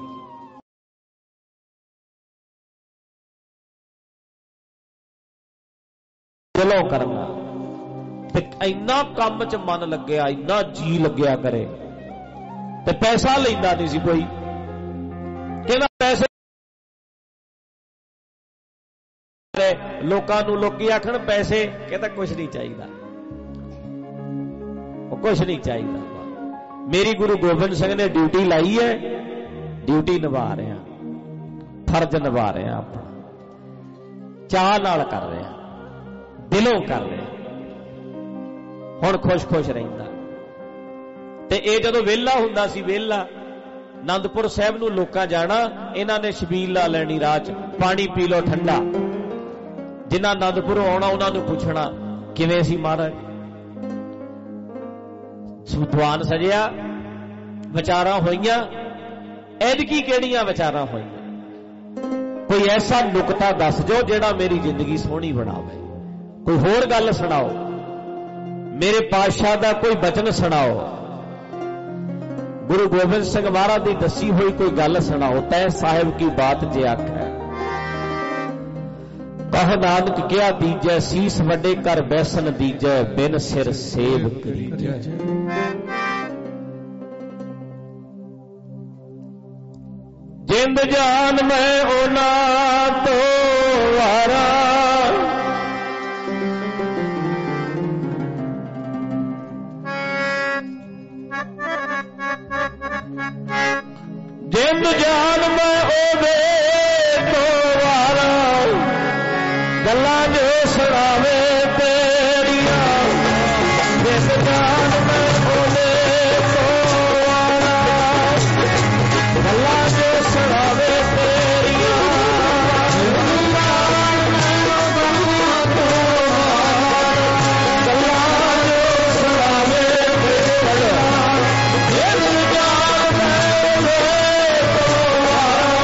ਚਲੋ ਕਰਨਾ ਤੇ ਇੰਨਾ ਕੰਮ 'ਚ ਮਨ ਲੱਗਿਆ, ਇੰਨਾ ਜੀ ਲੱਗਿਆ ਕਰੇ, ਤੇ ਪੈਸਾ ਲੈਂਦਾ ਨਹੀਂ ਸੀ ਕੋਈ। ਕਹਿੰਦਾ ਪੈਸੇ ਲੋਕਾਂ ਨੂੰ, ਲੋਕੀ ਆਖਣ ਪੈਸੇ, ਕਹਿੰਦਾ ਕੁਛ ਨਹੀਂ ਚਾਹੀਦਾ, ਉਹ ਕੁਛ ਨਹੀਂ ਚਾਹੀਦਾ। ਮੇਰੀ ਗੁਰੂ ਗੋਬਿੰਦ ਸਿੰਘ ਨੇ ਡਿਊਟੀ ਲਾਈ ਹੈ, ਡਿਊਟੀ ਨਿਭਾ ਰਿਹਾ, ਫਰਜ਼ ਨਿਭਾ ਰਿਹਾ, ਆਪਣਾ ਚਾਹ ਨਾਲ ਕਰ ਰਿਹਾ, ਦਿਲੋਂ ਕਰ ਰਿਹਾ, ਹੁਣ ਖੁਸ਼ ਖੁਸ਼ ਰਹਿੰਦਾ। ਤੇ ਇਹ ਜਦੋਂ ਵਿਹਲਾ ਹੁੰਦਾ ਸੀ, ਵਿਹਲਾ ਆਨੰਦਪੁਰ ਸਾਹਿਬ ਨੂੰ ਲੋਕਾਂ ਜਾਣਾ, ਇਹਨਾਂ ਨੇ ਛਬੀਲ ਲਾ ਲੈਣੀ ਰਾਹ 'ਚ, ਪਾਣੀ ਪੀ ਲਓ ਠੰਡਾ। ਜਿਨ੍ਹਾਂ ਆਨੰਦਪੁਰੋਂ ਆਉਣਾ ਉਹਨਾਂ ਨੂੰ ਪੁੱਛਣਾ ਕਿਵੇਂ ਸੀ ਮਹਾਰਾਜ, ਦੀਵਾਨ ਸਜਿਆ, ਵਿਚਾਰਾਂ ਹੋਈਆਂ, ਐਤਕੀ ਕਿਹੜੀਆਂ ਵਿਚਾਰਾਂ ਹੋਈਆਂ, ਕੋਈ ਐਸਾ ਨੁਕਤਾ ਦੱਸ ਜੋ ਜਿਹੜਾ ਮੇਰੀ ਜ਼ਿੰਦਗੀ ਸੋਹਣੀ ਬਣਾਵੇ, ਕੋਈ ਹੋਰ ਗੱਲ ਸੁਣਾਓ, ਮੇਰੇ ਪਾਤਸ਼ਾਹ ਦਾ ਕੋਈ ਬਚਨ ਸੁਣਾਓ, ਗੁਰੂ ਗੋਬਿੰਦ ਸਿੰਘ ਮਹਾਰਾਜ ਦੀ ਦੱਸੀ ਹੋਈ ਕੋਈ ਗੱਲ ਸੁਣਾਓ। ਤੈ ਸਾਹਿਬ ਕੀ ਬਾਤ ਜੇ ਆਖੈ, ਕਹ ਨਾਨਕ ਕਿਹਾ ਦੀਜੈ, ਸੀਸ ਵੱਡੇ ਕਰ ਬੈਸਨ ਦੀਜੈ, ਬਿਨ ਸਿਰ ਸੇਵ ਕਰੀਜੈ। ਜਿੰਦ ਜਾਨ ਮੈਂ ਉਹਨਾਂ ਤੋਂ ਵਾਰਾ, ਜਿੰਦ ਜਾਨ ਮੈਂ ਉਹਦੇ ਤੋਂ ਵਾਰਾ, ਗੱਲਾਂ ਜੋ ਸੁਣਾਵੇ ਤੇਰੀਆਂ, ਜਿੰਦ ਜਾਨ ਮੈਂ ਉਹਦੇ ਤੋਂ ਵਾਰਾ, ਗੱਲਾਂ ਜੋ ਸੁਣਾਵੇ ਤੇਰੀਆਂ, ਜਿੰਦ ਜਾਨ ਮੈਂ ਉਹਦੇ ਤੋਂ ਵਾਰਾ, ਗੱਲਾਂ ਜੋ ਸੁਣਾਵੇ ਤੇਰੀਆਂ, ਜਿੰਦ ਜਾਨ ਮੈਂ ਉਹਦੇ ਤੋਂ ਵਾਰਾ,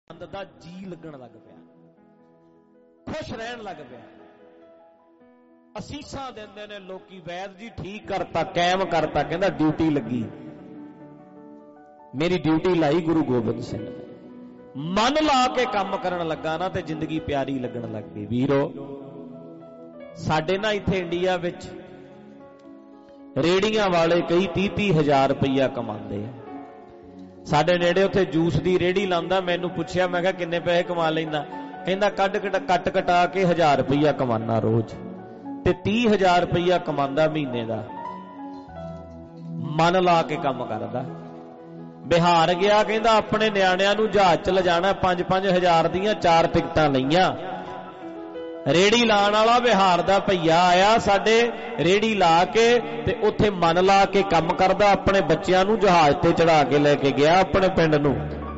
ਆਨੰਦ ਦਾ ਜੀ ਲੱਗਣ ਲੱਗ ਪਿਆ, ਖੁਸ਼ ਰਹਿਣ ਲੱਗ ਪਿਆ। ਅਸੀਸਾਂ ਦਿੰਦੇ ਨੇ ਲੋਕੀ, ਵੈਦ ਜੀ ਠੀਕ ਕਰਤਾ, ਕਾਇਮ ਕਰਤਾ। ਕਹਿੰਦਾ ਡਿਊਟੀ ਲੱਗੀ, ਮੇਰੀ ਡਿਊਟੀ ਲਾਈ ਗੁਰੂ ਗੋਬਿੰਦ ਸਿੰਘ ਨੇ। ਮਨ ਲਾ ਕੇ ਕੰਮ ਕਰਨ ਲੱਗਾ ਨਾ ਤੇ ਜ਼ਿੰਦਗੀ ਪਿਆਰੀ ਲੱਗਣ ਲੱਗ ਗਈ। ਵੀਰੋ, ਸਾਡੇ ਨਾ ਇੱਥੇ ਇੰਡੀਆ ਵਿੱਚ ਰੇੜੀਆਂ ਵਾਲੇ ਕਈ ਤੀਹ ਤੀਹ ਹਜ਼ਾਰ ਰੁਪਈਆ ਕਮਾਉਂਦੇ ਆ। ਸਾਡੇ ਨੇੜੇ ਉੱਥੇ ਜੂਸ ਦੀ ਰੇੜੀ ਲਾਉਂਦਾ, ਮੈਨੂੰ ਪੁੱਛਿਆ, ਮੈਂ ਕਿਹਾ ਕਿੰਨੇ ਪੈਸੇ ਕਮਾ ਲੈਂਦਾ? ਕਹਿੰਦਾ ਕੱਢ ਕੱਟ ਕਟਾ ਕੇ ਹਜ਼ਾਰ ਰੁਪਈਆ ਕਮਾਨਾ ਰੋਜ਼, ਤੇ ਤੀਹ ਹਜ਼ਾਰ ਰੁਪਈਆ ਕਮਾਉਂਦਾ ਮਹੀਨੇ ਦਾ। ਮਨ ਲਾ ਕੇ ਕੰਮ ਕਰਦਾ। ਬਿਹਾਰ ਗਿਆ, ਕਹਿੰਦਾ ਆਪਣੇ ਨਿਆਣਿਆਂ ਨੂੰ ਜਹਾਜ਼ 'ਚ ਲਿਜਾਣਾ, ਪੰਜ ਪੰਜ ਹਜ਼ਾਰ ਦੀਆਂ ਚਾਰ ਟਿਕਟਾਂ ਲਈਆਂ। ਰੇੜੀ ਲਾਣ ਵਾਲਾ ਬਿਹਾਰ ਦਾ ਭਈਆ ਆਇਆ ਸਾਡੇ, ਰੇੜੀ ਲਾ ਕੇ ਤੇ ਉੱਥੇ ਮਨ ਲਾ ਕੇ ਕੰਮ ਕਰਦਾ। ਆਪਣੇ ਬੱਚਿਆਂ ਨੂੰ ਜਹਾਜ਼ ਤੇ ਚੜਾ ਕੇ ਲੈ ਕੇ ਗਿਆ ਆਪਣੇ ਪਿੰਡ ਨੂੰ।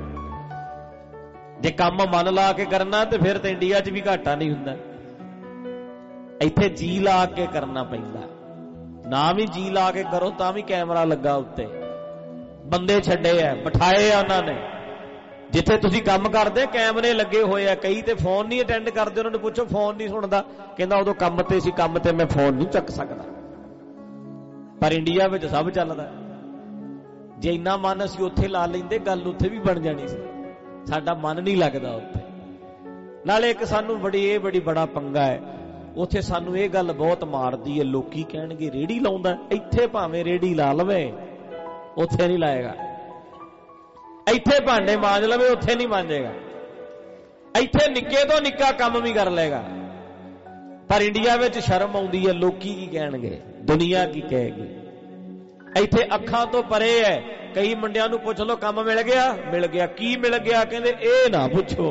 ਜੇ ਕੰਮ ਮਨ ਲਾ ਕੇ ਕਰਨਾ ਤੇ ਫਿਰ ਤੇ ਇੰਡੀਆ 'ਚ ਵੀ ਘਾਟਾ ਨਹੀਂ ਹੁੰਦਾ। ਇੱਥੇ ਜੀ ਲਾ ਕੇ ਕਰਨਾ ਪੈਂਦਾ। ਨਾ ਵੀ ਜੀ ਲਾ ਕੇ ਕਰੋ ਤਾਂ ਵੀ ਕੈਮਰਾ ਲੱਗਾ ਉੱਤੇ, ਬੰਦੇ ਛੱਡੇ ਆ, ਬਿਠਾਏ ਆ ਉਹਨਾਂ ਨੇ। ਜਿੱਥੇ ਤੁਸੀਂ ਕੰਮ ਕਰਦੇ ਕੈਮਰੇ ਲੱਗੇ ਹੋਏ ਆ। ਕਈ ਤੇ ਫੋਨ ਨਹੀਂ ਅਟੈਂਡ ਕਰਦੇ, ਉਹਨਾਂ ਨੂੰ ਪੁੱਛੋ ਫੋਨ ਨਹੀਂ ਸੁਣਦਾ, ਕਹਿੰਦਾ ਉਦੋਂ ਕੰਮ ਤੇ ਸੀ, ਕੰਮ ਤੇ ਮੈਂ ਫੋਨ ਨਹੀਂ ਚੱਕ ਸਕਦਾ। ਪਰ ਇੰਡੀਆ ਵਿੱਚ ਸਭ ਚੱਲਦਾ। ਜੇ ਇੰਨਾ ਮਨ ਅਸੀਂ ਉੱਥੇ ਲਾ ਲੈਂਦੇ, ਗੱਲ ਉੱਥੇ ਵੀ ਬਣ ਜਾਣੀ ਸੀ। ਸਾਡਾ ਮਨ ਨਹੀਂ ਲੱਗਦਾ ਉੱਥੇ। ਨਾਲੇ ਇੱਕ ਸਾਨੂੰ ਬੜੀ ਇਹ ਬੜੀ ਬੜਾ ਪੰਗਾ ਹੈ ਉੱਥੇ, ਸਾਨੂੰ ਇਹ ਗੱਲ ਬਹੁਤ ਮਾਰਦੀ ਹੈ। ਲੋਕੀ ਕਹਿਣਗੇ ਰੇੜੀ ਲਾਉਂਦਾ, ਇੱਥੇ ਭਾਵੇਂ ਰੇੜੀ ਲਾ ਲਵੇ, ਉੱਥੇ ਨਹੀਂ ਲਾਏਗਾ। ਇੱਥੇ ਭਾਂਡੇ ਮਾਂਜ ਲਵੇ, ਉੱਥੇ ਨਹੀਂ ਮਾਂਜੇਗਾ। ਇੱਥੇ ਨਿੱਕੇ ਤੋਂ ਨਿੱਕਾ ਕੰਮ ਵੀ ਕਰ ਲਏਗਾ। ਪਰ ਇੰਡੀਆ ਵਿੱਚ ਸ਼ਰਮ ਆਉਂਦੀ ਹੈ, ਲੋਕੀ ਕੀ ਕਹਿਣਗੇ, ਦੁਨੀਆ ਕੀ ਕਹੇਗੀ। ਇੱਥੇ ਅੱਖਾਂ ਤੋਂ ਪਰੇ ਹੈ। ਕਈ ਮੁੰਡਿਆਂ ਨੂੰ ਪੁੱਛ ਲਓ ਕੰਮ ਮਿਲ ਗਿਆ? ਮਿਲ ਗਿਆ। ਕੀ ਮਿਲ ਗਿਆ? ਕਹਿੰਦੇ ਇਹ ਨਾ ਪੁੱਛੋ,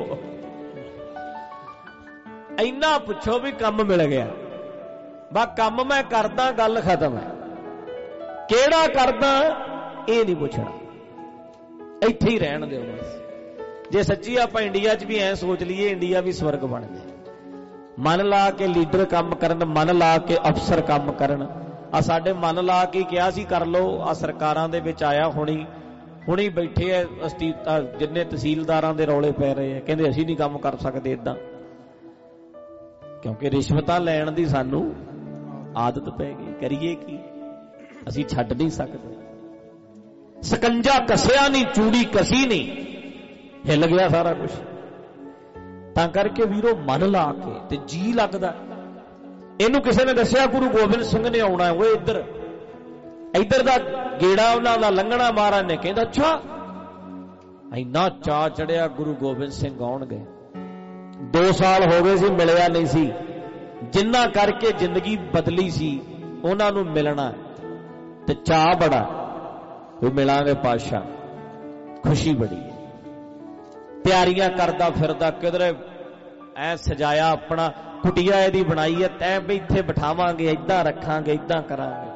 ਇੰਨਾ ਪੁੱਛੋ ਵੀ ਕੰਮ ਮਿਲ ਗਿਆ। ਬਾ ਕੰਮ ਮੈਂ ਕਰਦਾ, ਗੱਲ ਖਤਮ ਹੈ। ਕਿਹੜਾ ਕਰਦਾ ਇਹ ਨਹੀਂ ਪੁੱਛਣਾ, ਇੱਥੇ ਹੀ ਰਹਿਣ ਦਿਓ ਬਸ। ਜੇ ਸੱਚੀ ਆਪਾਂ ਇੰਡੀਆ 'ਚ ਵੀ ਐ ਸੋਚ ਲਈਏ, ਇੰਡੀਆ ਵੀ ਸਵਰਗ ਬਣ ਜਾਏ। ਮਨ ਲਾ ਕੇ ਲੀਡਰ ਕੰਮ ਕਰਨ, ਮਨ ਲਾ ਕੇ ਅਫਸਰ ਕੰਮ ਕਰਨ। ਆ ਸਾਡੇ ਮਨ ਲਾ ਕੇ ਕਿਹਾ ਸੀ ਕਰ ਲਓ। ਆ ਸਰਕਾਰਾਂ ਦੇ ਵਿੱਚ ਆਇਆ, ਹੁਣੀ ਹੁਣੀ ਬੈਠੇ ਐ ਅਸਤੀਫਾ, ਜਿੰਨੇ ਤਹਿਸੀਲਦਾਰਾਂ ਦੇ ਰੌਲੇ ਪੈ ਰਹੇ ਆ, ਕਹਿੰਦੇ ਅਸੀਂ ਨਹੀਂ ਕੰਮ ਕਰ ਸਕਦੇ ਇਦਾਂ, ਕਿਉਂਕਿ ਰਿਸ਼ਵਤਾਂ ਲੈਣ ਦੀ ਸਾਨੂੰ ਆਦਤ ਪੈ ਗਈ। ਕਰੀਏ ਕੀ, ਅਸੀਂ ਛੱਡ ਨਹੀਂ ਸਕਦੇ। ਸਕੰਜਾ ਕਸਿਆ ਨਹੀਂ, ਚੂੜੀ ਕਸੀ ਨਹੀਂ, ਹਿੱਲ ਗਿਆ ਸਾਰਾ ਕੁਝ। ਤਾਂ ਕਰਕੇ ਵੀਰੋ ਮਨ ਲਾ ਕੇ ਤੇ ਜੀ ਲੱਗਦਾ। ਇਹਨੂੰ ਕਿਸੇ ਨੇ ਦੱਸਿਆ ਗੁਰੂ ਗੋਬਿੰਦ ਸਿੰਘ ਨੇ ਆਉਣਾ, ਉਹ ਇੱਧਰ ਇੱਧਰ ਦਾ ਗੇੜਾ ਉਹਨਾਂ ਦਾ ਲੰਘਣਾ ਮਹਾਰਾਜ ਨੇ। ਕਹਿੰਦਾ ਅੱਛਾ, ਇੰਨਾ ਚਾਅ ਚੜਿਆ ਗੁਰੂ ਗੋਬਿੰਦ ਸਿੰਘ ਆਉਣਗੇ। ਦੋ ਸਾਲ ਹੋ ਗਏ ਸੀ, ਮਿਲਿਆ ਨਹੀਂ ਸੀ। ਜਿੰਨਾ ਕਰਕੇ ਜ਼ਿੰਦਗੀ ਬਦਲੀ ਸੀ ਉਹਨਾਂ ਨੂੰ ਮਿਲਣਾ ਤੇ ਚਾਅ ਬੜਾ, ਉਹ ਮਿਲਾਂਗੇ ਪਾਤਸ਼ਾਹ। ਖੁਸ਼ੀ ਬੜੀ ਹੈ। ਤਿਆਰੀਆਂ ਕਰਦਾ ਫਿਰਦਾ, ਕਿਧਰੇ ਐ ਸਜਾਇਆ ਆਪਣਾ, ਕੁਟੀਆ ਇਹਦੀ ਬਣਾਈ ਹੈ, ਤੈਂ ਵੀ ਇੱਥੇ ਬਿਠਾਵਾਂਗੇ, ਏਦਾਂ ਰੱਖਾਂਗੇ, ਏਦਾਂ ਕਰਾਂਗੇ।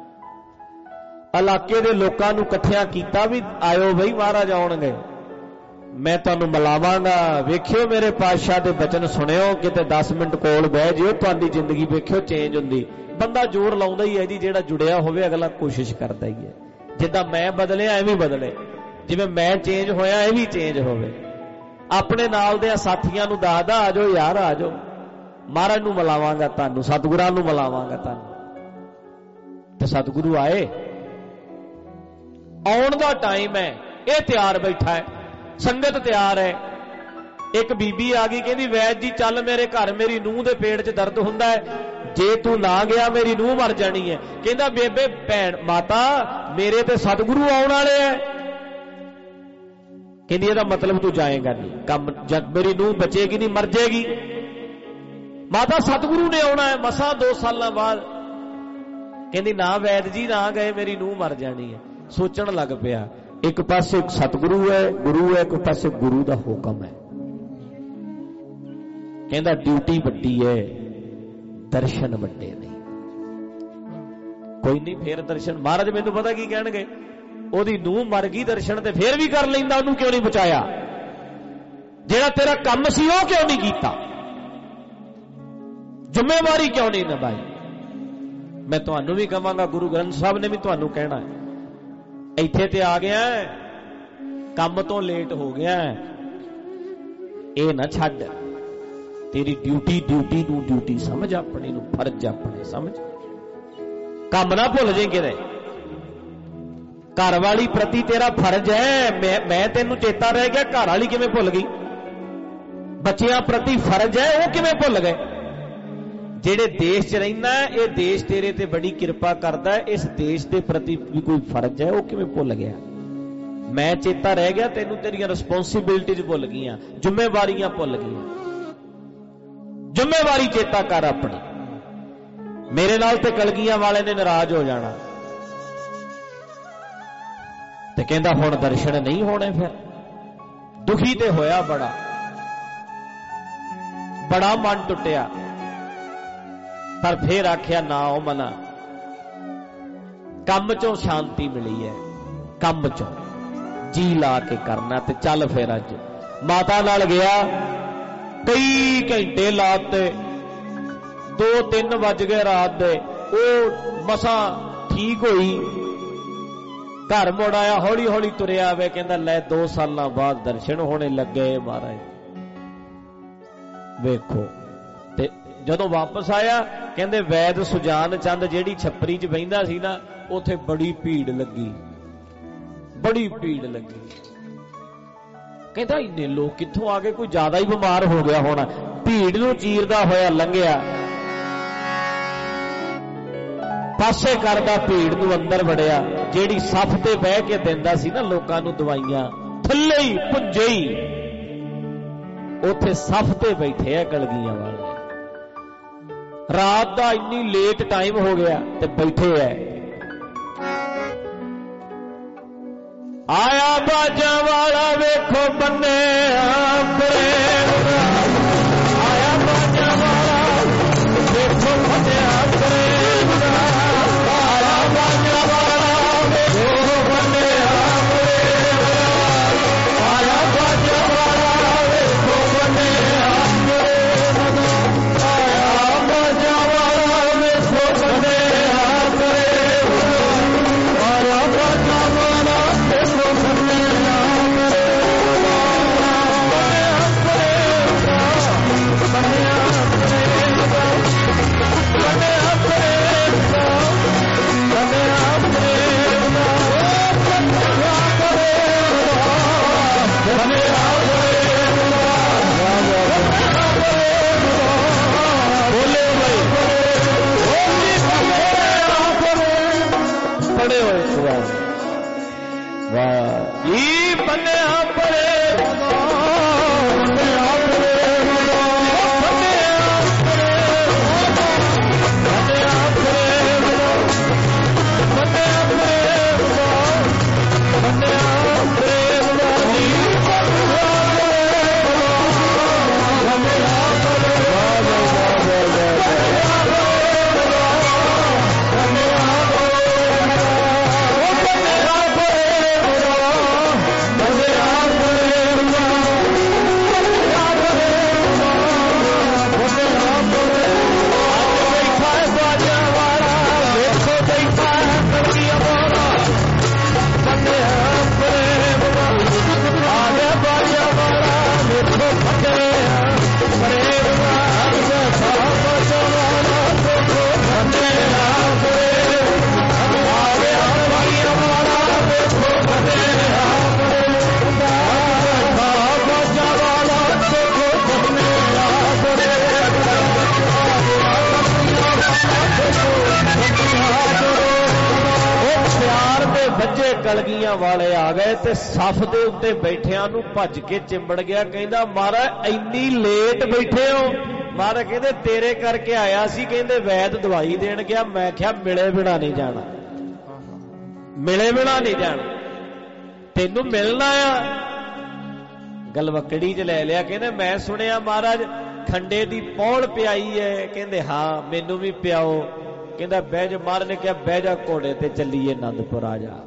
ਇਲਾਕੇ ਦੇ ਲੋਕਾਂ ਨੂੰ ਇਕੱਠਿਆਂ ਕੀਤਾ ਵੀ ਆਇਓ ਬਈ ਮਹਾਰਾਜ ਆਉਣਗੇ, ਮੈਂ ਤੁਹਾਨੂੰ ਮਿਲਾਵਾਂਗਾ। ਵੇਖਿਓ ਮੇਰੇ ਪਾਤਸ਼ਾਹ ਦੇ ਬਚਨ ਸੁਣਿਓ, ਕਿਤੇ ਦਸ ਮਿੰਟ ਕੋਲ ਬਹਿ ਜਿਓ, ਤੁਹਾਡੀ ਜ਼ਿੰਦਗੀ ਵੇਖਿਓ ਚੇਂਜ ਹੁੰਦੀ। ਬੰਦਾ ਜ਼ੋਰ ਲਾਉਂਦਾ ਹੀ ਹੈ ਜੀ, ਜਿਹੜਾ ਜੁੜਿਆ ਹੋਵੇ ਅਗਲਾ ਕੋਸ਼ਿਸ਼ ਕਰਦਾ ਹੀ ਹੈ। ਜਿੱਦਾਂ ਮੈਂ ਬਦਲਿਆ ਐਵੇਂ ਬਦਲੇ, ਜਿਵੇਂ ਮੈਂ ਚੇਂਜ ਹੋਇਆ ਇਹ ਵੀ ਚੇਂਜ ਹੋਵੇ। ਆਪਣੇ ਨਾਲ ਦੇ ਸਾਥੀਆਂ ਨੂੰ ਦੱਸਦਾ, ਆ ਜਾਓ ਯਾਰ, ਆ ਜਾਓ, ਮਹਾਰਾਜ ਨੂੰ ਮਿਲਾਵਾਂਗਾ ਤੁਹਾਨੂੰ, ਸਤਿਗੁਰਾਂ ਨੂੰ ਮਿਲਾਵਾਂਗਾ ਤੁਹਾਨੂੰ। ਤੇ ਸਤਿਗੁਰੂ ਆਏ, ਆਉਣ ਦਾ ਟਾਈਮ ਹੈ, ਇਹ ਤਿਆਰ ਬੈਠਾ ਹੈ, ਸੰਗਤ ਤਿਆਰ ਹੈ। ਇੱਕ ਬੀਬੀ ਆ ਗਈ, ਕਹਿੰਦੀ ਵੈਦ ਜੀ ਚੱਲ ਮੇਰੇ ਘਰ, ਮੇਰੀ ਨੂੰਹ ਦੇ ਪੇਟ 'ਚ ਦਰਦ ਹੁੰਦਾ ਹੈ, ਜੇ ਤੂੰ ਨਾ ਗਿਆ ਮੇਰੀ ਨੂੰਹ ਮਰ ਜਾਣੀ ਹੈ। ਕਹਿੰਦਾ ਬੇਬੇ ਭੈਣ ਮਾਤਾ ਮੇਰੇ ਤੇ ਸਤਿਗੁਰੂ ਆਉਣ ਵਾਲੇ ਐ। ਕਹਿੰਦੀ ਇਹਦਾ ਮਤਲਬ ਤੂੰ ਜਾਏਗਾ ਨਹੀਂ, ਕੰਮ ਜਦ ਮੇਰੀ ਨੂੰਹ ਬਚੇਗੀ ਨਹੀਂ, ਮਰ ਜਾਏਗੀ। ਮਾਤਾ ਸਤਿਗੁਰੂ ਨੇ ਆਉਣਾ ਹੈ ਮਸਾਂ ਦੋ ਸਾਲਾਂ ਬਾਅਦ। ਕਹਿੰਦੀ ਨਾ ਵੈਦ ਜੀ ਨਾ ਗਏ ਮੇਰੀ ਨੂੰਹ ਮਰ ਜਾਣੀ ਹੈ। ਸੋਚਣ ਲੱਗ ਪਿਆ, ਇੱਕ ਪਾਸੇ ਸਤਿਗੁਰੂ ਹੈ, ਗੁਰੂ ਹੈ, ਇੱਕ ਪਾਸੇ ਗੁਰੂ ਦਾ ਹੁਕਮ ਹੈ। ਕਹਿੰਦਾ ਡਿਊਟੀ ਵੱਡੀ ਹੈ, ਦਰਸ਼ਨ ਵੱਡੇ ਨਹੀਂ। ਕੋਈ ਨਹੀਂ, ਫੇਰ ਦਰਸ਼ਨ। ਮਹਾਰਾਜ ਮੈਨੂੰ ਪਤਾ ਕੀ ਕਹਿਣਗੇ, ਉਹਦੀ ਨੂੰਹ ਮਰ ਗਈ, ਦਰਸ਼ਨ ਤੇ ਫੇਰ ਵੀ ਕਰ ਲੈਂਦਾ, ਉਹਨੂੰ ਕਿਉਂ ਨਹੀਂ ਬਚਾਇਆ? ਜਿਹੜਾ ਤੇਰਾ ਕੰਮ ਸੀ ਉਹ ਕਿਉਂ ਨਹੀਂ ਕੀਤਾ? ਜ਼ਿੰਮੇਵਾਰੀ ਕਿਉਂ ਨਹੀਂ ਨਿਭਾਈ? ਮੈਂ ਤੁਹਾਨੂੰ ਵੀ ਕਹਾਂਗਾ, ਗੁਰੂ ਗ੍ਰੰਥ ਸਾਹਿਬ ਨੇ ਵੀ ਤੁਹਾਨੂੰ ਕਹਿਣਾ, ਇੱਥੇ ਤੇ ਆ ਗਿਆ, ਕੰਮ ਤੋਂ ਲੇਟ ਹੋ ਗਿਆ, ਇਹ ਨਾ ਛੱਡ। ਤੇਰੀ ਡਿਊਟੀ ਡਿਊਟੀ ਨੂੰ ਡਿਊਟੀ ਸਮਝ, ਆਪਣੀ ਨੂੰ ਫਰਜ਼ ਆਪਣੇ ਸਮਝ। ਕੰਮ ਨਾ ਭੁੱਲ ਜੇ ਕਿਤੇ। ਘਰ ਵਾਲੀ ਪ੍ਰਤੀ ਤੇਰਾ ਫਰਜ਼ ਹੈ। ਮੈਂ ਮੈਂ ਤੈਨੂੰ ਚੇਤਾ ਰਹਿ ਗਿਆ, ਘਰ ਵਾਲੀ ਕਿਵੇਂ ਭੁੱਲ ਗਈ? ਬੱਚਿਆਂ ਪ੍ਰਤੀ ਫਰਜ਼ ਹੈ, ਉਹ ਕਿਵੇਂ ਭੁੱਲ ਗਏ? ਜਿਹੜੇ ਦੇਸ਼ 'ਚ ਰਹਿਣਾ, ਇਹ ਦੇਸ਼ ਤੇਰੇ ਤੇ ਬੜੀ ਕਿਰਪਾ ਕਰਦਾ ਹੈ, ਇਸ ਦੇਸ਼ ਦੇ ਪ੍ਰਤੀ ਵੀ ਕੋਈ ਫਰਜ਼ ਹੈ, ਉਹ ਕਿਵੇਂ ਭੁੱਲ ਗਿਆ? ਮੈਂ ਚੇਤਾ ਰਹਿ ਗਿਆ, ਤੈਨੂੰ ਤੇਰੀਆਂ ਰਿਸਪੌਂਸਿਬਿਲਿਟੀਜ਼ ਭੁੱਲ ਗਈਆਂ, ਜ਼ਿੰਮੇਵਾਰੀਆਂ ਭੁੱਲ ਗਈਆਂ। ਜ਼ਿੰਮੇਵਾਰੀ ਚੇਤਾ ਕਰ ਆਪਣੀ। ਮੇਰੇ ਨਾਲ ਤੇ ਕਲਗੀਆਂ ਵਾਲੇ ਨੇ ਨਾਰਾਜ਼ ਹੋ ਜਾਣਾ ਤੇ ਕਹਿੰਦਾ ਹੁਣ ਦਰਸ਼ਨ ਨਹੀਂ ਹੋਣੇ। ਫਿਰ ਦੁਖੀ ਤੇ ਹੋਇਆ, ਬੜਾ ਬੜਾ ਮਨ ਟੁੱਟਿਆ, ਪਰ ਫਿਰ ਆਖਿਆ ਨਾ ਉਹ ਮਨਾ। ਕੰਮ ਚੋਂ ਸ਼ਾਂਤੀ ਮਿਲੀ ਹੈ, ਕੰਮ ਚੋਂ ਜੀ ਲਾ ਕੇ ਕਰਨਾ। ਤੇ ਚੱਲ ਫਿਰ ਅੱਜ ਮਾਤਾ ਨਾਲ ਗਿਆ, ਕਈ ਘੰਟੇ ਲਾਤੇ, ਦੋ ਤਿੰਨ ਵੱਜ ਗਏ ਰਾਤ ਦੇ। ਉਹ ਮਸਾਂ ਠੀਕ ਹੋਈ, ਘਰ ਮੁੜ ਆਇਆ, ਹੌਲੀ ਹੌਲੀ ਤੁਰਿਆ ਵੇ। ਕਹਿੰਦਾ ਲੈ ਦੋ ਸਾਲਾਂ ਬਾਅਦ ਦਰਸ਼ਨ ਹੋਣੇ ਲੱਗੇ ਮਹਾਰਾਜ, ਵੇਖੋ। ਤੇ ਜਦੋਂ ਵਾਪਸ ਆਇਆ, ਕਹਿੰਦੇ ਵੈਦ ਸੁਜਾਨ ਚੰਦ ਜਿਹੜੀ ਛੱਪਰੀ 'ਚ ਬਹਿੰਦਾ ਸੀ ਨਾ, ਉੱਥੇ ਬੜੀ ਭੀੜ ਲੱਗੀ, ਬੜੀ ਭੀੜ ਲੱਗੀ। ਕਹਿੰਦਾ ਇੰਨੇ ਲੋਕ ਕਿੱਥੋਂ ਆ ਗਏ? ਕੋਈ ਜ਼ਿਆਦਾ ਹੀ ਬਿਮਾਰ ਹੋ ਗਿਆ ਹੋਣਾ। ਭੀੜ ਨੂੰ ਚੀਰਦਾ ਹੋਇਆ ਲੰਘਿਆ, ਪਾਸੇ ਕਰਦਾ ਭੀੜ ਨੂੰ, ਅੰਦਰ ਵੜਿਆ। ਜਿਹੜੀ ਸੱਫ ਤੇ ਬਹਿ ਕੇ ਦਿੰਦਾ ਸੀ ਨਾ ਲੋਕਾਂ ਨੂੰ ਦਵਾਈਆਂ, ਥੱਲੇ ਹੀ ਪੁੰਜੇ ਹੀ ਉੱਥੇ ਸੱਫ ਤੇ ਬੈਠੇ ਆ ਕਲਗੀਆਂ ਵਾਲੇ। ਰਾਤ ਦਾ ਇੰਨੀ ਲੇਟ ਟਾਈਮ ਹੋ ਗਿਆ ਤੇ ਬੈਠੇ ਐ। ਆਇਆ ਬਾਜਾਂ ਵਾਲਾ ਵੇਖੋ ਬੰਨੇ ਪ੍ਰੇਮ ਦਾ, ਆਇਆ ਬਾਜਾਂ ਵਾਲਾ ਵੇਖੋ ਬੰਨੇ ਪ੍ਰੇਮ ਦਾ, ਆਇਆ ਬਾਜਾਂ ਵਾਲਾ ਵੇਖੋ ਬੰਨੇ ਪ੍ਰੇਮ ਦਾ, ਆਇਆ ਬਾਜਾਂ ਵਾਲਾ ਵੇਖੋ ਬੰਨੇ ਪ੍ਰੇਮ ਦਾ, ਆਇਆ ਬਾਜਾਂ ਵਾਲਾ ਵੇਖੋ ਬੰਨੇ ਪ੍ਰੇਮ ਦਾ, ਆਇਆ ਬਾਜਾਂ ਵਾਲਾ पड़े हुए सुवास वाह ये बने पड़े कलगियां वाले आ गए ते सफ दे उत्ते बैठिया नूं भज के चिंबड़ गया। कहंदा महाराज इन्नी लेट बैठे हो? महाराज कहंदे तेरे करके आया सी, कहंदे वैद दवाई देण गया, मैं क्या मिले बिना नहीं जाना, मिले बिना नहीं जाना, तेनू मिलना आ। गलवकड़ी च ले लिया। कहंदे मैं सुनिया महाराज खंडे दी पौड़ पियाई है। कहंदे हाँ मैनू भी पियाओ। कहंदा बह जा। महाराज ने कहा बह जा घोड़े ते चलीए आनंदपुर आ जा।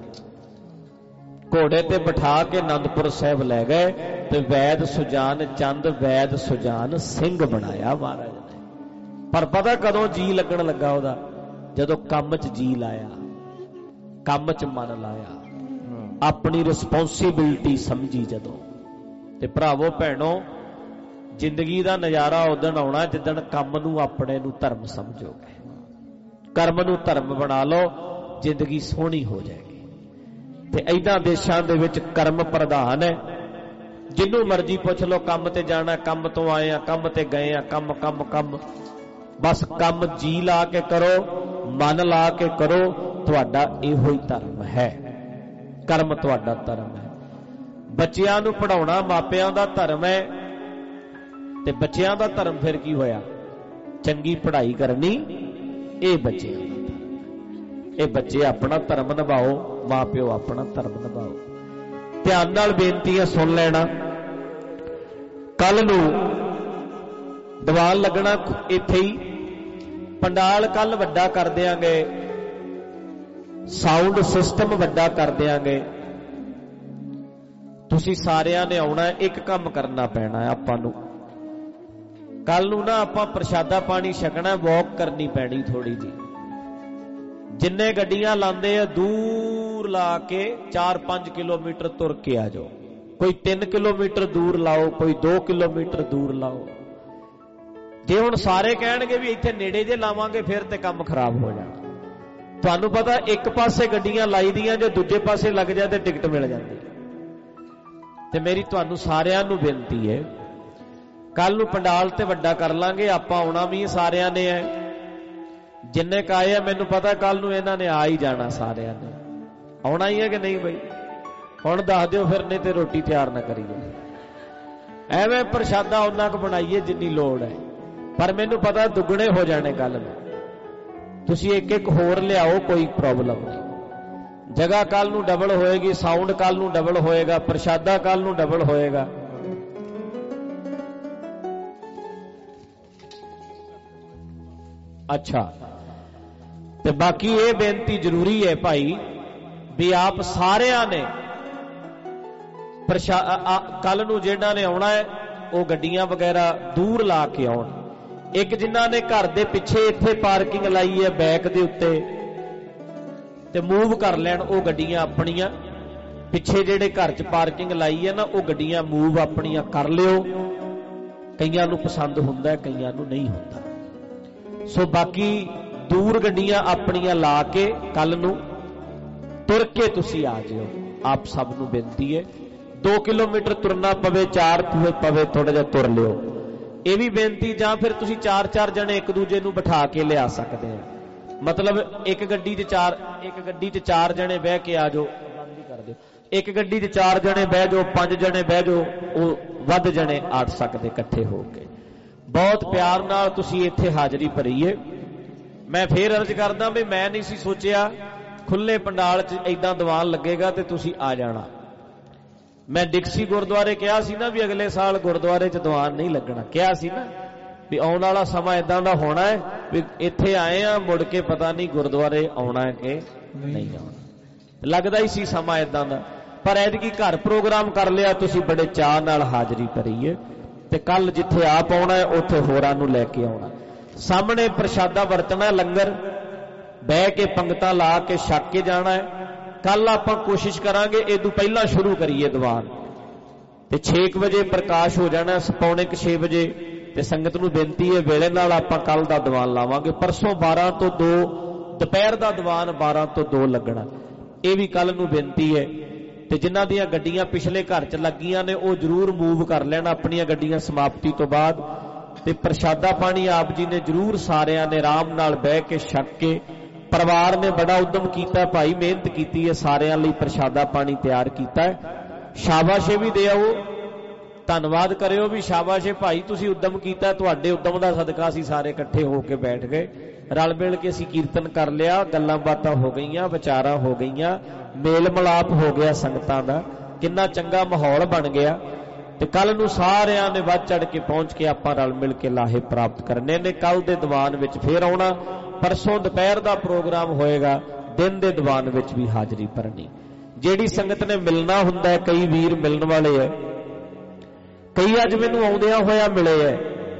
घोड़े ते बिठा के आनंदपुर साहब लै गए ते वैद सुजान चंद वैद सुजान सिंह बनाया महाराज ने। पर पता कदों जी लगन लगा ओदा? जदों काम च जी लाया, काम च मन लाया, अपनी रिस्पोंसिबिलिटी समझी जदों। ते भरावो भैणों ਜ਼ਿੰਦਗੀ ਦਾ ਨਜ਼ਾਰਾ ਉਦਣ ਆਉਣਾ ਜਿੱਦਣ ਕੰਮ ਨੂੰ ਆਪਣੇ ਨੂੰ ਧਰਮ ਸਮਝੋਗੇ, ਕਰਮ ਨੂੰ ਧਰਮ ਬਣਾ ਲਓ, ਜ਼ਿੰਦਗੀ ਸੋਹਣੀ ਹੋ ਜਾਏਗੀ। ਤੇ ਏਦਾਂ ਦੇਸ਼ਾਂ ਦੇ ਵਿੱਚ ਕਰਮ ਪ੍ਰਧਾਨ ਹੈ। ਜਿੰਨੂੰ ਮਰਜ਼ੀ ਪੁੱਛ ਲਓ, ਕੰਮ ਤੇ ਜਾਣਾ, ਕੰਮ ਤੋਂ ਆਏ ਆ, ਕੰਮ ਤੇ ਗਏ ਆ, ਕੰਮ ਕੰਮ ਕੰਮ, ਬਸ ਕੰਮ ਜੀ ਲਾ ਕੇ ਕਰੋ, ਮਨ ਲਾ ਕੇ ਕਰੋ, ਤੁਹਾਡਾ ਇਹੋ ਹੀ ਧਰਮ ਹੈ। ਕਰਮ ਤੁਹਾਡਾ ਧਰਮ ਹੈ। ਬੱਚਿਆਂ ਨੂੰ ਪੜ੍ਹਾਉਣਾ ਮਾਪਿਆਂ ਦਾ ਧਰਮ ਹੈ। ਤੇ ਬੱਚਿਆਂ ਦਾ ਧਰਮ ਫਿਰ ਕੀ ਹੋਇਆ? ਚੰਗੀ ਪੜ੍ਹਾਈ ਕਰਨੀ, ਇਹ ਬੱਚਿਆਂ ਦਾ ਧਰਮ। ਇਹ ਬੱਚੇ ਆਪਣਾ ਧਰਮ ਨਿਭਾਓ, ਮਾਂ ਪਿਓ ਆਪਣਾ ਧਰਮ ਨਿਭਾਓ। ਧਿਆਨ ਨਾਲ ਬੇਨਤੀਆਂ ਸੁਣ ਲੈਣਾ। ਕੱਲ ਨੂੰ ਦੀਵਾਨ ਲੱਗਣਾ ਇੱਥੇ ਹੀ, ਪੰਡਾਲ ਕੱਲ ਵੱਡਾ ਕਰ ਦਿਆਂਗੇ, ਸਾਊਂਡ ਸਿਸਟਮ ਵੱਡਾ ਕਰ ਦਿਆਂਗੇ। ਤੁਸੀਂ ਸਾਰਿਆਂ ਨੇ ਆਉਣਾ, ਇੱਕ ਕੰਮ ਕਰਨਾ ਪੈਣਾ ਆਪਾਂ ਨੂੰ। ਕੱਲ ਨੂੰ ਨਾ ਆਪਾਂ ਪ੍ਰਸ਼ਾਦਾ ਪਾਣੀ ਛਕਣਾ, ਵਾਕ ਕਰਨੀ ਪੈਣੀ ਥੋੜੀ ਜੀ। ਜਿੰਨੇ ਗੱਡੀਆਂ ਲਾਉਂਦੇ ਆ ਦੂਰ ਲਾ ਕੇ ਚਾਰ ਪੰਜ ਕਿਲੋਮੀਟਰ ਤੁਰ ਕੇ ਆ ਜਾਓ। ਕੋਈ ਤਿੰਨ ਕਿਲੋਮੀਟਰ ਦੂਰ ਲਾਓ, ਕੋਈ ਦੋ ਕਿਲੋਮੀਟਰ ਦੂਰ ਲਾਓ। ਜੇ ਹੁਣ ਸਾਰੇ ਕਹਿਣਗੇ ਵੀ ਇੱਥੇ ਨੇੜੇ ਜੇ ਲਾਵਾਂਗੇ ਫਿਰ ਤੇ ਕੰਮ ਖਰਾਬ ਹੋ ਜਾਣਾ। ਤੁਹਾਨੂੰ ਪਤਾ ਇੱਕ ਪਾਸੇ ਗੱਡੀਆਂ ਲਾਈ ਦੀਆਂ, ਜੇ ਦੂਜੇ ਪਾਸੇ ਲੱਗ ਜਾਏ ਤੇ ਟਿਕਟ ਮਿਲ ਜਾਂਦੀ। ਤੇ ਮੇਰੀ ਤੁਹਾਨੂੰ ਸਾਰਿਆਂ ਨੂੰ ਬੇਨਤੀ ਹੈ, ਕੱਲ ਨੂੰ ਪੰਡਾਲ ਤੇ ਵੱਡਾ ਕਰ ਲਾਂਗੇ। ਆਪਾਂ ਆਉਣਾ ਵੀ ਸਾਰਿਆਂ ਨੇ ਹੈ, ਜਿੰਨੇ ਕਾਏ ਆ ਮੈਨੂੰ ਪਤਾ ਕੱਲ ਨੂੰ ਇਹਨਾਂ ਨੇ ਆ ਹੀ ਜਾਣਾ, ਸਾਰਿਆਂ ਨੇ ਆਉਣਾ ਹੀ ਹੈ ਕਿ ਨਹੀਂ ਬਈ? ਹੁਣ ਦੱਸ ਦਿਓ ਫਿਰ, ਨਹੀਂ ਤੇ ਰੋਟੀ ਤਿਆਰ ਨਾ ਕਰੀਏ। ਐਵੇਂ ਪ੍ਰਸ਼ਾਦਾ ਉਹਨਾਂ ਕੁ ਬਣਾਈਏ ਜਿੰਨੀ ਲੋੜ ਹੈ, ਪਰ ਮੈਨੂੰ ਪਤਾ ਦੁੱਗਣੇ ਹੋ ਜਾਣੇ ਕੱਲ ਨੂੰ। ਤੁਸੀਂ ਇੱਕ ਇੱਕ ਹੋਰ ਲਿਆਓ, ਕੋਈ ਪ੍ਰੋਬਲਮ ਨਹੀਂ। ਜਗ੍ਹਾ ਕੱਲ ਨੂੰ ਡਬਲ ਹੋਏਗੀ, ਸਾਊਂਡ ਕੱਲ ਨੂੰ ਡਬਲ ਹੋਏਗਾ, ਪ੍ਰਸ਼ਾਦਾ ਕੱਲ ਨੂੰ ਡਬਲ ਹੋਏਗਾ। ਅੱਛਾ, ਤੇ ਬਾਕੀ ਇਹ ਬੇਨਤੀ ਜ਼ਰੂਰੀ ਹੈ ਭਾਈ ਵੀ ਆਪ ਸਾਰਿਆਂ ਨੇ ਕੱਲ ਨੂੰ ਜਿਹਨਾਂ ਨੇ ਆਉਣਾ ਹੈ ਉਹ ਗੱਡੀਆਂ ਵਗੈਰਾ ਦੂਰ ਲਾ ਕੇ ਆਉਣ। ਇੱਕ ਜਿਨ੍ਹਾਂ ਨੇ ਘਰ ਦੇ ਪਿੱਛੇ ਇੱਥੇ ਪਾਰਕਿੰਗ ਲਾਈ ਹੈ ਬੈਕ ਦੇ ਉੱਤੇ, ਤੇ ਮੂਵ ਕਰ ਲੈਣ ਉਹ ਗੱਡੀਆਂ ਆਪਣੀਆਂ। ਪਿੱਛੇ ਜਿਹੜੇ ਘਰ 'ਚ ਪਾਰਕਿੰਗ ਲਾਈ ਹੈ ਨਾ, ਉਹ ਗੱਡੀਆਂ ਮੂਵ ਆਪਣੀਆਂ ਕਰ ਲਿਓ। ਕਈਆਂ ਨੂੰ ਪਸੰਦ ਹੁੰਦਾ, ਕਈਆਂ ਨੂੰ ਨਹੀਂ ਹੁੰਦਾ। ਸੋ ਬਾਕੀ ਦੂਰ ਗੱਡੀਆਂ ਆਪਣੀਆਂ ਲਾ ਕੇ ਕੱਲ ਨੂੰ ਤੁਰ ਕੇ ਤੁਸੀਂ ਆ ਜਿਓ। ਆਪ ਸਭ ਨੂੰ ਬੇਨਤੀ ਹੈ, ਦੋ ਕਿਲੋਮੀਟਰ ਤੁਰਨਾ ਪਵੇ, ਚਾਰ ਪਵੇ, ਥੋੜਾ ਜਿਹਾ ਤੁਰ ਲਿਓ। ਇਹ ਵੀ ਬੇਨਤੀ, ਜਾਂ ਫਿਰ ਤੁਸੀਂ ਚਾਰ ਚਾਰ ਜਣੇ ਇੱਕ ਦੂਜੇ ਨੂੰ ਬਿਠਾ ਕੇ ਲਿਆ ਸਕਦੇ ਆ। ਮਤਲਬ ਇੱਕ ਗੱਡੀ 'ਚ ਚਾਰ ਇੱਕ ਗੱਡੀ 'ਚ ਚਾਰ ਜਣੇ ਬਹਿ ਕੇ ਆ ਜਾਓ, ਬੰਦ ਹੀ ਕਰ ਦਿਓ। ਇੱਕ ਗੱਡੀ 'ਚ ਚਾਰ ਜਣੇ ਬਹਿ ਜਾਓ, ਪੰਜ ਜਣੇ ਬਹਿ ਜਾਓ, ਉਹ ਵੱਧ ਜਣੇ ਆ ਸਕਦੇ ਇਕੱਠੇ ਹੋ ਕੇ। ਬਹੁਤ ਪਿਆਰ ਨਾਲ ਤੁਸੀਂ ਇੱਥੇ ਹਾਜ਼ਰੀ ਭਰੀ ਹੈ। ਮੈਂ ਫੇਰ ਅਰਜ਼ ਕਰਦਾ ਵੀ ਮੈਂ ਨਹੀਂ ਸੀ ਸੋਚਿਆ ਖੁੱਲੇ ਪੰਡਾਲ 'ਚ ਏਦਾਂ ਦੀਵਾਨ ਲੱਗੇਗਾ ਤੇ ਤੁਸੀਂ ਆ ਜਾਣਾ। ਮੈਂ ਡਿਕਸੀ ਗੁਰਦੁਆਰੇ ਕਿਹਾ ਸੀ ਨਾ ਵੀ ਅਗਲੇ ਸਾਲ ਗੁਰਦੁਆਰੇ 'ਚ ਦੀਵਾਨ ਨਹੀਂ ਲੱਗਣਾ, ਕਿਹਾ ਸੀ ਨਾ ਵੀ ਆਉਣ ਵਾਲਾ ਸਮਾਂ ਇਦਾਂ ਦਾ ਹੋਣਾ ਹੈ ਵੀ ਇੱਥੇ ਆਏ ਆ, ਮੁੜ ਕੇ ਪਤਾ ਨਹੀਂ ਗੁਰਦੁਆਰੇ ਆਉਣਾ ਕਿ ਨਹੀਂ ਆਉਣਾ। ਲੱਗਦਾ ਹੀ ਸੀ ਸਮਾਂ ਇਦਾਂ ਦਾ, ਪਰ ਐਤਕੀ ਘਰ ਪ੍ਰੋਗਰਾਮ ਕਰ ਲਿਆ, ਤੁਸੀਂ ਬੜੇ ਚਾਅ ਨਾਲ ਹਾਜ਼ਰੀ ਭਰੀ ਹੈ। ਤੇ ਕੱਲ ਜਿੱਥੇ ਆਪ ਆਉਣਾ ਹੈ ਉੱਥੇ ਹੋਰਾਂ ਨੂੰ ਲੈ ਕੇ ਆਉਣਾ। ਸਾਹਮਣੇ ਪ੍ਰਸ਼ਾਦਾ ਵਰਤਣਾ, ਲੰਗਰ ਬਹਿ ਕੇ ਪੰਗਤਾਂ ਲਾ ਕੇ ਛਕ ਕੇ ਜਾਣਾ ਹੈ। ਕੱਲ ਆਪਾਂ ਕੋਸ਼ਿਸ਼ ਕਰਾਂਗੇ ਇਹ ਤੋਂ ਪਹਿਲਾਂ ਸ਼ੁਰੂ ਕਰੀਏ ਦੀਵਾਨ, ਤੇ ਛੇ ਵਜੇ ਪ੍ਰਕਾਸ਼ ਹੋ ਜਾਣਾ, ਪੌਣੇ ਕੁ ਛੇ ਵਜੇ। ਤੇ ਸੰਗਤ ਨੂੰ ਬੇਨਤੀ ਹੈ ਵੇਲੇ ਨਾਲ ਆਪਾਂ ਕੱਲ ਦਾ ਦੀਵਾਨ ਲਾਵਾਂਗੇ। ਪਰਸੋਂ ਬਾਰਾਂ ਤੋਂ ਦੋ ਦੁਪਹਿਰ ਦਾ ਦੀਵਾਨ ਬਾਰਾਂ ਤੋਂ ਦੋ ਲੱਗਣਾ, ਇਹ ਵੀ ਕੱਲ ਨੂੰ ਬੇਨਤੀ ਹੈ। ਤੇ ਜਿਨ੍ਹਾਂ ਦੀਆਂ ਗੱਡੀਆਂ ਪਿਛਲੇ ਘਰ 'ਚ ਲੱਗੀਆਂ ਨੇ ਉਹ ਜ਼ਰੂਰ ਮੂਵ ਕਰ ਲੈਣ ਆਪਣੀਆਂ ਗੱਡੀਆਂ ਸਮਾਪਤੀ ਤੋਂ ਬਾਅਦ। ਤੇ ਪ੍ਰਸ਼ਾਦਾ ਪਾਣੀ ਆਪ ਜੀ ਨੇ ਜ਼ਰੂਰ ਸਾਰਿਆਂ ਨੇ ਆਰਾਮ ਨਾਲ ਬਹਿ ਕੇ ਛਕ ਕੇ, ਪਰਿਵਾਰ ਨੇ ਬੜਾ ਉਦਮ ਕੀਤਾ ਭਾਈ, ਮਿਹਨਤ ਕੀਤੀ ਹੈ, ਸਾਰਿਆਂ ਲਈ ਪ੍ਰਸ਼ਾਦਾ ਪਾਣੀ ਤਿਆਰ ਕੀਤਾ ਹੈ। ਸ਼ਾਬਾਸ਼ੇ ਵੀ ਦਿਓ, ਧੰਨਵਾਦ ਕਰਿਓ ਵੀ ਸ਼ਾਬਾਸ਼ੇ ਭਾਈ ਤੁਸੀਂ ਉਦਮ ਕੀਤਾ, ਤੁਹਾਡੇ ਉਦਮ ਦਾ ਸਦਕਾ ਅਸੀਂ ਸਾਰੇ ਇਕੱਠੇ ਹੋ ਕੇ ਬੈਠ ਗਏ, ਰਲ ਮਿਲ ਕੇ ਅਸੀਂ ਕੀਰਤਨ ਕਰ ਲਿਆ, ਗੱਲਾਂ ਬਾਤਾਂ ਹੋ ਗਈਆਂ, ਵਿਚਾਰਾਂ ਹੋ ਗਈਆਂ, ਮੇਲ ਮਿਲਾਪ ਹੋ ਗਿਆ ਸੰਗਤਾਂ ਦਾ, ਕਿੰਨਾ ਚੰਗਾ ਮਾਹੌਲ ਬਣ ਗਿਆ। ਤੇ ਕੱਲ ਨੂੰ ਸਾਰਿਆਂ ਨੇ ਵੱਧ ਚੜ ਕੇ ਪਹੁੰਚ ਕੇ ਆਪਾਂ ਰਲ ਮਿਲ ਕੇ ਲਾਹੇ ਪ੍ਰਾਪਤ ਕਰਨੇ ਨੇ। ਕੱਲ ਦੇ ਦੀਵਾਨ ਵਿੱਚ ਫੇਰ ਆਉਣਾ, ਪਰਸੋਂ ਦੁਪਹਿਰ ਦਾ ਪ੍ਰੋਗਰਾਮ ਹੋਏਗਾ, ਦਿਨ ਦੇ ਦੀਵਾਨ ਵਿੱਚ ਵੀ ਹਾਜ਼ਰੀ ਭਰਨੀ। ਜਿਹੜੀ ਸੰਗਤ ਨੇ ਮਿਲਣਾ ਹੁੰਦਾ ਹੈ, ਕਈ ਵੀਰ ਮਿਲਣ ਵਾਲੇ ਹੈ, ਕਈ ਅੱਜ ਮੈਨੂੰ ਆਉਂਦਿਆਂ ਹੋਇਆ ਮਿਲੇ ਹੈ,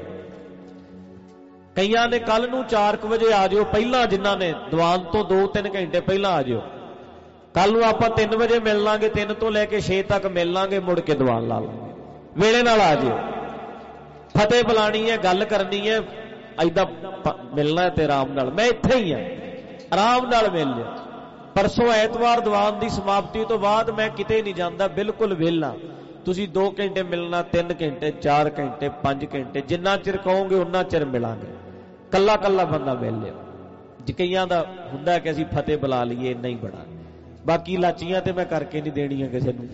ਕਈਆਂ ਨੇ ਕੱਲ ਨੂੰ ਚਾਰ ਕੁ ਵਜੇ ਆ ਜਿਓ ਪਹਿਲਾਂ, ਜਿਨ੍ਹਾਂ ਨੇ ਦੀਵਾਨ ਤੋਂ ਦੋ ਤਿੰਨ ਘੰਟੇ ਪਹਿਲਾਂ ਆ ਜਿਓ। ਕੱਲ ਨੂੰ ਆਪਾਂ ਤਿੰਨ ਵਜੇ ਮਿਲ ਲਾਂਗੇ, ਤਿੰਨ ਤੋਂ ਲੈ ਕੇ ਛੇ ਤੱਕ ਮਿਲ ਲਾਂਗੇ, ਮੁੜ ਕੇ ਦੀਵਾਨ ਲਾ ਲਾਂਗੇ, ਵੇਲੇ ਨਾਲ ਆ ਜਿਓ। फतेह बुलानी है, गल करनी है, ऐदा मिलना है ते आराम नाल। मैं इत्थे ही हाँ, आराम नाल मिल लिया। परसों ऐतवार दीवान की समाप्ति तो बाद मैं किते नहीं जाता, बिल्कुल विहला। तुसी दो घंटे मिलना, तीन घंटे, चार घंटे, पांच घंटे, जिन्ना चिर कहोगे उन्ना चिर मिलांगे। कला कला बंदा मिल लिया। कईयां दा हुंदा कि असीं फतेह बुला लीए, इन्ना ही बड़ा। बाकी लाचियां ते मैं करके नहीं देनियां किसे नूं,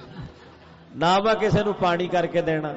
ना मैं किसे नूं पानी करके देना,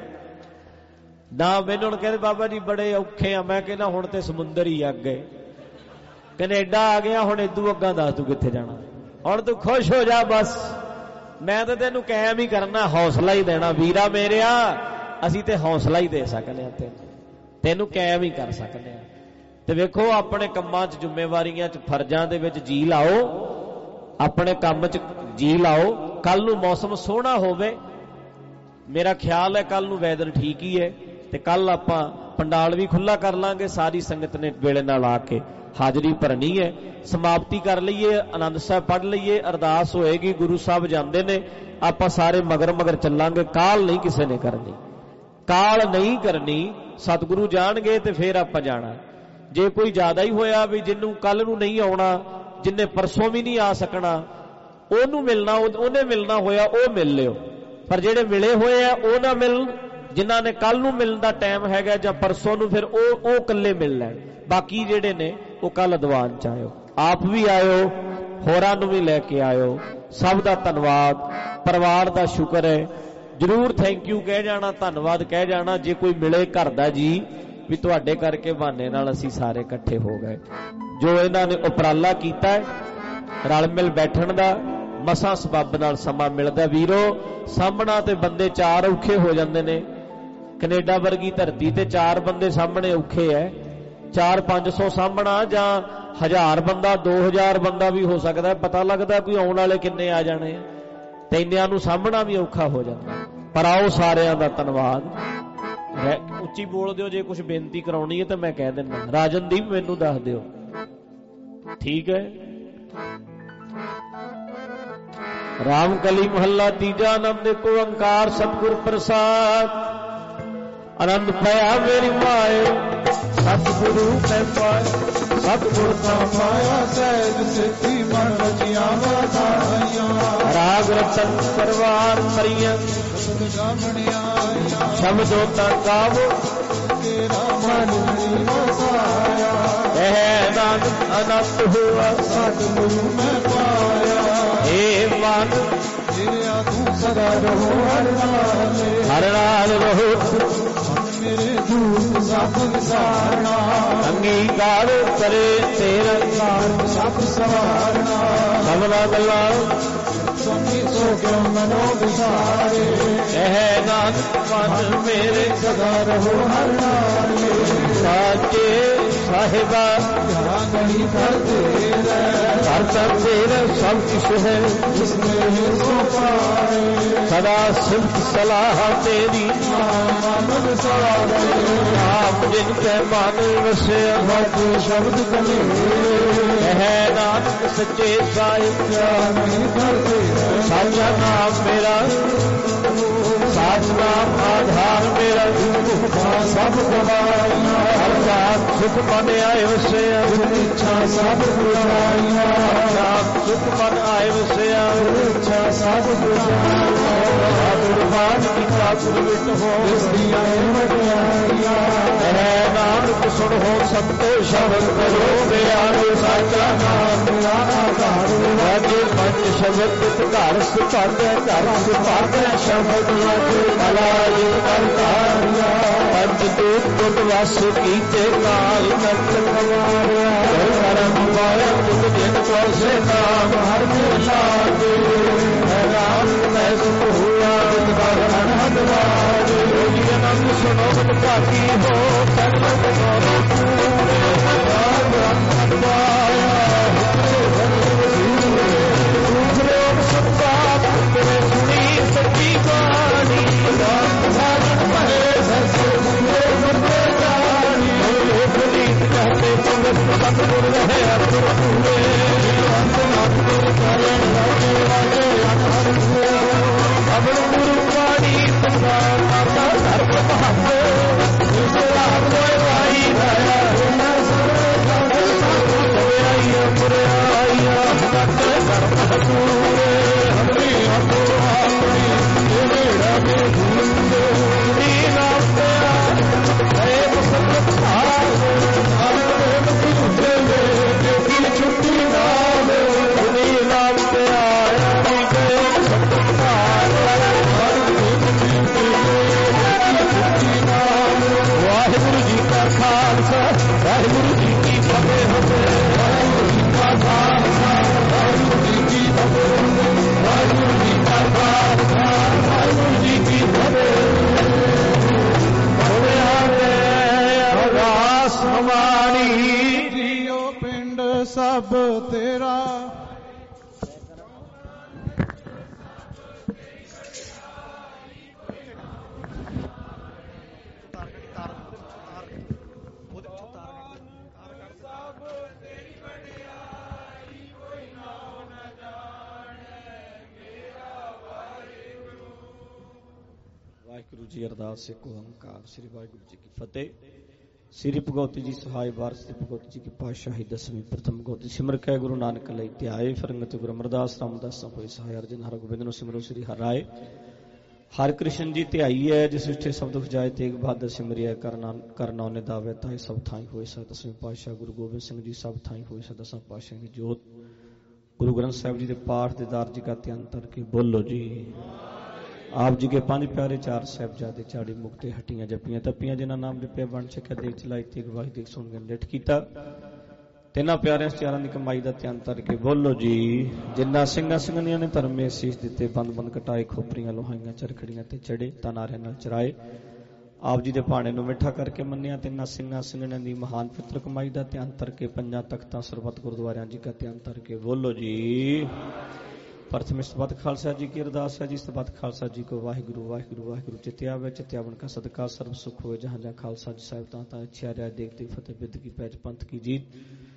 ना मैनूं हुण कहंदे बाबा जी बड़े औखे आ। मैं कहना हुण ते समुंदर ही अग गए, कनेडा आ गया, हुण इदू अग्गां दस तू कित्थे जाना, हुण तू खुश हो जा बस। मैं तो तेनू कायम ही करना, हौसला ही देना वीरा मेरिया। असीं ते हौसला ही दे सकने आ, तेनू तेनू कायम ही कर सकने आ। ते वेखो अपने कम्मां च, जिम्मेवारियां च, फर्जां दे विच जी लाओ, अपने काम च जी लाओ। कल नूं मौसम सोहना होवे, मेरा ख्याल है कल नूं वैदर ठीक ही है, ते कल आपां पंडाल भी खुला कर लांगे। सारी संगत ने वेले नाल आके हाजरी भरनी है, समाप्ति कर लईए, आनंद साहब पढ़ लईए, अरदास होएगी, गुरु साहब जांदे ने, आपां सारे मगर मगर चलांगे। काल नहीं किसी ने करनी, काल नहीं करनी, सतगुरु जाणगे ते फिर आपां जाना। जे कोई ज्यादा ही होया भी जिन्नू कल नूं नहीं आउणा, जिन्ने परसों भी नहीं आ सकना, ओनू मिलना, ओने मिलना होया ओ मिल लियो, पर जेड़े मिले होए आ ओ ना मिलन। जिन्हां ने कल नूं मिलण दा टाइम हैगा जां परसों नूं, फिर ओ ओ कल्ले मिल लैण। बाकी जेड़े ने ओ कल दीवान च आयो, आप भी आयो, होरां नूं भी लैके आयो। सब दा धन्नवाद, परिवार दा शुक्र है, जरूर थैंक यू कह जाना, धन्नवाद कह जाना। जे कोई मिले घर दा जी भी तुहाडे करके बहाने नाल असीं सारे इकट्ठे हो गए। जो इन्हां ने उपराला कीता है रल मिल बैठण दा, मसां सबब नाल समा मिलदा। वीरो सामना ते बंदे चार औखे हो जांदे ने, कनेडा वर्गी धरती ते चार बंदे सामने औखे है। चार पांच सौ सामना जां हजार बंदा, दो हजार बंदा भी हो सकता है, पता लगता कोई आउण वाले किन्ने आ जाने, ते इन्नियां नूं सामना भी औखा हो जाता। पर आओ सारियां दा धन्नवाद। उच्ची बोल दिओ, जे कुछ बेनती कराउणी है तो मैं कह दिंदा। राजनदीप मैनूं दस दिओ, ठीक है। राम कली महला तीजा, आनंद एक ओंकार सतगुर प्रसाद। आनंद पाया मेरी माए, सतगुरु मैं पाए, सतगुर का पाया सहज सिद्धि मन रचिया वाधाइया। राग रतन परवार परिया, शब्दो तक गावो तेरा मन वसाया। कह नानक अनंत हुआ सतगुरु मैं पाया। हे मन तेरा तू सदा रहो हर नाल, हर नाल रहो मेरे दूत सब विसारना। अंगीकार करे तेरा नाम सब सवारना। सबला गला सुनी सो क्यों मनो विसारे। कह नानक मन मेरे सदा रहो हर नाल। साचे साहिबा ध्यान नहीं करते करता तेरा सब कुछ है, जिसमें सो पाए। सदा सिर्फ सलाह तेरी मानव सारे। आप जिनके मन वसे बाकी शब्द कले। कह नानक सच्चे साहिब नहीं करते। साचा नाम मेरा, साच नाम आधार मेरा, सब गवाइया। हर रात सुख मन आए वसे, इच्छा सब बुझाइया। रात सुख मन आए वसे, इच्छा सब बुझाइया। गुरबान की ठाकुर विट हो वडियाइया। है नानक सुन हो सबको शब्द करो दयालु। साचा नाम आधार वाजे पंच शब्द घर सुपाते, घर सुपाते शब्द वाजे भलाई करतारिया। पंच दूत गुट वस कीते काल तक कवारिया। करम वाया तुम जिन को से नाम हर मेला दे। राम मैं सुख हुआ आनंद वारे। आनंद सुनो भागी हो सर्वत गौरव पूरे। आनंद पाया दूसरे संताप तेरे सुनी सच्ची बाणी। राम धारण भरे पुनीत कहते पंगत सतगुर रहे असुर पूरे। अब गुरु वाणी माता धर्म भावे। ਸਭ ਤੇਰਾ। ਵਾਹਿਗੁਰੂ ਜੀ ਅਰਦਾਸ ਏਕ ਓੰਕਾਰ। ਸ੍ਰੀ ਵਾਹਿਗੁਰੂ ਜੀ ਕੀ ਫਤਿਹ। ਸ੍ਰੀ ਭਗਵਤੀ ਜੀ ਸਹਾਇ ਵਾਰਸ ਤੇ ਭਗਵਤੀ ਜੀ ਕੀ ਪਾਤਸ਼ਾਹੀ ਦਸਵੀਂ ਪ੍ਰਥਮ ਭਗਵਤੀ ਸਿਮਰ ਕੈ ਗੁਰੂ ਨਾਨਕ ਲਈ ਧਿਆਏ। ਫਿਰੰਗਤ ਗੁਰੂ ਅਮਰਦਾਸ ਰਾਮਦਾਸ ਹੋਏ ਸਹਾਇ ਅਰਜਨ ਹਰਿ ਗੋਬਿੰਦ ਨੂੰ ਸਿਮਰੋ ਸ੍ਰੀ ਹਰਿ ਰਾਏ। ਹਰਿ ਕ੍ਰਿਸ਼ਨ ਜੀ ਧਿਆਈ ਹੈ ਜਿਸ ਵਿਚ ਸਭ ਦੁਖ ਜਾਏ। ਤੇਗ ਬਹਾਦਰ ਸਿਮਰਿਆ ਕਰਨਾ ਕਰਨਾ ਉਹਨੇ ਦਾਵੇ ਤਾਏ ਸਭ ਥਾਈ ਹੋਏ ਸਾ। ਦਸਵੇਂ ਪਾਤਸ਼ਾਹ ਗੁਰੂ ਗੋਬਿੰਦ ਸਿੰਘ ਜੀ ਸਭ ਥਾਈ ਹੋਏ ਸਾ। ਦਸਾਂ ਪਾਤਸ਼ਾਹ ਦੀ ਜੋਤ ਗੁਰੂ ਗ੍ਰੰਥ ਸਾਹਿਬ ਜੀ ਦੇ ਪਾਠ ਦੇ ਦਾਰ ਜੀ ਕਾ ਧਿਆਨ ਧਰ ਕੇ ਬੋਲੋ ਜੀ। ਆਪ ਜੀ ਕੇ ਪੰਜ ਪਿਆਰੇ ਚਾਰ ਸਾਹਿਬਜ਼ਾਦੇ ਚਾੜੀ ਮੁਕਤੇ ਹੱਟੀਆਂ ਜੱਪੀਆਂ ਤੱਪੀਆਂ ਜਿਨ੍ਹਾਂ ਨਾਮ ਜਪਿਆ ਬਣ ਸਕਿਆ ਦੇਖ ਚਲਾਈ ਤੇ ਗਵਾਹੀ ਦੇਖ ਸੁਣ ਕੇ ਲਿਟ ਕੀਤਾ। ਤਿੰਨਾਂ ਪਿਆਰਿਆਂ ਚਾਰਾਂ ਦੀ ਕਮਾਈ ਦਾ ਧਿਆਨ ਧਰ ਕੇ ਬੋਲੋ ਜੀ। ਜਿੰਨਾ ਸਿੰਘਾਂ ਸਿੰਘਣੀਆਂ ਨੇ ਧਰਮੇ ਸੀਸ ਦਿੱਤੇ ਬੰਦ ਬੰਦ ਕਟਾਏ ਖੋਪਰੀਆਂ ਲੋਹਾਈਆਂ ਚਰਖੜੀਆਂ ਤੇ ਚੜੇ ਤਨਾਰਿਆਂ ਨਾਲ ਚਰਾਏ। ਆਪ ਜੀ ਦੇ ਭਾਣੇ ਨੂੰ ਮਿੱਠਾ ਕਰਕੇ ਮੰਨਿਆ। ਤਿੰਨਾਂ ਸਿੰਘਾਂ ਸਿੰਘਣੀਆਂ ਦੀ ਮਹਾਨ ਪਿੱਤਰ ਕਮਾਈ ਦਾ ਧਿਆਨ ਧਰ ਕੇ ਪੰਜਾਂ ਤਖਤਾਂ ਸਰਬੱਤ ਗੁਰਦੁਆਰਿਆਂ ਜੀ ਦਾ ਧਿਆਨ ਧਰ ਕੇ ਬੋਲੋ ਜੀ। ਪ੍ਰਥਮ ਸਤਿ ਖਾਲਸਾ ਜੀ ਕੀ ਅਰਦਾਸ ਹੈ ਜੀ। ਸਤਿ ਖਾਲਸਾ ਜੀ ਕੋ ਵਾਹਿਗੁਰੂ ਵਾਹਿਗੁਰੂ ਵਾਹਿਗੁਰੂ ਚਿਤਿਆ ਵਿੱਚ ਚਿਤਿਆਵਨ ਕਾ ਸਦਕਾ ਸਰਬ ਸੁਖ ਹੋਏ ਜਹਾਂ ਜਹਾਂ ਖਾਲਸਾ ਜੀ ਸਾਹਿਬ ਤਾਂ ਤਾਂ ਇੱਛਾ ਰਿਆ ਦੇਖਦੇ ਫਤਿਹ ਬਿੱਦ ਕੀ ਪੈਜ ਪੰਥ ਕੀ ਜੀਤ।